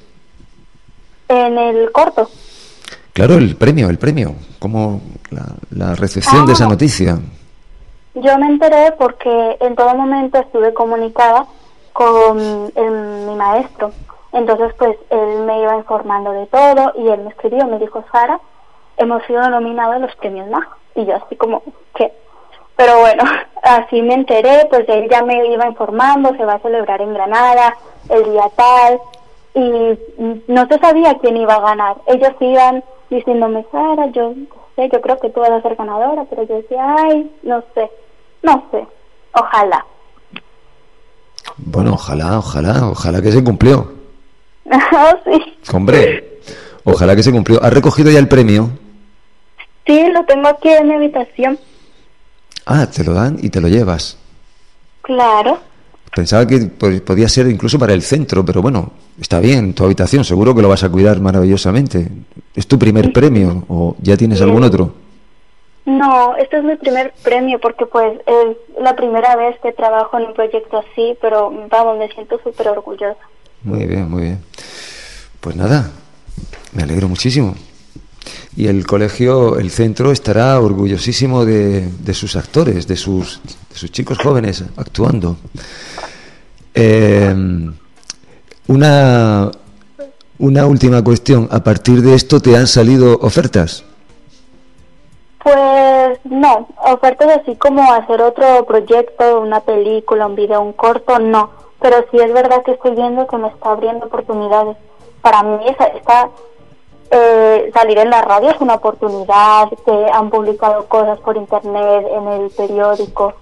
En el corto. Claro, el premio, el premio, como la, la recepción ah, de esa noticia. Yo me enteré porque en todo momento estuve comunicada con el, mi maestro. Entonces, pues, él me iba informando de todo y él me escribió, me dijo, Sara, hemos sido nominados a los premios Maja. Y yo así como, ¿qué? Pero bueno, así me enteré, pues él ya me iba informando, se va a celebrar en Granada, el día tal, y no se sabía quién iba a ganar. Ellos iban diciéndome, Sara, yo sé, yo creo que tú vas a ser ganadora, pero yo decía, ay, no sé, no sé, ojalá. Bueno, ojalá, ojalá, ojalá que se cumplió. Sí. Hombre, ojalá que se cumplió. ¿Has recogido ya el premio? Sí, lo tengo aquí en mi habitación. Ah, te lo dan y te lo llevas. Claro. Pensaba que podía ser incluso para el centro, pero bueno, está bien, tu habitación, seguro que lo vas a cuidar maravillosamente. ¿Es tu primer premio o ya tienes sí. algún otro? No, este es mi primer premio porque pues es la primera vez que trabajo en un proyecto así, pero vamos, me siento súper orgullosa. Muy bien, muy bien. Pues nada, me alegro muchísimo. Y el colegio, el centro, estará orgullosísimo de, de sus actores, de sus, de sus chicos jóvenes actuando. Eh, una, una última cuestión. ¿A partir de esto te han salido ofertas? Pues no, ofertas así como hacer otro proyecto, una película, un video, un corto, no. Pero sí es verdad que estoy viendo que me está abriendo oportunidades. Para mí esa, esta, eh, salir en la radio es una oportunidad, que han publicado cosas por internet, en el periódico.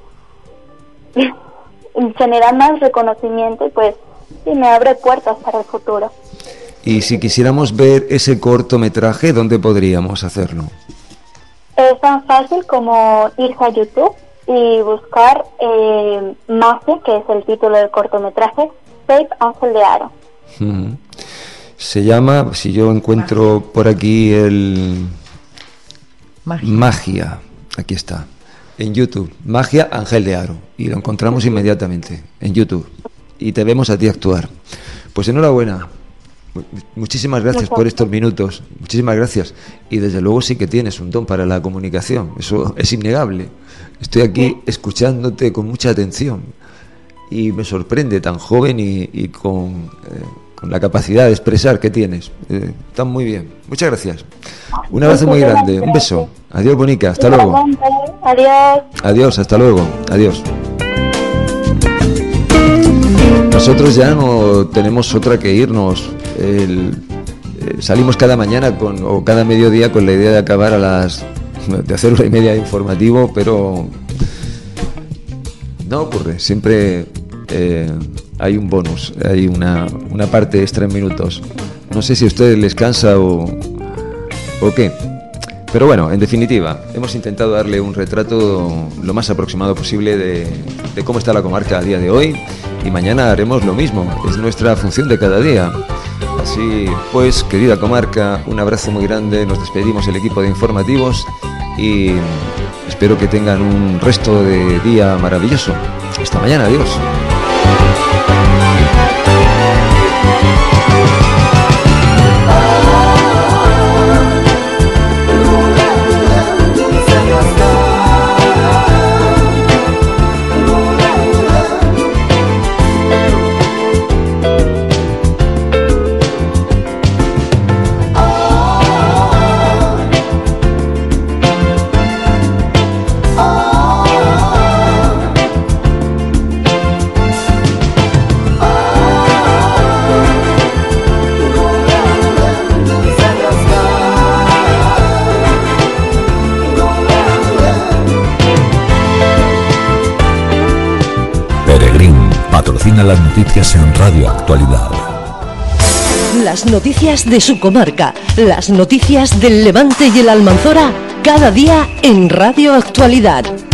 Genera más reconocimiento y pues sí me abre puertas para el futuro. Y si quisiéramos ver ese cortometraje, ¿dónde podríamos hacerlo? Es tan fácil como irse a YouTube y buscar eh, Magia, que es el título del cortometraje, Save Ángel de Aro. Uh-huh. Se llama, si yo encuentro por aquí el... Magia. Magia, aquí está, en YouTube, Magia Ángel de Aro, y lo encontramos inmediatamente en YouTube, y te vemos a ti actuar. Pues enhorabuena. Muchísimas gracias por estos minutos, muchísimas gracias. Y desde luego sí que tienes un don para la comunicación, eso es innegable. Estoy aquí escuchándote con mucha atención y me sorprende tan joven y, y con, eh, con la capacidad de expresar que tienes. Eh, están muy bien, muchas gracias. Un abrazo muy grande, un beso. Adiós, Bonica, hasta luego. Adiós. Adiós, hasta luego, adiós. Nosotros ya no tenemos otra que irnos. El, eh, salimos cada mañana con, o cada mediodía con la idea de acabar a las de hacer una y media de informativo, pero no ocurre. Siempre eh, hay un bonus, hay una, una parte extra en minutos. No sé si a ustedes les cansa o, o qué. Pero bueno, en definitiva, hemos intentado darle un retrato lo más aproximado posible de, de cómo está la comarca a día de hoy, y mañana haremos lo mismo. Es nuestra función de cada día. Así pues, querida comarca, un abrazo muy grande. Nos despedimos el equipo de informativos y espero que tengan un resto de día maravilloso. Hasta mañana, adiós. patrocina las noticias en Radio Actualidad. Las noticias de su comarca, las noticias del Levante y el Almanzora, cada día en Radio Actualidad.